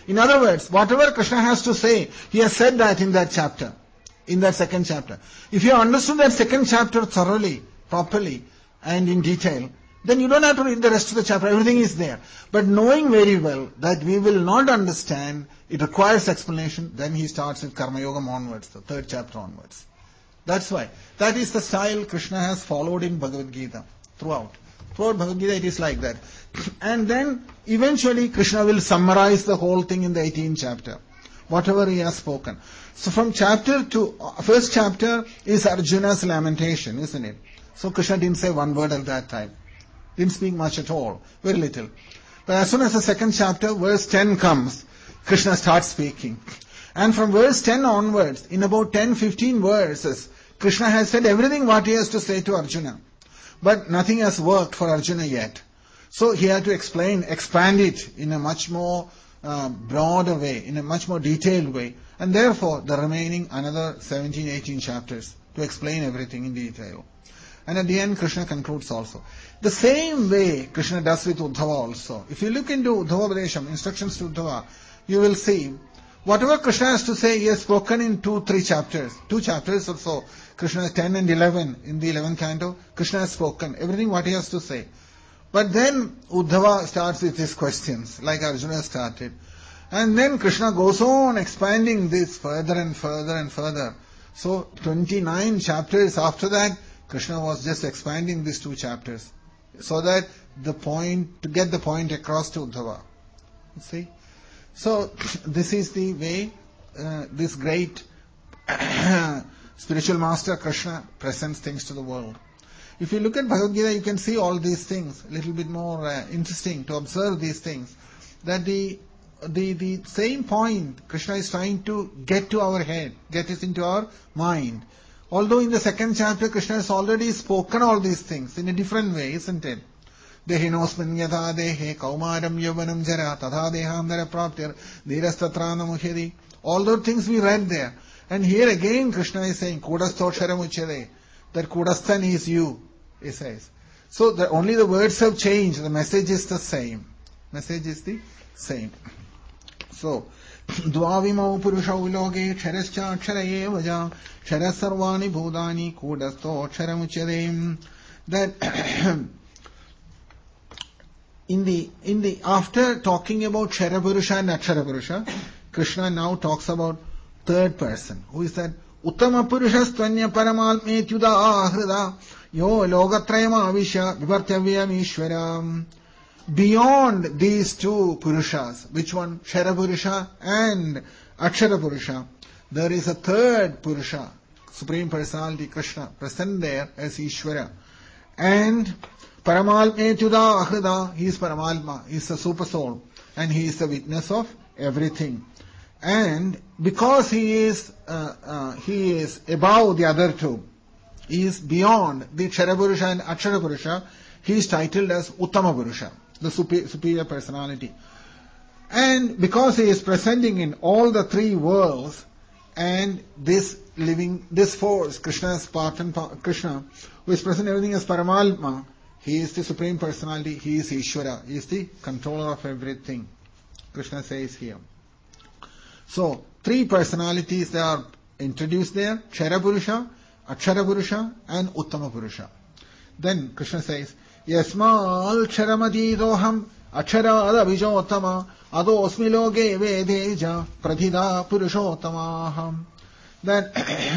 In other words, whatever Krishna has to say, he has said that in that chapter, in that second chapter. If you have understood that second chapter thoroughly, properly, and in detail, then you don't have to read the rest of the chapter, everything is there. But knowing very well that we will not understand, it requires explanation, then he starts with Karma Yoga onwards, the third chapter onwards. That's why. That is the style Krishna has followed in Bhagavad Gita, throughout. Throughout Bhagavad Gita it is like that. And then eventually Krishna will summarize the whole thing in the eighteenth chapter, whatever he has spoken. So from chapter two, first chapter is Arjuna's lamentation, isn't it? So Krishna didn't say one word at that time. Didn't speak much at all, very little. But as soon as the second chapter, verse ten comes, Krishna starts speaking. And from verse ten onwards, in about ten to fifteen verses, Krishna has said everything what he has to say to Arjuna. But nothing has worked for Arjuna yet. So he had to explain, expand it in a much more uh, broader way, in a much more detailed way. And therefore, the remaining another seventeen, eighteen chapters to explain everything in detail. And at the end, Krishna concludes also. The same way Krishna does with Uddhava also. If you look into Uddhava-padesham, instructions to Uddhava, you will see whatever Krishna has to say, he has spoken in two, three chapters. Two chapters or so. Krishna ten and eleven in the eleventh canto, Krishna has spoken everything what he has to say. But then Uddhava starts with his questions, like Arjuna started. And then Krishna goes on expanding this further and further and further. So twenty-nine chapters after that, Krishna was just expanding these two chapters, so that the point, to get the point across to Uddhava. See? So, this is the way uh, this great spiritual master Krishna presents things to the world. If you look at Bhagavad Gita, you can see all these things, a little bit more uh, interesting to observe these things. That the, the, the same point Krishna is trying to get to our head, get it into our mind. Although in the second chapter Krishna has already spoken all these things in a different way, isn't it? Dehinosmin yatha dehe kaumaram yavanam jara tadha dehamdara praptir dhirastatrana muhyadi. All those things we read there. And here again Krishna is saying, Kudastoksharam uchyade. That Kudasthan is you, he says. So the, only the words have changed, the message is the same. Message is the same. So, Dvavimau purushau loge ksharascha aksharaye vaja ksharas sarvani bhudani kudasto aksharamuchadem. That in the in the after talking about Kshara Purusha and Akshara Purusha, Krishna now talks about third person. Who is that? Uttama Purushastvanya Paramalmetyuda Ahrida Yo Logatrayama Avisha Vivartyavyam Ishwaram. Beyond these two Purushas, which one? Kshara Purusha and Akshara Purusha, there is a third Purusha, Supreme Personality Krishna, present there as Ishvara. And Paramalmetyuda Ahrida, he is Paramalma, he is the Super Soul, and he is the witness of everything. And because he is uh, uh, he is above the other two, he is beyond the Kshara Purusha and Akshara Purusha, he is titled as Uttama Purusha, the superior personality. And because he is presenting in all the three worlds, and this living, this force, Krishna's part and part, Krishna, who is present everything as Paramatma, he is the supreme personality, he is Ishvara, he is the controller of everything. Krishna says here. So, three personalities they are introduced there, Kshara Purusha, Akshara Purusha, and Uttama Purusha. Then Krishna says, Yasmal Ksharamadidoham Akshara Adabhijottama Ado Osmi Loge Vedeja Pradhida Purushottamaham. Then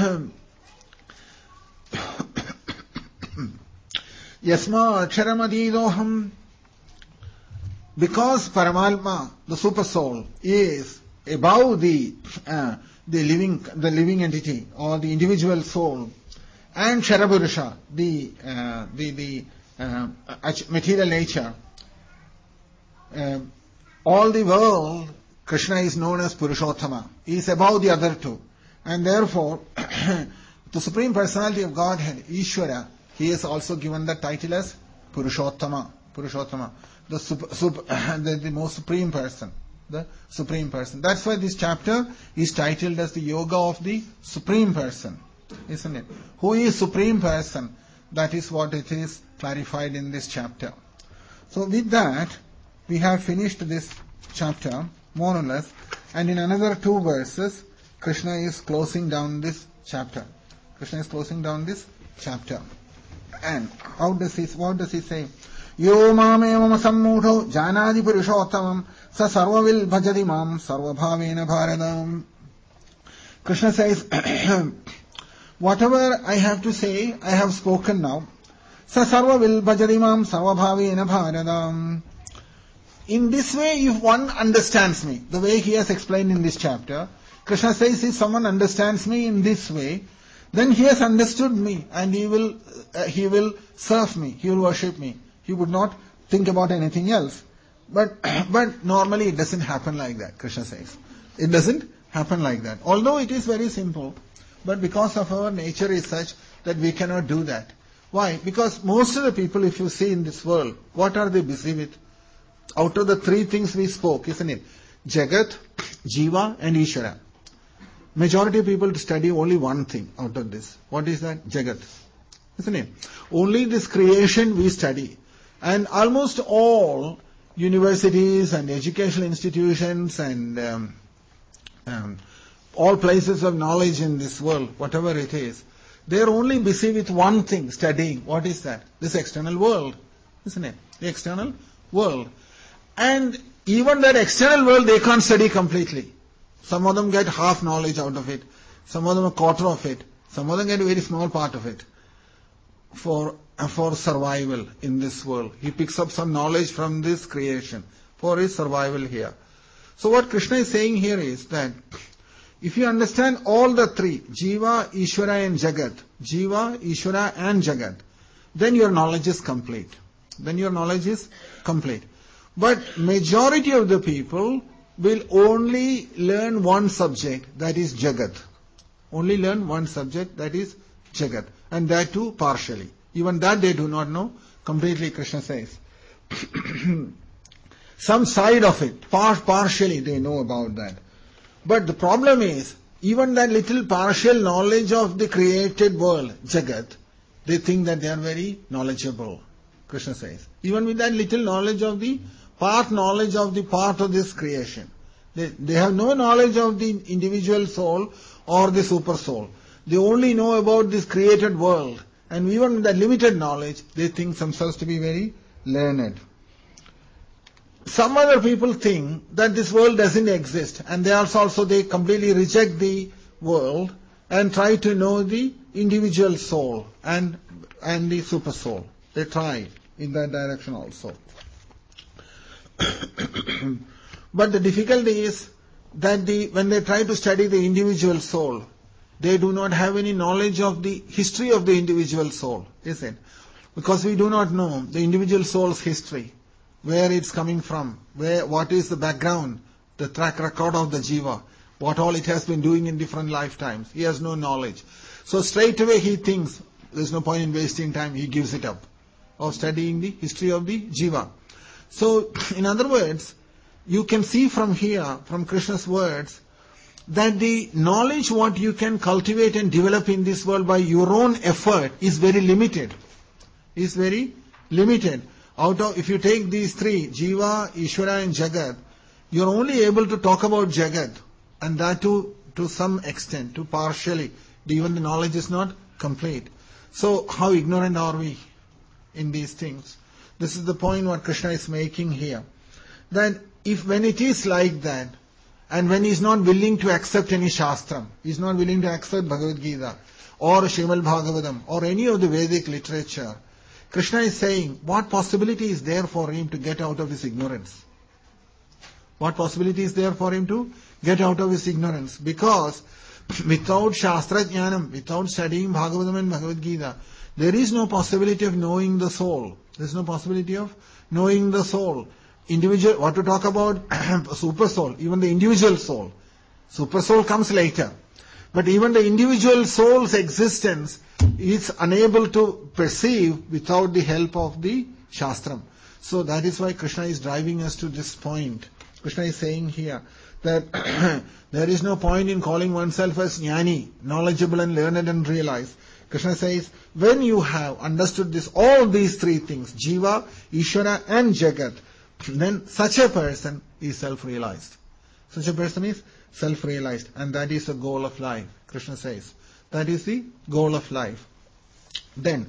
Yasmal Ksharamadidoham, because Paramatma, the super soul, is above the uh, the living the living entity or the individual soul, and Kshara Purusha, the uh, the the uh, material nature, uh, all the world, Krishna is known as Purushottama. He is above the other two, and therefore the Supreme Personality of Godhead, Ishvara, he is also given the title as Purushottama. Purushottama, the, sup, sup, the the most supreme person. The Supreme Person. That's why this chapter is titled as the Yoga of the Supreme Person, isn't it? Who is Supreme Person? That is what it is clarified in this chapter. So with that, we have finished this chapter. more or less. And in another two verses, Krishna is closing down this chapter. Krishna is closing down this chapter. And how does he, what does he say? Yo mamevama sammudho janadi purushottamam sa sarvavil bhajati mam sarvabhavena bharadam. Krishna says, whatever I have to say, I have spoken now. Sa sarvavil bhajati mam sarvabhavena bharadam. In this way, if one understands me, the way he has explained in this chapter, Krishna says, if someone understands me in this way, then he has understood me and he will uh, he will serve me, he will worship me. He would not think about anything else. But but normally it doesn't happen like that, Krishna says. It doesn't happen like that. Although it is very simple, but because of our nature is such that we cannot do that. Why? Because most of the people, if you see in this world, what are they busy with? Out of the three things we spoke, isn't it? Jagat, Jiva and Ishvara. Majority of people study only one thing out of this. What is that? Jagat. Isn't it? Only this creation we study. And almost all universities and educational institutions and um, um, all places of knowledge in this world, whatever it is, they are only busy with one thing, studying. What is that? This external world. Isn't it? The external world. And even that external world they can't study completely. Some of them get half knowledge out of it. Some of them a quarter of it. Some of them get a very small part of it. For, for survival in this world. He picks up some knowledge from this creation for his survival here. So what Krishna is saying here is that if you understand all the three, Jiva, Ishvara and Jagat, Jiva, Ishvara and Jagat, then your knowledge is complete. Then your knowledge is complete. But majority of the people will only learn one subject, that is Jagat. Only learn one subject, that is Jagat. And that too partially. Even that they do not know completely, Krishna says. Some side of it, par- partially they know about that. But the problem is, even that little partial knowledge of the created world, Jagat, they think that they are very knowledgeable, Krishna says. Even with that little knowledge of the part knowledge of the part of this creation. They, they have no knowledge of the individual soul or the super soul. They only know about this created world. And even with that limited knowledge, they think themselves to be very learned. Some other people think that this world doesn't exist. And they also, also they completely reject the world and try to know the individual soul and, and the super soul. They try in that direction also. But the difficulty is that the, when they try to study the individual soul, they do not have any knowledge of the history of the individual soul, is it? Because we do not know the individual soul's history, where it's coming from, where, what is the background, the track record of the jiva, what all it has been doing in different lifetimes. He has no knowledge. So straight away he thinks, there's no point in wasting time, he gives it up, of studying the history of the jiva. So, in other words, you can see from here, from Krishna's words, that the knowledge what you can cultivate and develop in this world by your own effort is very limited. Is very limited. Out of, if you take these three, Jiva, Ishvara and Jagat, you're only able to talk about Jagat, and that too to some extent, to partially. Even the knowledge is not complete. So, how ignorant are we in these things? This is the point what Krishna is making here. That if when it is like that, and when he is not willing to accept any Shastram, he is not willing to accept Bhagavad Gita, or Srimad Bhagavatam, or any of the Vedic literature, Krishna is saying, what possibility is there for him to get out of his ignorance? What possibility is there for him to get out of his ignorance? Because without Shastra Jnanam, without studying Bhagavatam and Bhagavad Gita, there is no possibility of knowing the soul. There is no possibility of knowing the soul. Individual, what to talk about? Super soul, even the individual soul. Super soul comes later. But even the individual soul's existence is unable to perceive without the help of the Shastram. So that is why Krishna is driving us to this point. Krishna is saying here that there is no point in calling oneself as jnani, knowledgeable and learned and realized. Krishna says, when you have understood this, all these three things, Jiva, Ishvara and Jagat, then such a person is self-realized. Such a person is self-realized, and that is the goal of life. Krishna says that is the goal of life. Then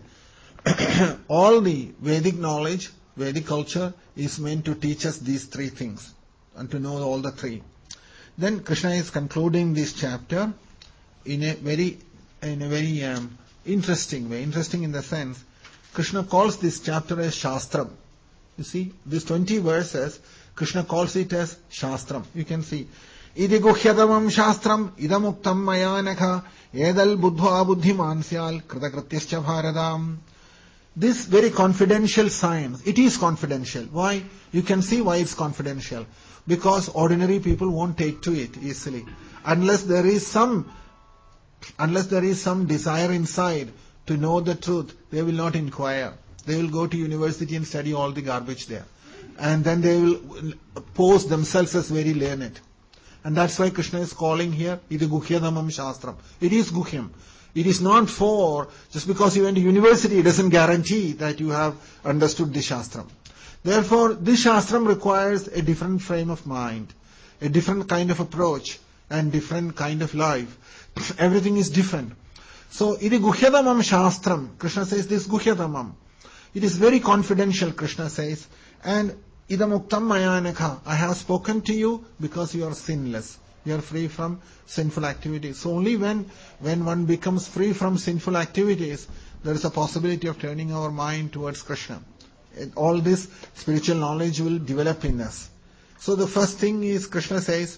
all the Vedic knowledge, Vedic culture is meant to teach us these three things and to know all the three. Then Krishna is concluding this chapter in a very in a very um, interesting way. Interesting in the sense, Krishna calls this chapter as Shastram. You see, these twenty verses, Krishna calls it as Shastram. You can see, Idi guhyatamam shastram idamuktam mayanakha edal buddha buddhiman syal kritakrityascha bharadam. This very confidential science, it is confidential. Why? You can see why it's confidential. Because ordinary people won't take to it easily. Unless there is some, unless there is some desire inside to know the truth, they will not inquire. They will go to university and study all the garbage there. And then they will pose themselves as very learned. And that's why Krishna is calling here, Iti Guhyadamam Shastram. It is Guhyam. It is not for, just because you went to university, it doesn't guarantee that you have understood the Shastram. Therefore, this Shastram requires a different frame of mind, a different kind of approach, and different kind of life. Everything is different. So, Iti Guhyadamam Shastram. Krishna says this Guhyadamam. It is very confidential, Krishna says. And Idamuktam Mayanakha. I have spoken to you because you are sinless. You are free from sinful activities. So only when, when one becomes free from sinful activities, there is a possibility of turning our mind towards Krishna. And all this spiritual knowledge will develop in us. So the first thing is, Krishna says,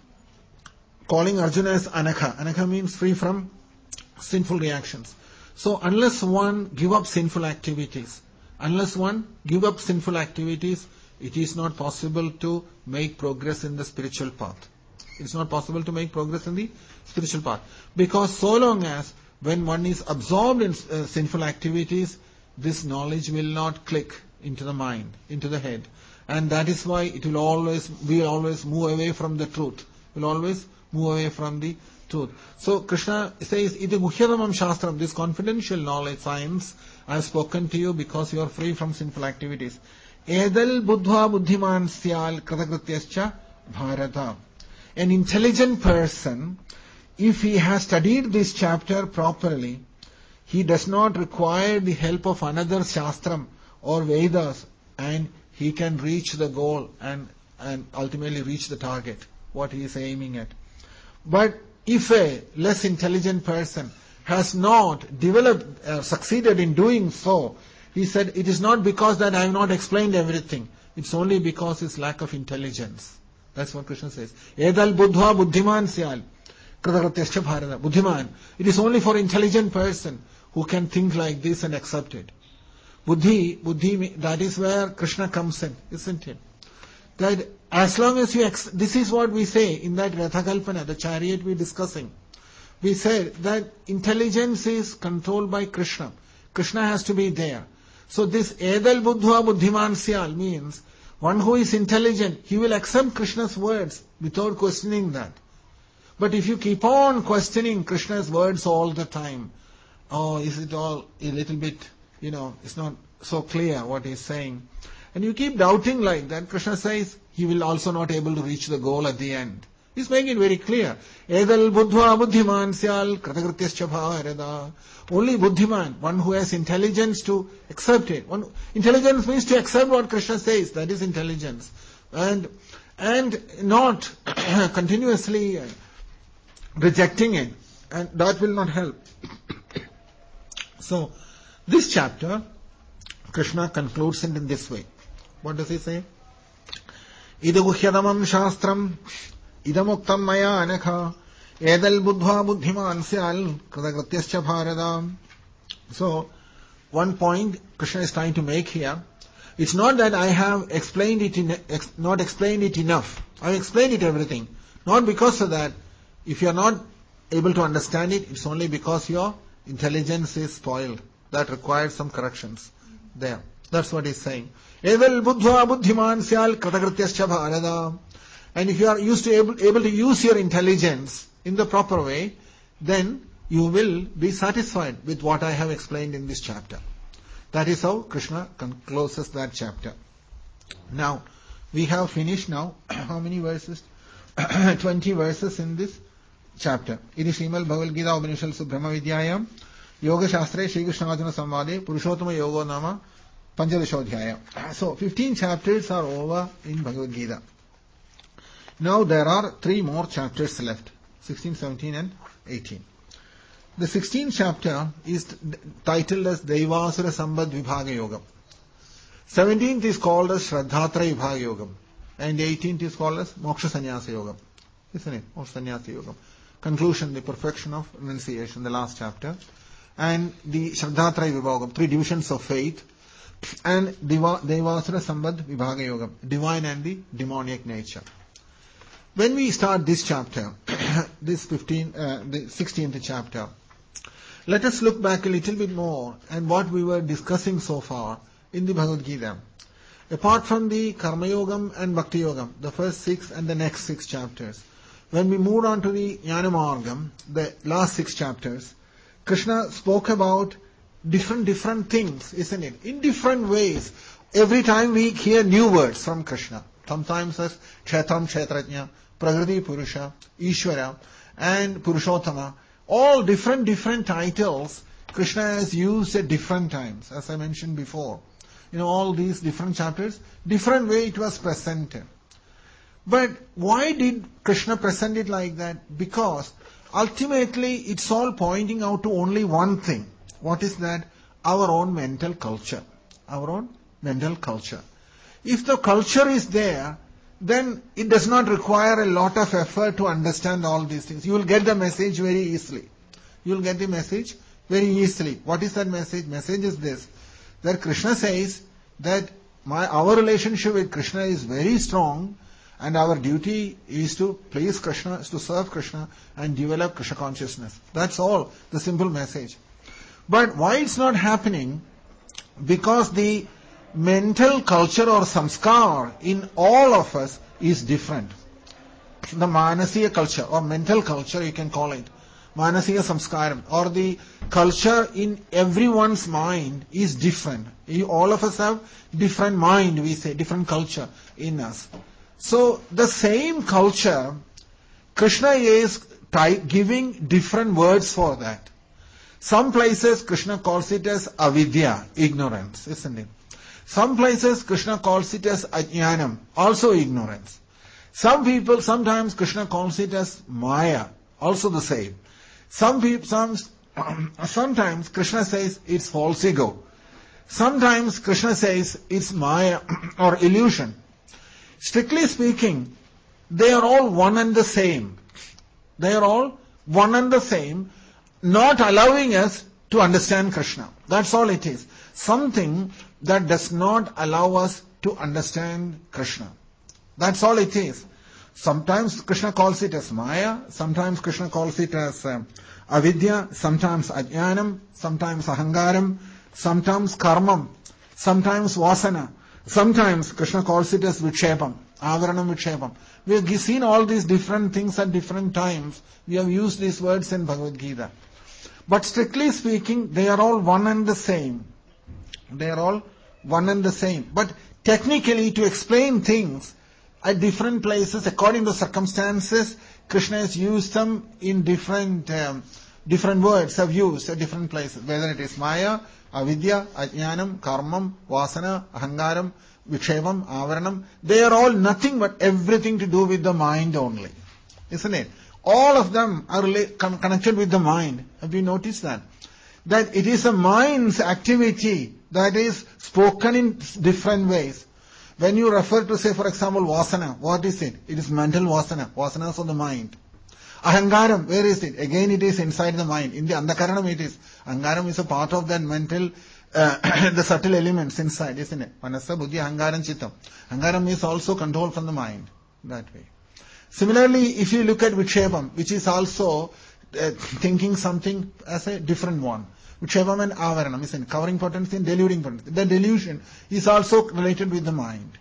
calling Arjuna as Anakha. Anakha means free from sinful reactions. So unless one give up sinful activities, unless one give up sinful activities, it is not possible to make progress in the spiritual path. It's not possible to make progress in the spiritual path. Because so long as when one is absorbed in uh, sinful activities, this knowledge will not click into the mind, into the head. And that is why it will always, we will always move away from the truth. We will always move away from the truth. So Krishna says, Iti Guhyadamam Shastram, this confidential knowledge, science, I have spoken to you because you are free from sinful activities. Edal buddha buddhiman syal kritakrityascha bharata. An intelligent person, if he has studied this chapter properly, he does not require the help of another Shastram or Vedas, and he can reach the goal and, and ultimately reach the target, what he is aiming at. But if a less intelligent person has not developed, uh, succeeded in doing so, he said, it is not because that I have not explained everything. It's only because it's lack of intelligence. That's what Krishna says. Edal buddha buddhiman syal kritakrityascha bharata. Buddhiman. It is only for intelligent person who can think like this and accept it. Buddhi, buddhi, that is where Krishna comes in, isn't it? That as long as you, ex- this is what we say in that Rathakalpana, the chariot we're discussing. We said that intelligence is controlled by Krishna. Krishna has to be there. So this Edal buddha buddhiman syal means one who is intelligent, he will accept Krishna's words without questioning that. But if you keep on questioning Krishna's words all the time, oh, is it all a little bit, you know, it's not so clear what he's saying. And you keep doubting like that, Krishna says, he will also not able to reach the goal at the end. He's making it very clear. Edal buddha buddhiman syal kritakrityascha bharata. Only buddhiman, one who has intelligence to accept it. One, intelligence means to accept what Krishna says. That is intelligence. And and not continuously rejecting it. And that will not help. So, this chapter, Krishna concludes it in this way. What does he say? Ida guhyadamam shastram idamuktam maya anakha edal buddha buddhiman syal kritakrityascha bharata. So, one point Krishna is trying to make here, it's not that I have explained it in, ex, not explained it enough. I have explained it everything. Not because of that. If you are not able to understand it, it's only because your intelligence is spoiled. That requires some corrections there. That's what he's saying. Edal buddha buddhiman syal kritakrityascha bharata. And if you are used to able, able to use your intelligence in the proper way, then you will be satisfied with what I have explained in this chapter. That is how Krishna closes that chapter. Now, we have finished now. How many verses? twenty verses in this chapter. Iti Srimad Bhagavad Gita Upanishadsu Brahma Vidyayam Yoga Shastre Shri Krishna Arjuna Samvade Purushottama Yogo Nama Panchadashodhyaya. So fifteen chapters are over in Bhagavad Gita. Now there are three more chapters left, sixteen, seventeen and eighteen. The sixteenth chapter is titled as Devasura Sambad Vibhaga Yogam. seventeenth is called as Shraddhatra Vibhaga Yogam. And eighteenth is called as Moksha Sannyasa Yogam. Isn't it? Moksha Sannyasa Yogam. Conclusion, the perfection of renunciation, the last chapter. And the Shraddhatra Vibhagam, three divisions of faith. And Deva, Devasura Sambad Vibhaga Yogam, divine and the demoniac nature. When we start this chapter, this fifteen, uh, the sixteenth chapter, let us look back a little bit more and what we were discussing so far in the Bhagavad Gita. Apart from the Karma Yogam and Bhakti Yogam, the first six and the next six chapters, when we moved on to the Jnana Margam, the last six chapters, Krishna spoke about different, different things, isn't it? In different ways. Every time we hear new words from Krishna. Sometimes as Kshetram Kshetrajna, Prakriti Purusha, Ishvara, and Purushottama. All different, different titles Krishna has used at different times, as I mentioned before. You know, all these different chapters, different way it was presented. But why did Krishna present it like that? Because ultimately it's all pointing out to only one thing. What is that? Our own mental culture. Our own mental culture. If the culture is there, then it does not require a lot of effort to understand all these things. You will get the message very easily. You will get the message very easily. What is that message? Message is this, that Krishna says that my our relationship with Krishna is very strong and our duty is to please Krishna, is to serve Krishna and develop Krishna consciousness. That's all, the simple message. But why it's not happening? Because the mental culture or samskar in all of us is different. The manasiya culture or mental culture, you can call it, manasiya samskaram, or the culture in everyone's mind is different. You, all of us have different mind, we say, different culture in us. So the same culture, Krishna is ty- giving different words for that. Some places Krishna calls it as avidya, ignorance, isn't it? Some places Krishna calls it as ajnanam, also ignorance. Some people, sometimes Krishna calls it as maya, also the same. Some people, some, sometimes Krishna says it's false ego. Sometimes Krishna says it's maya or illusion. Strictly speaking, they are all one and the same. They are all one and the same, not allowing us to understand Krishna. That's all it is. Something that does not allow us to understand Krishna. That's all it is. Sometimes Krishna calls it as Maya, sometimes Krishna calls it as uh, Avidya, sometimes Ajnanam, sometimes Ahangaram, sometimes Karmam, sometimes Vasana, sometimes Krishna calls it as Vikshepam, Avaranam Vikshepam. We have seen all these different things at different times. We have used these words in Bhagavad Gita. But strictly speaking, they are all one and the same. They are all one and the same. But technically, to explain things at different places, according to circumstances, Krishna has used them in different um, different words, have used at different places. Whether it is Maya, Avidya, Ajnanam, Karmam, Vasana, Ahangaram, Vikshevam, Avaranam, they are all nothing but everything to do with the mind only. Isn't it? All of them are rela- con- connected with the mind. Have you noticed that? That it is a mind's activity that is spoken in different ways. When you refer to, say, for example, vasana, what is it? It is mental vasana. Vasana is of the mind. Ahangaram, where is it? Again, it is inside the mind. In the andhakaranam it is. Ahangaram is a part of that mental, uh, the subtle elements inside, isn't it? Manasa, buddhi, ahangaram, chittam. Ahangaram is also controlled from the mind. That way. Similarly, if you look at Vikshepam, which is also uh, thinking something as a different one. Vikshepam and Avaranam is in covering potency and deluding potency. The delusion is also related with the mind.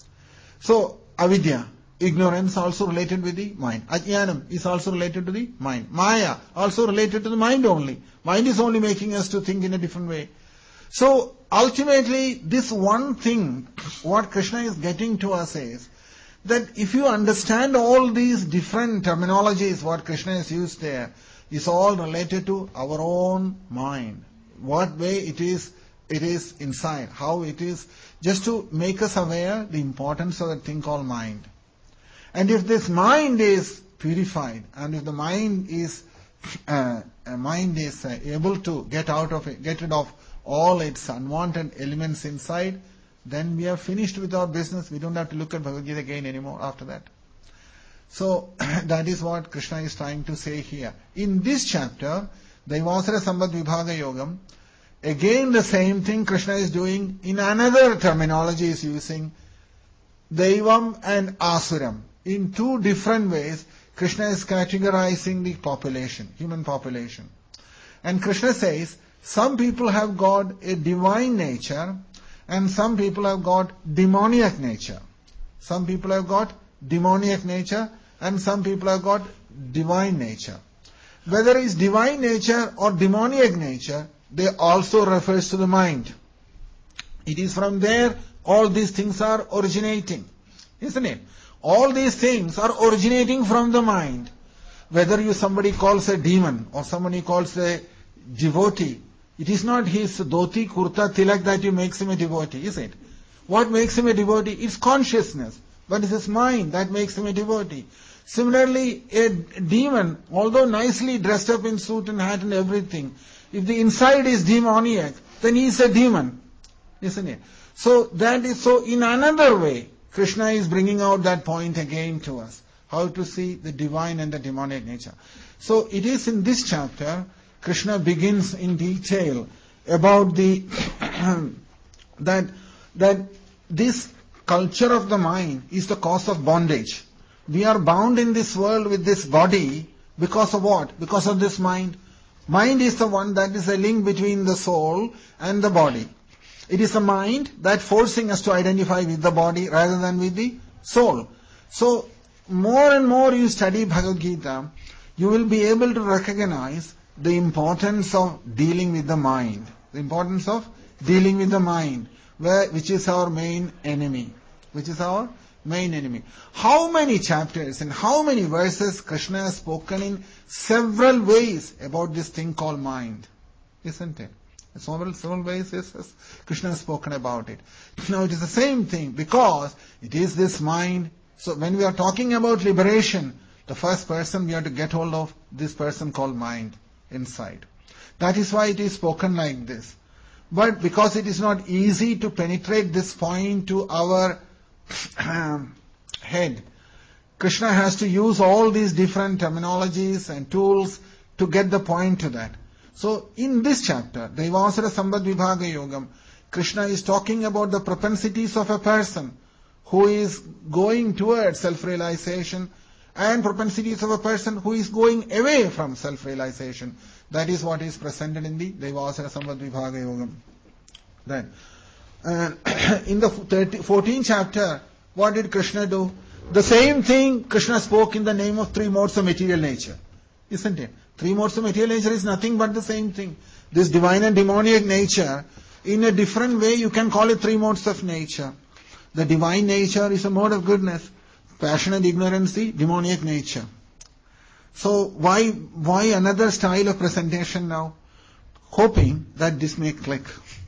So, avidya, ignorance also related with the mind. Ajnanam is also related to the mind. Maya also related to the mind only. Mind is only making us to think in a different way. So, ultimately, this one thing, what Krishna is getting to us is, that if you understand all these different terminologies, what Krishna has used there, is all related to our own mind. What way it is, it is inside, how it is, just to make us aware the importance of a thing called mind. And if this mind is purified, and if the mind is uh, mind is uh, able to get out of it, get rid of all its unwanted elements inside, then we are finished with our business. We don't have to look at Bhagavad Gita again anymore after that. So that is what Krishna is trying to say here. In this chapter, Daivasara Sambad Vibhaga Yogam, again the same thing Krishna is doing in another terminology, is using Daivam and Asuram. In two different ways, Krishna is categorizing the population, human population. And Krishna says, some people have got a divine nature, and some people have got demoniac nature. Some people have got demoniac nature, and some people have got divine nature. Whether it's divine nature or demoniac nature, they also refers to the mind. It is from there all these things are originating, isn't it? All these things are originating from the mind. Whether you somebody calls a demon or somebody calls a devotee, it is not his dhoti, kurta, tilak that you makes him a devotee, is it? What makes him a devotee? It's consciousness. But it's his mind that makes him a devotee. Similarly, a demon, although nicely dressed up in suit and hat and everything, if the inside is demoniac, then he is a demon, isn't it? So that is so. In another way, Krishna is bringing out that point again to us, how to see the divine and the demonic nature. So it is in this chapter, Krishna begins in detail about the that that this culture of the mind is the cause of bondage. We are bound in this world with this body because of what? Because of this mind. Mind is the one that is a link between the soul and the body. It is the mind that forcing us to identify with the body rather than with the soul. So, more and more you study Bhagavad Gita, you will be able to recognize the importance of dealing with the mind. The importance of dealing with the mind, where, which is our main enemy. Which is our main enemy. How many chapters and how many verses Krishna has spoken in several ways about this thing called mind. Isn't it? Several, several ways yes, yes, Krishna has spoken about it. Now it is the same thing because it is this mind. So when we are talking about liberation, the first person we have to get hold of, this person called mind inside. That is why it is spoken like this. But because it is not easy to penetrate this point to our head, Krishna has to use all these different terminologies and tools to get the point to that. So in this chapter, Daivasara Sambad Vibhaga Yogam, Krishna is talking about the propensities of a person who is going towards self-realization and propensities of a person who is going away from self-realization. That is what is presented in the Daivasara Sambad Vibhaga Yogam. Then, uh, in the fourteenth chapter, what did Krishna do? The same thing Krishna spoke in the name of three modes of material nature. Isn't it? Three modes of material nature is nothing but the same thing. This divine and demoniac nature, in a different way you can call it three modes of nature. The divine nature is a mode of goodness. Passionate ignorance, the demoniac nature. So why why another style of presentation now? Hoping that this may click.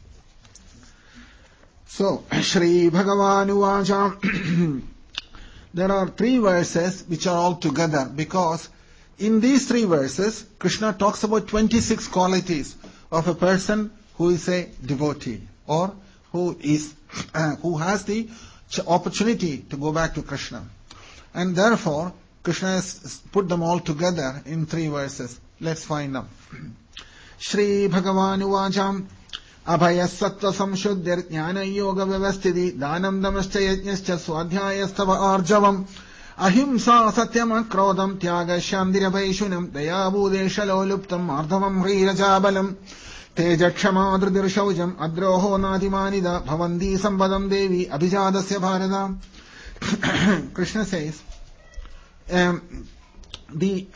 So, Shri Bhagavan Uvacha. There are three verses which are all together because in these three verses, Krishna talks about twenty-six qualities of a person who is a devotee or who is uh, who has the opportunity to go back to Krishna. And therefore, Krishna has put them all together in three verses. Let's find them. Shri Bhagavan Uvacham Abhaya Sattva Samshuddhir Jnana Yoga Vyavasthiti Dhanam Damascha Yajnascha Swadhyayastava Arjavam Ahimsa Satyam Akrodam Tyaga Shandira Vaishunam Dayabhudesha Loluptam Ardhavam Hrirajabalam Tejakshama Dhridirshawjam Adroho Nadimanida Bhavandi Sambadam Devi Abhijadasya Bharata. Krishna says, um, the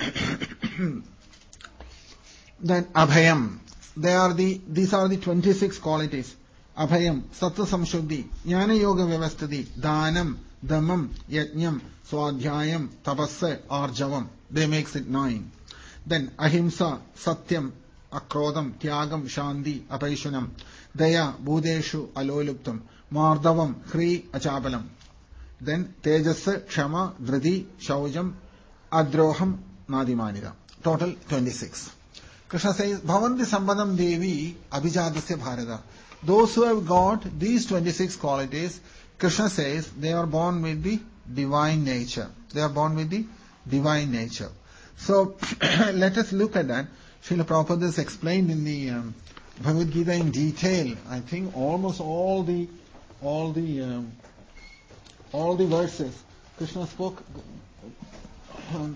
that Abhayam, they are the these are the twenty-six qualities. Abhayam, Sattva Samshuddhi, Jnana Yoga Vyavasthiti, Dhanam, Dhammam, Yajnam, Swadhyayam, Tapassa, Arjavam. They makes it nine. Then Ahimsa, Satyam, Akrodam, Tyagam, Shanti, Apaishanam, Daya, Budeshu, Aloluptam, Mardavam, Kri, Achabalam. Then Tejasa, Kshama, Dhriti, Shaujam, Adroham, Nadimanida. Total twenty-six. Krishna says, Bhavanti Sampadam Devi Abhijadasya Bharata. Those who have got these twenty-six qualities, Krishna says, they are born with the divine nature. They are born with the divine nature. So, let us look at that. Srila Prabhupada is explained in the um, Bhagavad Gita in detail. I think almost all the, all the, um, all the verses. Krishna spoke. Um,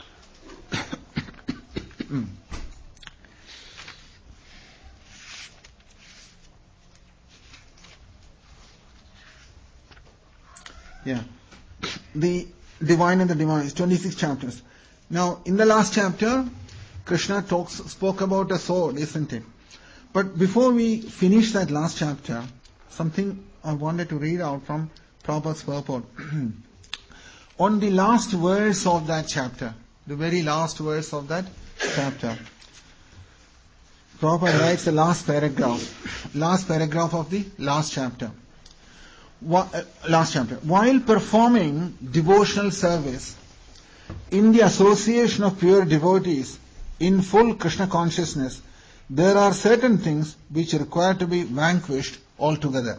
Yeah. The divine and the divine is twenty-six chapters. Now, in the last chapter, Krishna talks, spoke about a sword, isn't it? But before we finish that last chapter, something I wanted to read out from Prabhupada's purport. On the last verse of that chapter, the very last verse of that chapter, Prabhupada writes the last paragraph, last paragraph of the last chapter. Last chapter. While performing devotional service in the association of pure devotees in full Krishna consciousness, there are certain things which require to be vanquished altogether.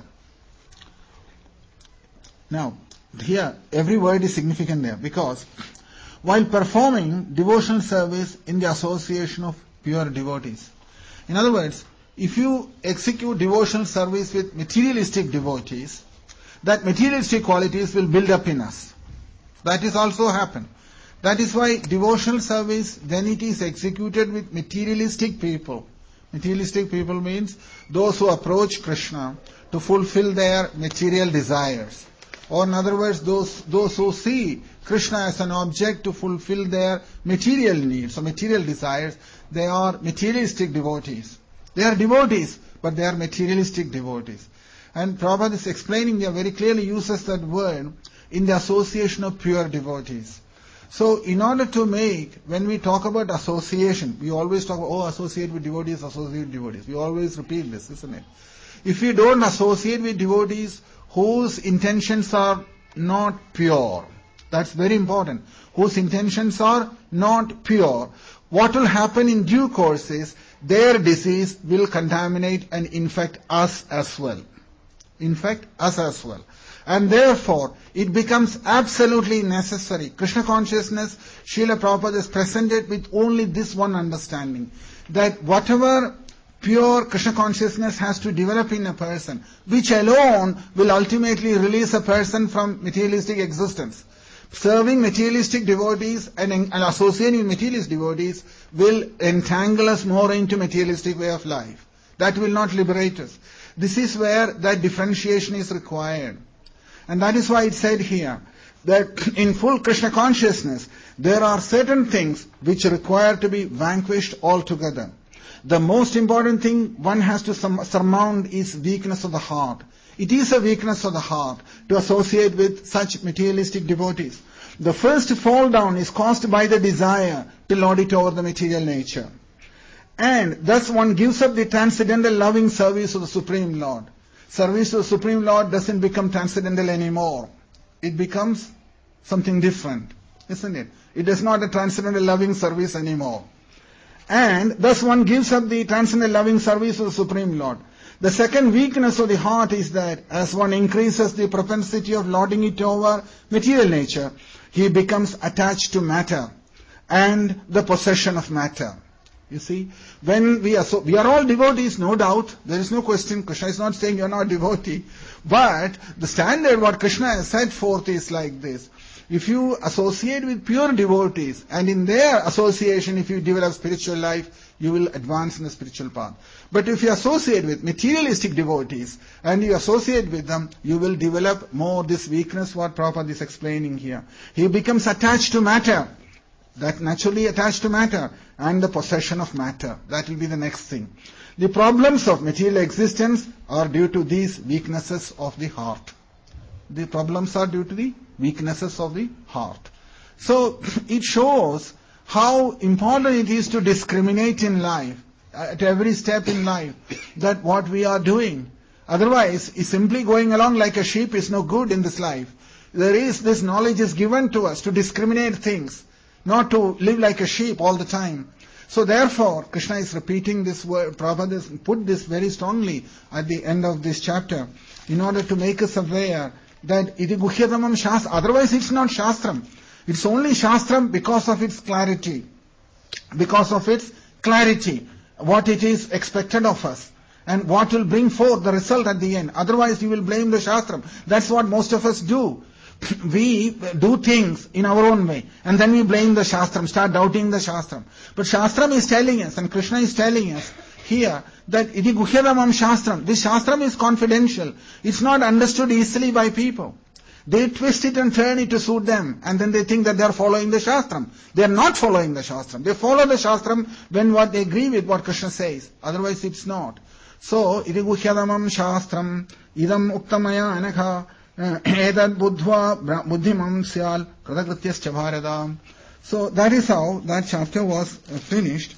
Now, here every word is significant there, because while performing devotional service in the association of pure devotees. In other words, if you execute devotional service with materialistic devotees, that materialistic qualities will build up in us. That is also happen. That is why devotional service, when it is executed with materialistic people, materialistic people means those who approach Krishna to fulfill their material desires. Or in other words, those, those who see Krishna as an object to fulfill their material needs or material desires, they are materialistic devotees. They are devotees, but they are materialistic devotees. And Prabhupada is explaining there very clearly, uses that word in the association of pure devotees. So in order to make, when we talk about association, we always talk about, oh, associate with devotees, associate with devotees. We always repeat this, isn't it? If we don't associate with devotees whose intentions are not pure, that's very important, whose intentions are not pure, what will happen in due course is their disease will contaminate and infect us as well. Infect us as well. And therefore, it becomes absolutely necessary. Krishna consciousness, Srila Prabhupada is presented with only this one understanding, that whatever pure Krishna consciousness has to develop in a person, which alone will ultimately release a person from materialistic existence. Serving materialistic devotees and, and associating with materialist devotees will entangle us more into materialistic way of life. That will not liberate us. This is where that differentiation is required. And that is why it said here that in full Krishna consciousness, there are certain things which require to be vanquished altogether. The most important thing one has to surmount is weakness of the heart. It is a weakness of the heart to associate with such materialistic devotees. The first fall down is caused by the desire to lord it over the material nature. And thus one gives up the transcendental loving service of the Supreme Lord. Service to the Supreme Lord doesn't become transcendental anymore. It becomes something different, isn't it? It is not a transcendental loving service anymore. And thus one gives up the transcendental loving service of the Supreme Lord. The second weakness of the heart is that as one increases the propensity of lording it over material nature, he becomes attached to matter and the possession of matter. You see, when we are so, we are all devotees, no doubt. There is no question. Krishna is not saying you are not devotee. But the standard what Krishna has set forth is like this. If you associate with pure devotees, and in their association, if you develop spiritual life, you will advance in the spiritual path. But if you associate with materialistic devotees, and you associate with them, you will develop more this weakness, what Prabhupada is explaining here. He becomes attached to matter. That naturally attached to matter, and the possession of matter. That will be the next thing. The problems of material existence are due to these weaknesses of the heart. The problems are due to the weaknesses of the heart. So it shows how important it is to discriminate in life, at every step in life, that what we are doing. Otherwise, simply going along like a sheep is no good in this life. There is, this knowledge is given to us to discriminate things, not to live like a sheep all the time. So therefore, Krishna is repeating this word, Prabhupada has put this very strongly at the end of this chapter, in order to make us aware that iti guhyatamam shastra, otherwise it's not shastram. It's only shastram because of its clarity, because of its clarity, what it is expected of us, and what will bring forth the result at the end. Otherwise you will blame the shastram. That's what most of us do. We do things in our own way, and then we blame the shastram, start doubting the shastram. But shastram is telling us, and Krishna is telling us here, that iti guhyatamam shastram. This shastram is confidential. It's not understood easily by people. They twist it and turn it to suit them, and then they think that they are following the shastram. They are not following the shastram. They follow the shastram when what they agree with what Krishna says. Otherwise it's not. So, iti guhyatamam shastram idam uktamaya anakha edad buddhva buddhimam syal kradakrityascha bharata. So that is how that chapter was finished.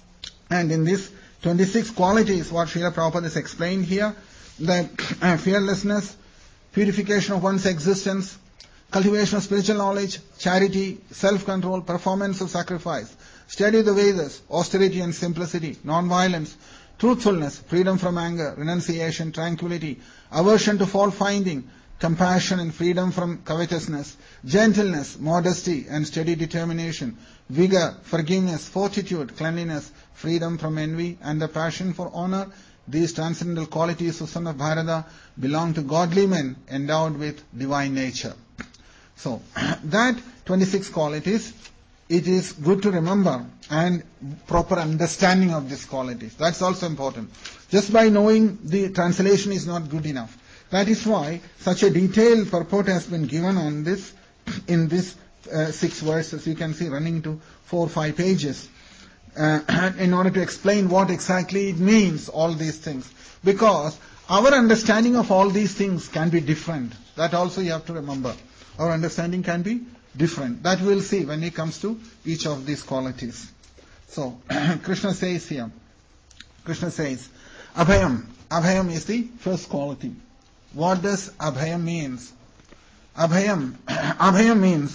And in this twenty-six qualities, what Srila Prabhupada has explained here, that fearlessness, purification of one's existence, cultivation of spiritual knowledge, charity, self-control, performance of sacrifice, study of the Vedas, austerity and simplicity, non-violence, truthfulness, freedom from anger, renunciation, tranquility, aversion to fault-finding, compassion and freedom from covetousness, gentleness, modesty and steady determination, vigor, forgiveness, fortitude, cleanliness, freedom from envy and the passion for honor. These transcendental qualities of son of Bharata belong to godly men endowed with divine nature. So, that twenty-six qualities, it is good to remember, and proper understanding of these qualities. That's also important. Just by knowing the translation is not good enough. That is why such a detailed purport has been given on this, in this uh, six verses. You can see running to four or five pages. Uh, in order to explain what exactly it means, all these things. Because our understanding of all these things can be different. That also you have to remember. Our understanding can be different. That we'll see when it comes to each of these qualities. So, Krishna says here, Krishna says, Abhayam. Abhayam is the first quality. What does Abhayam means? Abhayam, Abhayam means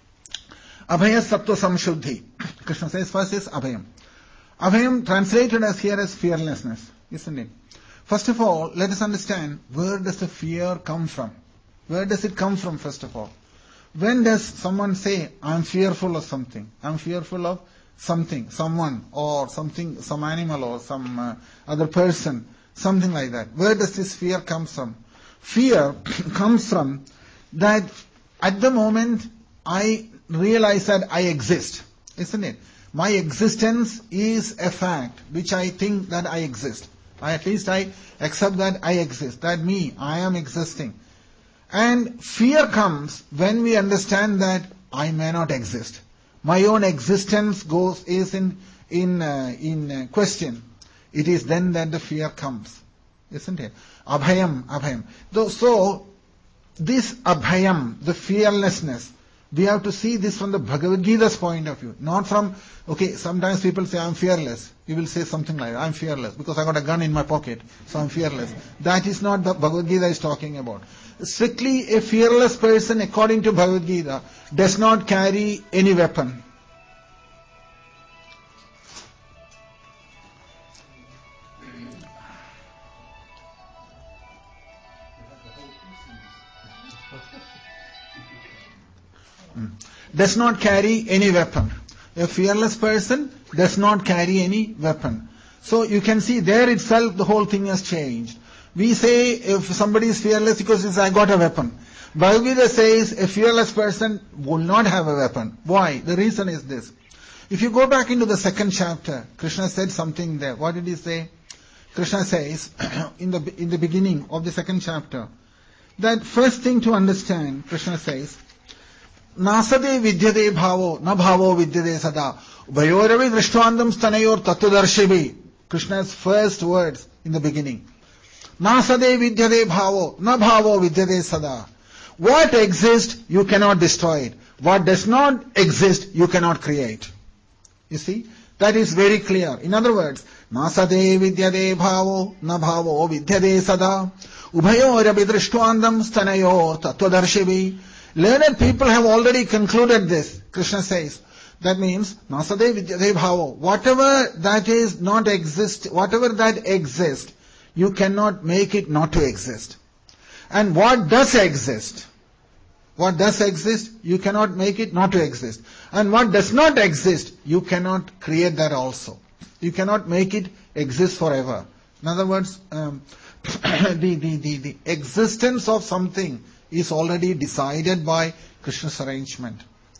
Abhaya Sattva Samshuddhi. Krishna says first is Abhayam. Abhayam translated as here as fearlessness, isn't it? First of all, let us understand, where does the fear come from? Where does it come from, first of all? When does someone say, I'm fearful of something, I'm fearful of something, someone, or something, some animal, or some uh, other person, something like that? Where does this fear come from? Fear comes from that at the moment I realize that I exist, isn't it? My existence is a fact which I think that I exist. I, at least I accept that I exist, that me, I am existing. And fear comes when we understand that I may not exist. My own existence goes is in in uh, in uh, question. It is then that the fear comes, isn't it? Abhayam, abhayam. So this abhayam, the fearlessness, we have to see this from the Bhagavad Gita's point of view, not from, okay, sometimes people say, I'm fearless. You will say something like, I'm fearless because I got a gun in my pocket, so I'm fearless. That is not the Bhagavad Gita is talking about. Strictly a fearless person, according to Bhagavad Gita, does not carry any weapon. Does not carry any weapon. A fearless person does not carry any weapon. So you can see there itself the whole thing has changed. We say if somebody is fearless because he says, I got a weapon. Bhagavad Gita says a fearless person will not have a weapon. Why? The reason is this. If you go back into the second chapter, Krishna said something there. What did he say? Krishna says in the in the beginning of the second chapter, that first thing to understand, Krishna says, Nasade vidyade bhavo, na bhavo vidyade sada. Vayoravi drishtwandam stanayor tattvadarshibhi. Krishna's first words in the beginning. Nasade vidyade bhavo, na bhavo vidyade sada. What exists, you cannot destroy it. What does not exist, you cannot create. You see, that is very clear. In other words, nasade vidyade bhavo na bhavo vidyade sada ubhayor abhidrishtwandam stanayor tattvadarshibhi. Learned people have already concluded this. Krishna says, that means nasade vidyade bhavo. Whatever that is not exist, whatever that exists, you cannot make it not to exist. And what does exist? What does exist, you cannot make it not to exist. And what does not exist, you cannot create that also. You cannot make it exist forever. In other words, um, the, the, the, the existence of something is already decided by Krishna's arrangement.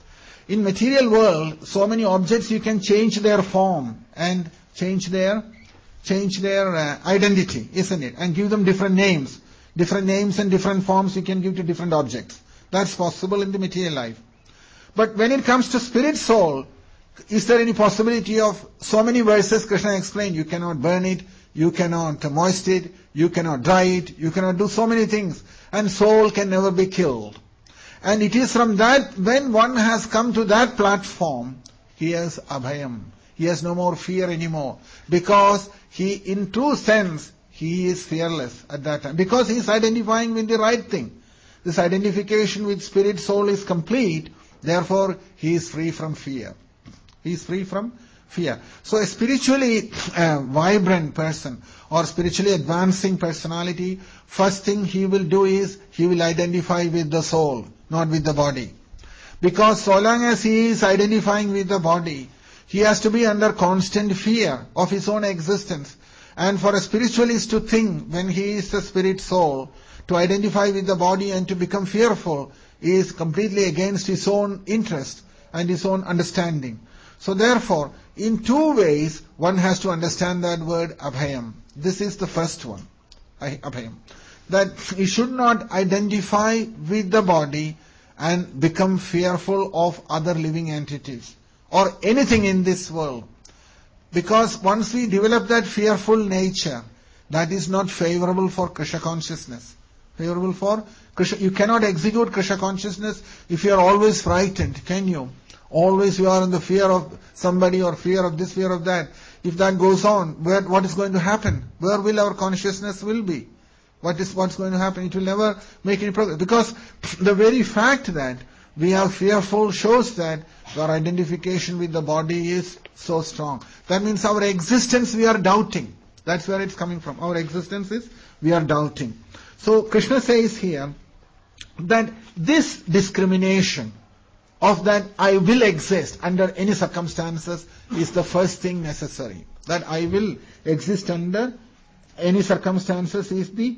In material world, so many objects you can change their form and change their change their uh, identity, isn't it? And give them different names. Different names and different forms you can give to different objects. That's possible in the material life. But when it comes to spirit soul, is there any possibility of so many verses Krishna explained? You cannot burn it, you cannot moist it, you cannot dry it, you cannot do so many things. And soul can never be killed. And it is from that, when one has come to that platform, he has abhayam. He has no more fear anymore. Because he, in true sense, he is fearless at that time. Because he is identifying with the right thing. This identification with spirit soul is complete. Therefore, he is free from fear. He is free from fear. So a spiritually uh, vibrant person or spiritually advancing personality, first thing he will do is, he will identify with the soul, not with the body. Because so long as he is identifying with the body, he has to be under constant fear of his own existence. And for a spiritualist to think, when he is a spirit soul, to identify with the body and to become fearful is completely against his own interest and his own understanding. So therefore, in two ways, one has to understand that word abhayam. This is the first one, abhayam. That he should not identify with the body and become fearful of other living entities or anything in this world. Because once we develop that fearful nature, that is not favorable for Krishna consciousness. Favorable for Krishna. You cannot execute Krishna consciousness if you are always frightened, can you? Always you are in the fear of somebody or fear of this, fear of that. If that goes on, where, what is going to happen? Where will our consciousness will be? What is what's going to happen? It will never make any progress. Because the very fact that we are fearful shows that our identification with the body is so strong. That means our existence we are doubting. That's where it's coming from. Our existence is, we are doubting. So Krishna says here that this discrimination of that I will exist under any circumstances is the first thing necessary. That I will exist under any circumstances is the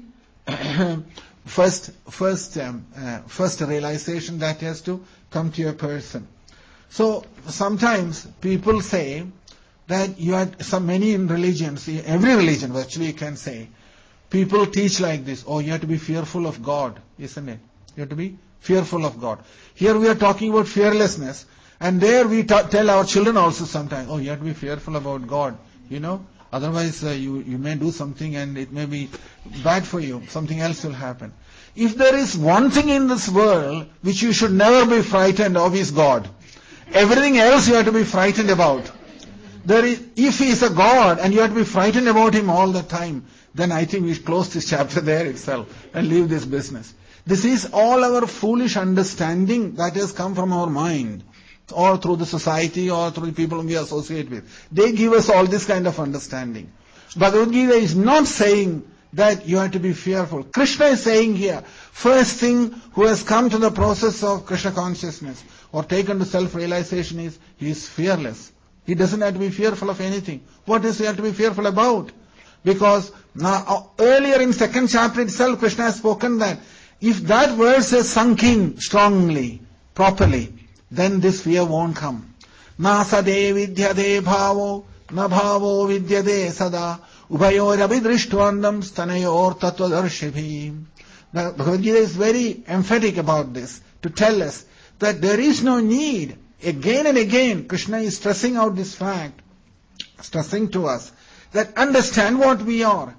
first first um, uh, first realization that has to come to a person. So sometimes people say that you had some many in religions, every religion virtually you can say, people teach like this, oh you have to be fearful of God, isn't it? You have to be fearful of God. Here we are talking about fearlessness, and there we ta- tell our children also sometimes, oh you have to be fearful about God, you know, otherwise uh, you, you may do something and it may be bad for you, something else will happen. If there is one thing in this world which you should never be frightened of is God. Everything else you have to be frightened about. There is, if he is a God and you have to be frightened about him all the time, then I think we should close this chapter there itself and leave this business. This is all our foolish understanding that has come from our mind, or through the society, or through the people we associate with. They give us all this kind of understanding. Bhagavad Gita is not saying that you have to be fearful. Krishna is saying here, first thing who has come to the process of Krishna consciousness or taken to self-realization is, he is fearless. He doesn't have to be fearful of anything. What does he have to be fearful about? Because now, earlier in second chapter itself, Krishna has spoken that if that verse is sunk in strongly, properly, then this fear won't come. Na sade vidyade bhavo, na bhavo vidyade sada, ubayor abhidrishtwandam stanayor tattvadarshibhi. The Bhagavad Gita is very emphatic about this, to tell us that there is no need. Again and again, Krishna is stressing out this fact, stressing to us, that understand what we are.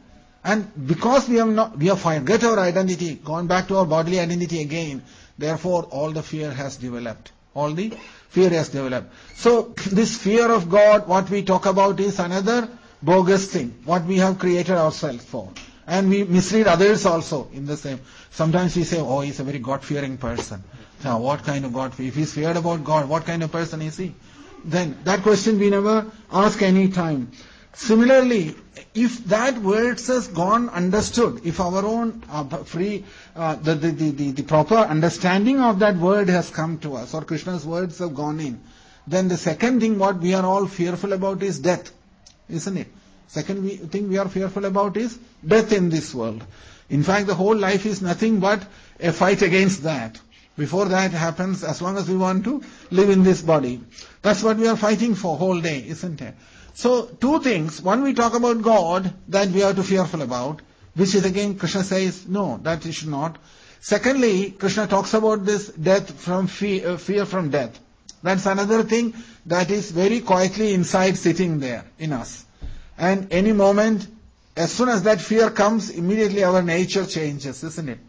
And because we have not, we have forget our identity, gone back to our bodily identity again, therefore all the fear has developed. All the fear has developed. So this fear of God, what we talk about is another bogus thing, what we have created ourselves for. And we mislead others also in the same. Sometimes we say, oh, he's a very God-fearing person. Now, what kind of God? If he's feared about God, what kind of person is he? Then that question we never ask any time. Similarly, if that words has gone understood, if our own uh, free, uh, the, the, the, the, the proper understanding of that word has come to us, or Krishna's words have gone in, then the second thing what we are all fearful about is death, isn't it? Second we, thing we are fearful about is death in this world. In fact, the whole life is nothing but a fight against that. Before that happens, as long as we want to live in this body. That's what we are fighting for whole day, isn't it? So, two things. One, we talk about God, that we are to fearful about, which is again, Krishna says, no, that you should not. Secondly, Krishna talks about this death from fear, uh, fear from death. That's another thing that is very quietly inside sitting there in us. And any moment, as soon as that fear comes, immediately our nature changes, isn't it?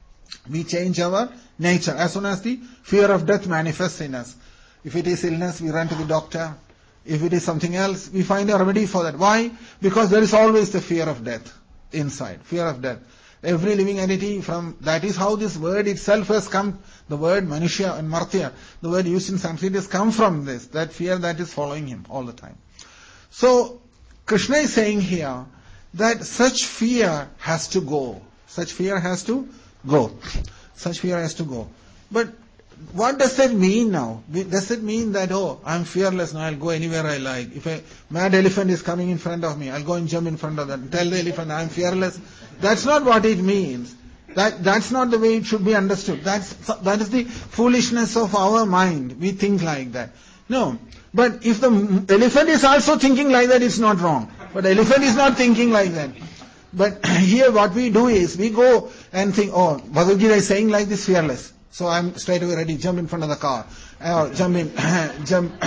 We change our nature as soon as the fear of death manifests in us. If it is illness, we run to the doctor. If it is something else, we find a remedy for that. Why? Because there is always the fear of death inside. Fear of death. Every living entity from, that is how this word itself has come. The word Manushya and Martya, the word used in Sanskrit has come from this. That fear that is following him all the time. So, Krishna is saying here that such fear has to go. Such fear has to go. Such fear has to go. But what does that mean now? Does it mean that, oh, I'm fearless now, I'll go anywhere I like. If a mad elephant is coming in front of me, I'll go and jump in front of that and tell the elephant I'm fearless. That's not what it means. That, that's not the way it should be understood. That's, that is the foolishness of our mind. We think like that. No. But if the elephant is also thinking like that, it's not wrong. But the elephant is not thinking like that. But here what we do is, we go and think, oh, Bhagavad Gita is saying like this, fearless. So I'm straight away ready, jump in front of the car, or jump in, jump,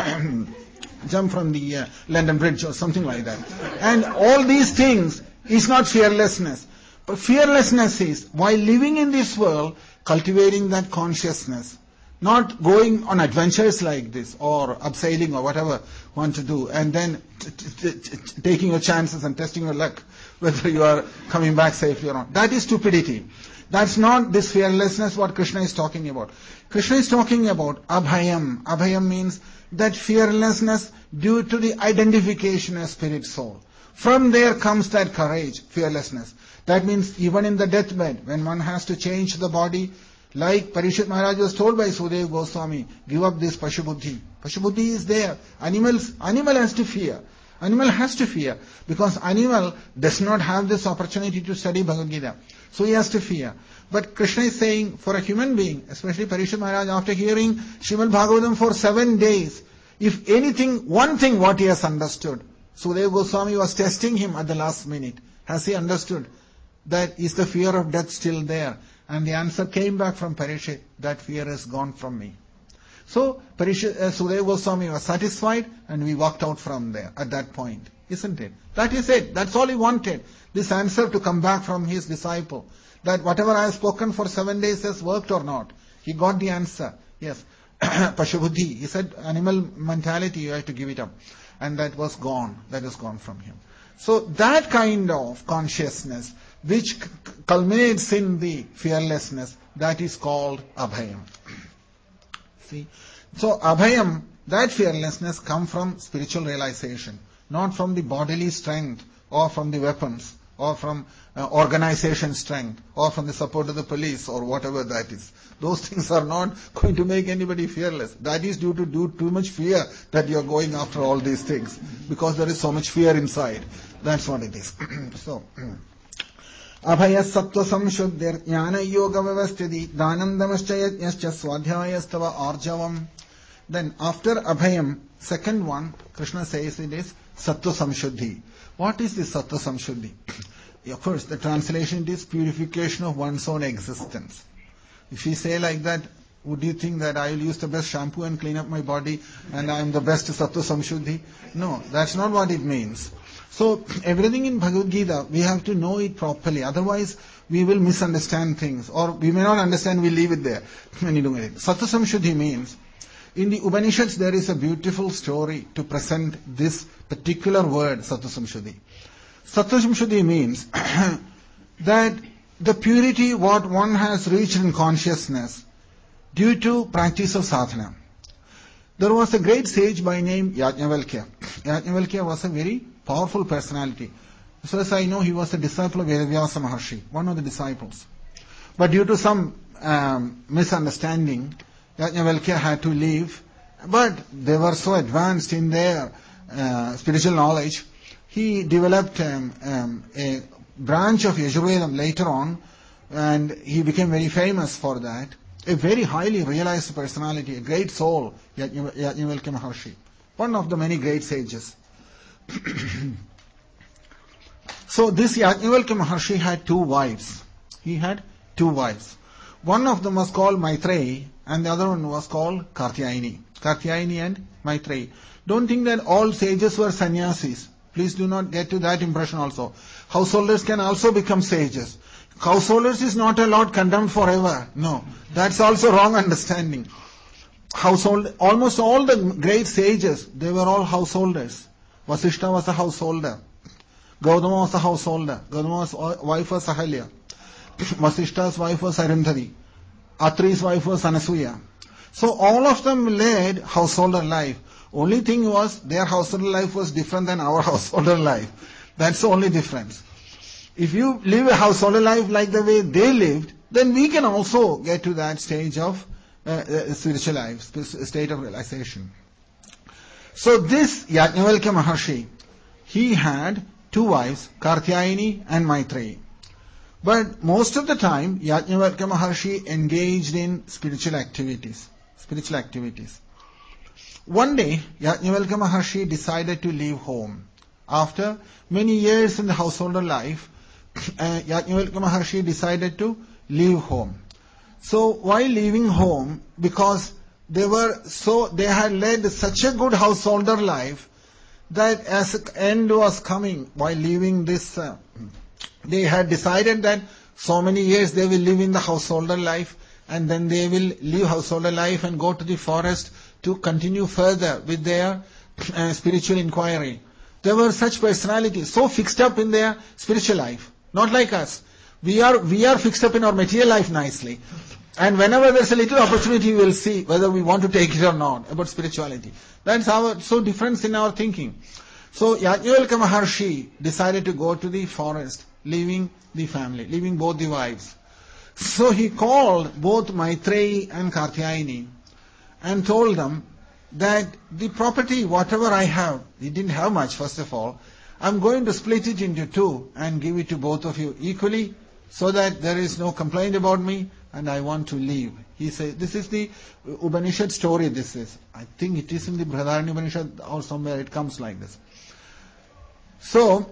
jump from the uh, London Bridge or something like that. And all these things is not fearlessness. But fearlessness is, while living in this world, cultivating that consciousness. Not going on adventures like this, or abseiling or whatever you want to do, and then t- t- t- t- taking your chances and testing your luck, whether you are coming back safely or not. That is stupidity. That's not this fearlessness what Krishna is talking about. Krishna is talking about abhayam. Abhayam means that fearlessness due to the identification as spirit soul. From there comes that courage, fearlessness. That means even in the deathbed, when one has to change the body, like Parishit Maharaj was told by Sudeva Goswami, give up this Pashubuddhi. Pashubuddhi is there. Animals, animal has to fear. Animal has to fear. Because animal does not have this opportunity to study Bhagavad Gita. So he has to fear. But Krishna is saying, for a human being, especially Parishit Maharaj, after hearing Srimad Bhagavatam for seven days, if anything, one thing what he has understood, Sudeva Goswami was testing him at the last minute. Has he understood that is the fear of death still there? And the answer came back from Parishit, that fear has gone from me. So, Parishit, uh, Sudeva Goswami was satisfied, and we walked out from there at that point. Isn't it? That is it. That's all he wanted. This answer to come back from his disciple. That whatever I have spoken for seven days has worked or not. He got the answer. Yes. Pashubuddhi. He said, animal mentality, you have to give it up. And that was gone. That is gone from him. So, that kind of consciousness, which culminates in the fearlessness, that is called abhayam. See? So, abhayam, that fearlessness comes from spiritual realization, not from the bodily strength, or from the weapons, or from uh, organization strength, or from the support of the police, or whatever that is. Those things are not going to make anybody fearless. That is due to do too much fear that you are going after all these things, because there is so much fear inside. That's what it is. So, Abhaya sattva samshuddhir jnana yoga vyavasthiti dhanandamascha yajnascha swadhyayastava arjavam. Then after abhayam, second one, Krishna says it is sattva samshuddhi. What is this sattva samshuddhi? Of course, the translation is purification of one's own existence. If we say like that, would you think that I will use the best shampoo and clean up my body and I am the best sattva samshuddhi? No, that's not what it means. So everything in Bhagavad Gita, we have to know it properly. Otherwise, we will misunderstand things, or we may not understand, we leave it there. Sattvasamshuddhi means, in the Upanishads there is a beautiful story to present this particular word, Sattvasamshuddhi. Sattvasamshuddhi means that the purity what one has reached in consciousness due to practice of sadhana. There was a great sage by name Yajnavalkya. Yajnavalkya was a very powerful personality. As far as I know, he was a disciple of Vedavyasa Maharshi, one of the disciples. But due to some um, misunderstanding, Yajnavalkya had to leave. But they were so advanced in their uh, spiritual knowledge, he developed um, um, a branch of Yajurvedam later on, and he became very famous for that. A very highly realized personality, a great soul, Yajnavalkya Maharshi, one of the many great sages. So this Yajnavalkya Maharshi had two wives. He had two wives. One of them was called Maitreyi, and the other one was called Katyayani. Katyayani and Maitreyi. Don't think that all sages were sannyasis. Please do not get to that impression also. Householders can also become sages. Householders is not a lot condemned forever. No, that's also wrong understanding. Household, almost all the great sages, they were all householders. Vasishta was a householder. Gautama was a householder. Gautama's wife was Ahalya. Vasishta's wife was Arundhati. Atri's wife was Anasuya. So all of them led householder life. Only thing was, their householder life was different than our householder life. That's the only difference. If you live a householder life like the way they lived, then we can also get to that stage of uh, uh, spiritual life, state of realization. So this Yajnavalkya Maharshi, he had two wives, Katyayani and Maitreyi. But most of the time, Yajnavalkya Maharshi engaged in spiritual activities. Spiritual activities. One day, Yajnavalkya Maharshi decided to leave home. After many years in the householder life, uh, Yajnavalkya Maharshi decided to leave home. So while leaving home, because they were so, they had led such a good householder life, that as the end was coming, while leaving this, uh, they had decided that so many years they will live in the householder life, and then they will leave householder life and go to the forest to continue further with their uh, spiritual inquiry. There were such personalities, so fixed up in their spiritual life. Not like us. We are, we are fixed up in our material life nicely. And whenever there's a little opportunity, we will see whether we want to take it or not about spirituality. That's our, so difference in our thinking. So Yajnavalkya Maharshi decided to go to the forest, leaving the family, leaving both the wives. So he called both Maitreyi and Katyayani and told them that the property, whatever I have, he didn't have much first of all, I'm going to split it into two and give it to both of you equally, so that there is no complaint about me and I want to leave. He said, this is the Upanishad story this is. I think it is in the Brihadaranyaka Upanishad or somewhere it comes like this. So,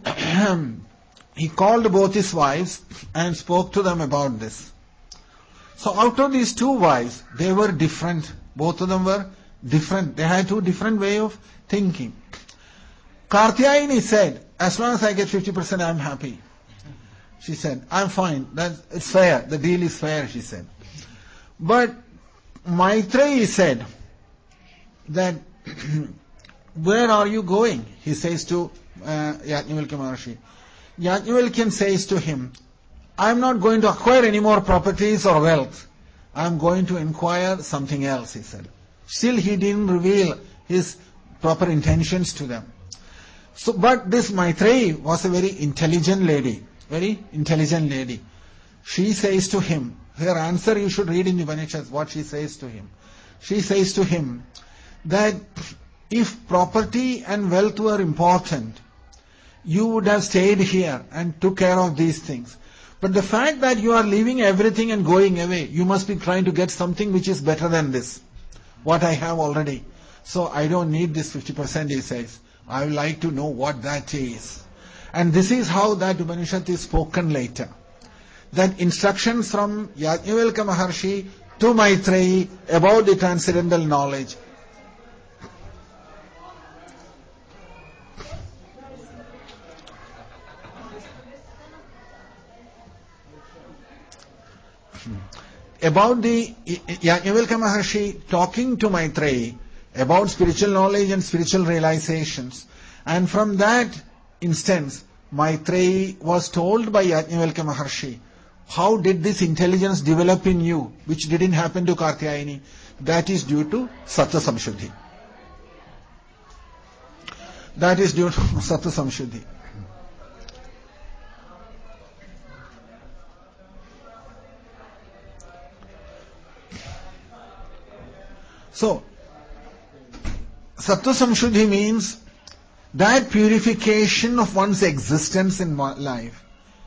he called both his wives and spoke to them about this. So out of these two wives, they were different. Both of them were different. They had two different way of thinking. Katyayani said, as long as I get fifty percent, I'm happy. She said, I'm fine. That's, it's fair. The deal is fair, she said. But Maitreyi said that, where are you going? He says to uh, Yajnavalkya Maharshi. Yajnavalkya says to him, I'm not going to acquire any more properties or wealth. I'm going to inquire something else, he said. Still he didn't reveal his proper intentions to them. So, but this Maitreyi was a very intelligent lady. Very intelligent lady. She says to him, her answer you should read in the Upanishads, what she says to him. She says to him that if property and wealth were important, you would have stayed here and took care of these things. But the fact that you are leaving everything and going away, you must be trying to get something which is better than this. What I have already. So I don't need this fifty percent, he says. I would like to know what that is. And this is how that Upanishad is spoken later. That instructions from Yajnavalkya Maharshi to Maitreyi about the transcendental knowledge. about the Yajnavalkya Maharshi talking to Maitreyi about spiritual knowledge and spiritual realizations. And from that instance, Maitreyi was told by Yajnavalkya Maharshi, how did this intelligence develop in you, which didn't happen to Katyayani? That is due to Sattva Samshuddhi. That is due to Sattva Samshuddhi. So, Sattva Samshuddhi means that purification of one's existence in life.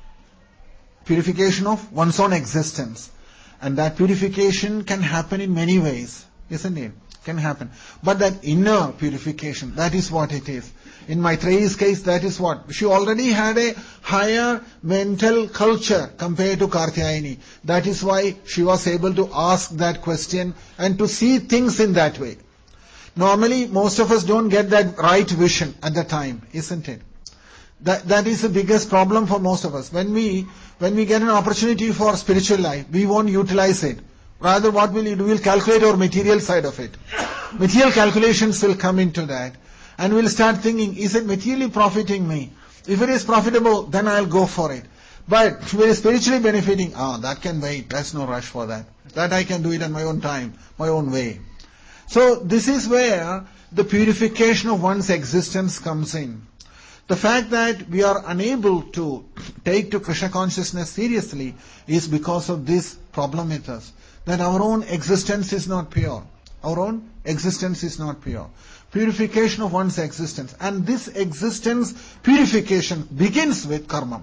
Purification of one's own existence. And that purification can happen in many ways, isn't it? Can happen. But that inner purification, that is what it is. In Maitreyi's case, that is what. She already had a higher mental culture compared to Katyayani. That is why she was able to ask that question and to see things in that way. Normally, most of us don't get that right vision at the time, isn't it? That, that is the biggest problem for most of us. When we, when we get an opportunity for spiritual life, we won't utilize it. Rather, what will we do? We'll calculate our material side of it. Material calculations will come into that. And we'll start thinking, is it materially profiting me? If it is profitable, then I'll go for it. But if it is spiritually benefiting, ah, that can wait. There's no rush for that. That I can do it at my own time, my own way. So this is where the purification of one's existence comes in. The fact that we are unable to take to Krishna consciousness seriously is because of this problem with us. That our own existence is not pure. Our own existence is not pure. Purification of one's existence. And this existence purification begins with karma.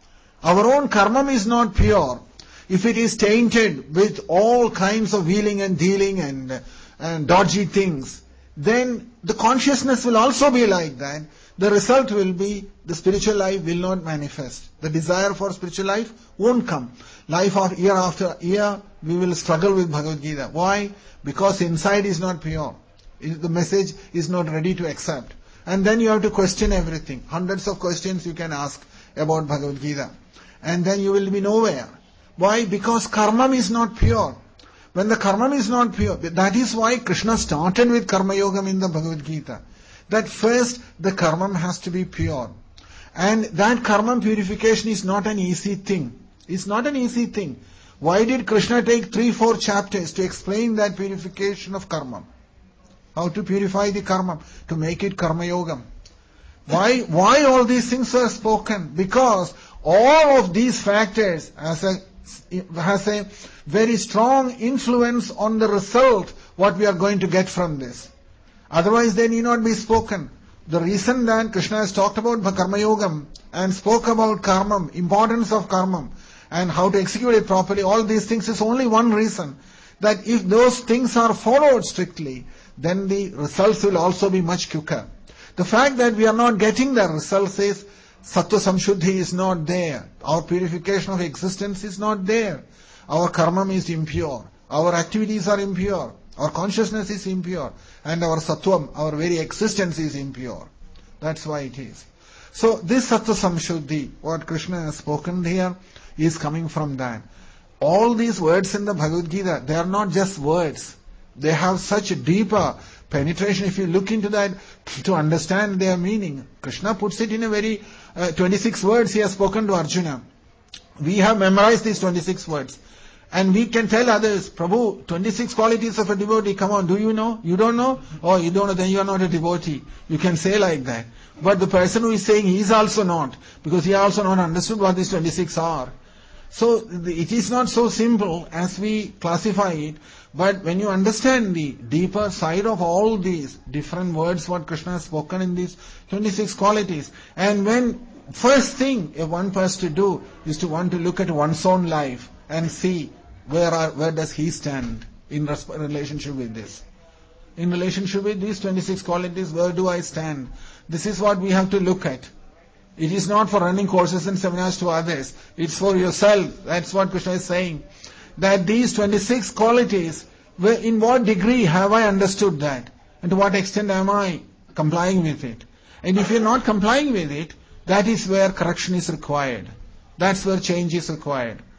Our own karma is not pure. If it is tainted with all kinds of wheeling and dealing and, and dodgy things, then the consciousness will also be like that. The result will be the spiritual life will not manifest. The desire for spiritual life won't come. Life of year after year, we will struggle with Bhagavad Gita. Why? Because inside is not pure. The message is not ready to accept. And then you have to question everything. Hundreds of questions you can ask about Bhagavad Gita. And then you will be nowhere. Why? Because karma is not pure. When the karma is not pure, that is why Krishna started with Karma Yogam in the Bhagavad Gita. That first the karma has to be pure. And that karma purification is not an easy thing. It's not an easy thing. Why did Krishna take three, four chapters to explain that purification of karma? How to purify the karma, to make it karma yogam. Why, why all these things are spoken? Because all of these factors has a, has a very strong influence on the result, what we are going to get from this. Otherwise they need not be spoken. The reason that Krishna has talked about karma yogam and spoke about karma, importance of karma, and how to execute it properly, all these things is only one reason. That if those things are followed strictly, then the results will also be much quicker. The fact that we are not getting the results is Sattva Samshuddhi is not there. Our purification of existence is not there. Our karma is impure. Our activities are impure. Our consciousness is impure. And our Sattvam, our very existence is impure. That's why it is. So this Sattva Samshuddhi, what Krishna has spoken here, is coming from that. All these words in the Bhagavad Gita, they are not just words. They have such a deeper penetration. If you look into that to understand their meaning, Krishna puts it in a very uh, twenty-six words he has spoken to Arjuna. We have memorized these twenty-six words. And we can tell others, Prabhu, twenty-six qualities of a devotee, come on, do you know? You don't know? Oh, you don't know, then you are not a devotee. You can say like that. But the person who is saying he is also not, because he also not understood what these twenty-six are. So it is not so simple as we classify it, but when you understand the deeper side of all these different words what Krishna has spoken in these twenty-six qualities, and when first thing a one person to do is to want to look at one's own life and see where are, where does he stand in relationship with this. In relationship with these twenty-six qualities, where do I stand? This is what we have to look at. It is not for running courses and seminars to others. It's for yourself. That's what Krishna is saying. That these twenty-six qualities, in what degree have I understood that? And to what extent am I complying with it? And if you're not complying with it, that is where correction is required. That's where change is required.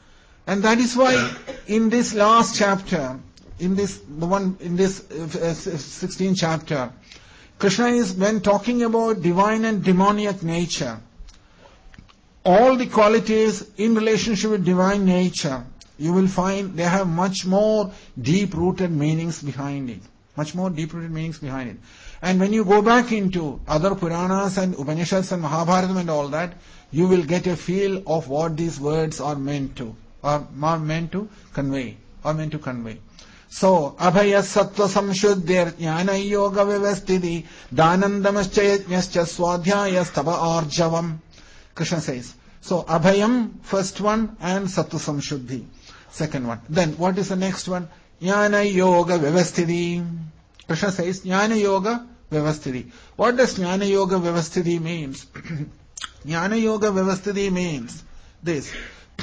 And that is why in this last chapter, in this, the one, in this uh, sixteenth chapter, Krishna is, when talking about divine and demoniac nature, all the qualities in relationship with divine nature, you will find they have much more deep-rooted meanings behind it. Much more deep-rooted meanings behind it. And when you go back into other Puranas and Upanishads and Mahabharata and all that, you will get a feel of what these words are meant to, or are meant to convey, or meant to convey. So, Abhaya Sattva Samshuddhir Jnana Yoga Vyavasthiti Dhanandamascha Yajnascha Swadhyaya Stava Arjavam. Krishna says. So, Abhayam, first one, and Sattva Samshuddhi, second one. Then, what is the next one? Jnana Yoga Vyavasthiti. Krishna says, Jnana Yoga Vyavasthiti. What does Jnana Yoga Vyavasthiti means? Jnana Yoga Vyavasthiti means this,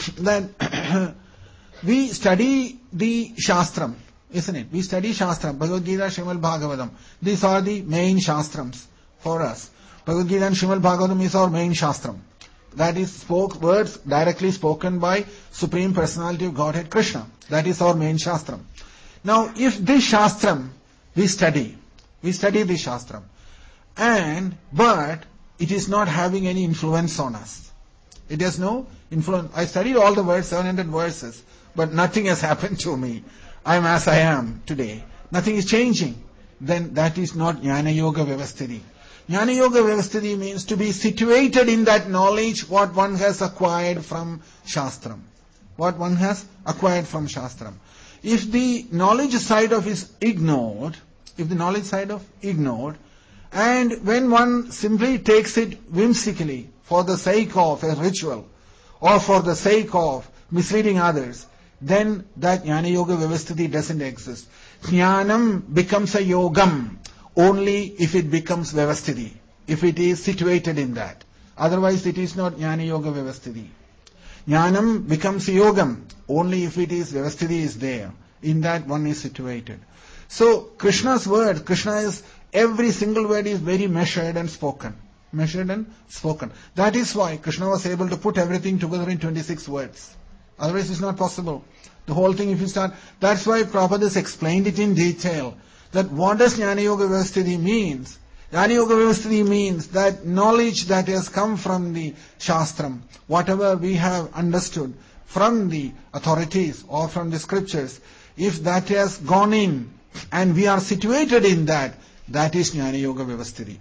that we study the Shastram, isn't it? We study Shastram, Bhagavad Gita, Srimad Bhagavatam. These are the main Shastrams for us. Bhagavad Gita and Srimad Bhagavatam is our main Shastram. That is spoke words directly spoken by Supreme Personality of Godhead Krishna. That is our main Shastram. Now, if this Shastram we study, we study this Shastram, and, but, it is not having any influence on us. It has no influence. I studied all the words, seven hundred verses, but nothing has happened to me. I am as I am today. Nothing is changing. Then that is not Jnana Yoga Vyavasthiti. Jnana Yoga Vyavasthiti means to be situated in that knowledge what one has acquired from Shastram. What one has acquired from Shastram. If the knowledge side of is ignored, if the knowledge side of ignored, and when one simply takes it whimsically for the sake of a ritual or for the sake of misleading others, then that Jnana Yoga Vyavasthiti doesn't exist. Jnanam becomes a yogam only if it becomes Vyavasthiti, if it is situated in that. Otherwise it is not Jnana Yoga Vyavasthiti. Jnanam becomes a yogam only if it is Vyavasthiti is there. In that one is situated. So Krishna's word, Krishna is, every single word is very measured and spoken. Measured and spoken. That is why Krishna was able to put everything together in twenty-six words. Otherwise it's not possible. The whole thing, if you start, that's why Prabhupada has explained it in detail. That what does Jnana Yoga Vyavasthiti means? Jnana Yoga Vyavasthiti means that knowledge that has come from the Shastram, whatever we have understood from the authorities or from the scriptures, if that has gone in and we are situated in that, that is Jnana Yoga Vyavasthiti.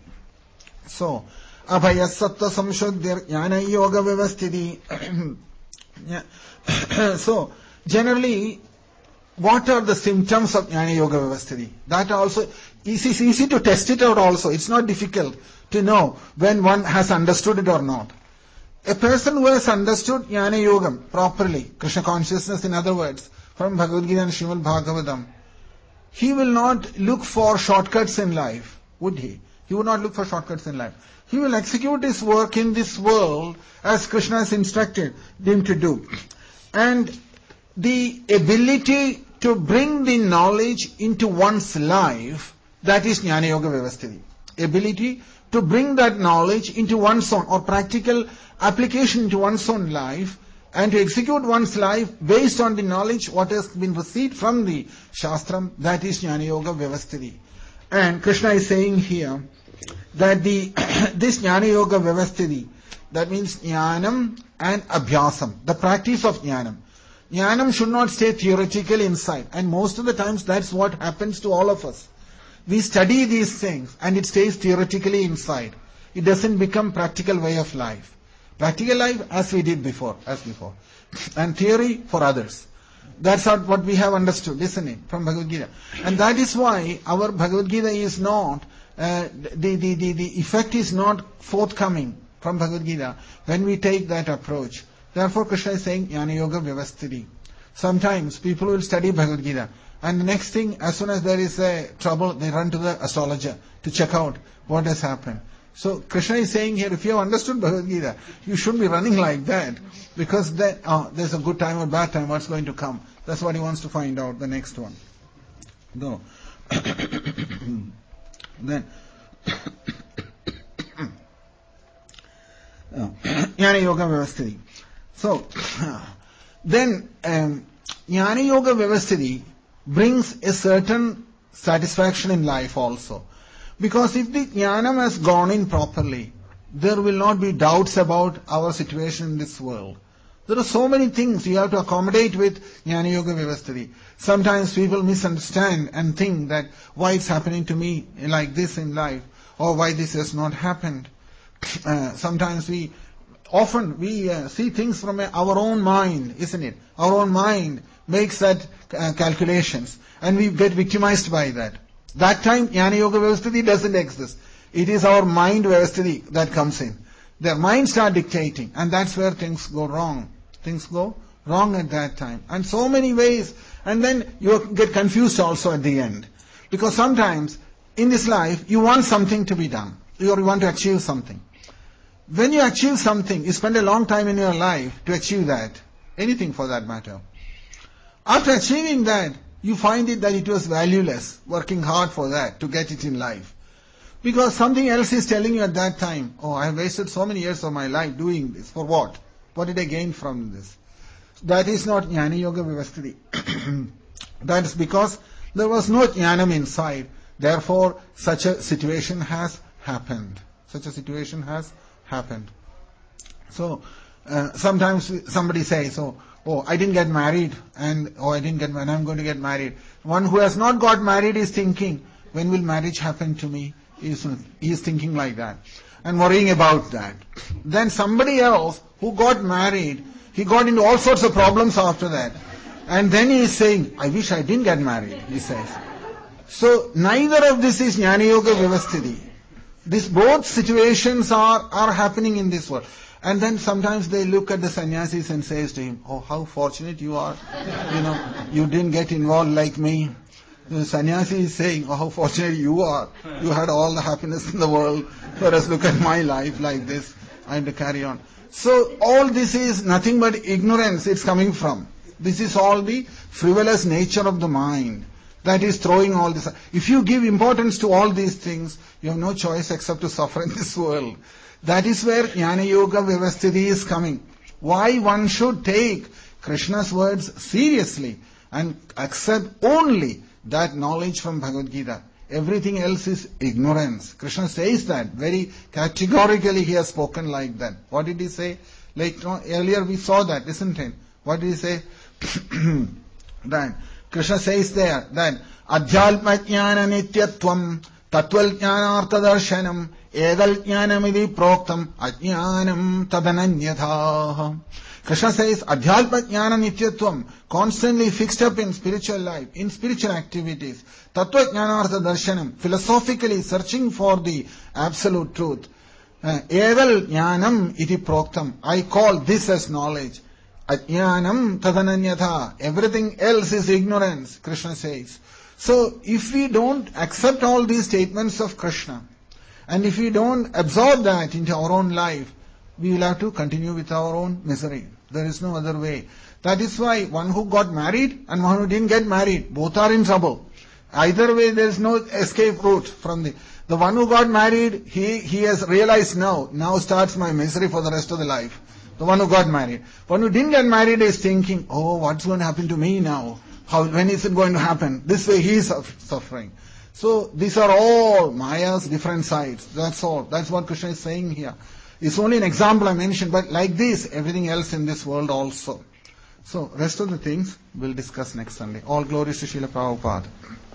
So, Abhaya Sattva Samshuddhir Jnana Yoga Vyavasthiti. So, generally, what are the symptoms of Jnana Yoga Vyavasthiti? That also, it is easy to test it out also. It's not difficult to know when one has understood it or not. A person who has understood Jnana Yogam properly, Krishna consciousness in other words, from Bhagavad Gita and Srimad Bhagavatam, he will not look for shortcuts in life, would he? He would not look for shortcuts in life. He will execute his work in this world as Krishna has instructed him to do. And the ability to bring the knowledge into one's life, that is Jnana Yoga Vyavasthiti. Ability to bring that knowledge into one's own, or practical application into one's own life, and to execute one's life based on the knowledge what has been received from the Shastram, that is Jnana Yoga Vyavasthiti. And Krishna is saying here that the this Jnana Yoga Vyavasthiti, that means Jnanam and Abhyasam, the practice of Jnanam. Jnanam should not stay theoretical inside, and most of the times that's what happens to all of us. We study these things and it stays theoretically inside. It doesn't become practical way of life. Practical life as we did before, as before. And theory for others. That's what we have understood, isn't it, from Bhagavad Gita. And that is why our Bhagavad Gita is not, uh, the, the, the, the effect is not forthcoming from Bhagavad Gita when we take that approach. Therefore Krishna is saying Jnana Yoga Vyavasthiti. Sometimes people will study Bhagavad Gita, and the next thing, as soon as there is a trouble, they run to the astrologer to check out what has happened. So Krishna is saying here, if you have understood Bhagavad Gita, you shouldn't be running like that, because then, oh, there's a good time or bad time, what's going to come? That's what he wants to find out, the next one. Go. Then, Jnana Yoga Vyavasthiti. So, then um, Jnana Yoga Vyavasthiti brings a certain satisfaction in life also. Because if the Jnanam has gone in properly, there will not be doubts about our situation in this world. There are so many things you have to accommodate with Jnana Yoga Vyavasthiti. Sometimes people misunderstand and think that why it's happening to me like this in life, or why this has not happened. Uh, sometimes we, often we uh, see things from a, our own mind, isn't it? Our own mind makes that uh, calculations, and we get victimized by that. That time Jnana Yoga Vyavasthiti doesn't exist. It is our mind Vyavasthiti that comes in. Their minds start dictating, and that's where things go wrong. Things go wrong at that time. And so many ways. And then you get confused also at the end. Because sometimes in this life, you want something to be done. Or you want to achieve something. When you achieve something, you spend a long time in your life to achieve that. Anything for that matter. After achieving that, you find it that it was valueless, working hard for that, to get it in life. Because something else is telling you at that time, oh, I have wasted so many years of my life doing this. For what? What did I gain from this? That is not Jnana Yoga Vyavasthiti. That is because there was no Jnanam inside. Therefore, such a situation has happened. Such a situation has happened. So, uh, sometimes somebody says, oh, oh, I didn't get married, and oh, I didn't get married, I'm going to get married. One who has not got married is thinking, when will marriage happen to me? He is, he is thinking like that and worrying about that. Then somebody else who got married, he got into all sorts of problems after that. And then he is saying, I wish I didn't get married, he says. So neither of this is Jnana Yoga Vyavasthiti. This both situations are, are happening in this world. And then sometimes they look at the sannyasis and says to him, oh, how fortunate you are. You know, you didn't get involved like me. The sannyasi is saying, oh, how fortunate you are. You had all the happiness in the world. Whereas look at my life like this. I have to carry on. So all this is nothing but ignorance it's coming from. This is all the frivolous nature of the mind that is throwing all this. If you give importance to all these things, you have no choice except to suffer in this world. That is where Jnana Yoga Vyavasthiti is coming. Why one should take Krishna's words seriously and accept only that knowledge from Bhagavad Gita. Everything else is ignorance. Krishna says that very categorically. He has spoken like that. What did he say? Like no, earlier we saw that, isn't it? What did he say? That Krishna says there that Adhyalpa Jnana Nityatvam Tatval Jnanartha Darshanam Edal Jnanamidi Proktam Ajnanam Tadananyatha. Krishna says, Adhyalpa Jnana Nityatvam, constantly fixed up in spiritual life, in spiritual activities. Tattva Jnanartha Darshanam, philosophically searching for the absolute truth. Edal Jnanam iti Proktam, I call this as knowledge. Ajnanam Tadananyatha, everything else is ignorance, Krishna says. So, if we don't accept all these statements of Krishna, and if we don't absorb that into our own life, we will have to continue with our own misery. There is no other way. That is why one who got married and one who didn't get married, both are in trouble. Either way, there is no escape route from the... The one who got married, he, he has realized now, now starts my misery for the rest of the life. The one who got married. One who didn't get married is thinking, oh, what's going to happen to me now? How, when is it going to happen? This way he is suffering. So these are all Maya's different sides. That's all. That's what Krishna is saying here. It's only an example I mentioned, but like this, everything else in this world also. So, rest of the things we'll discuss next Sunday. All glories to Srila Prabhupada.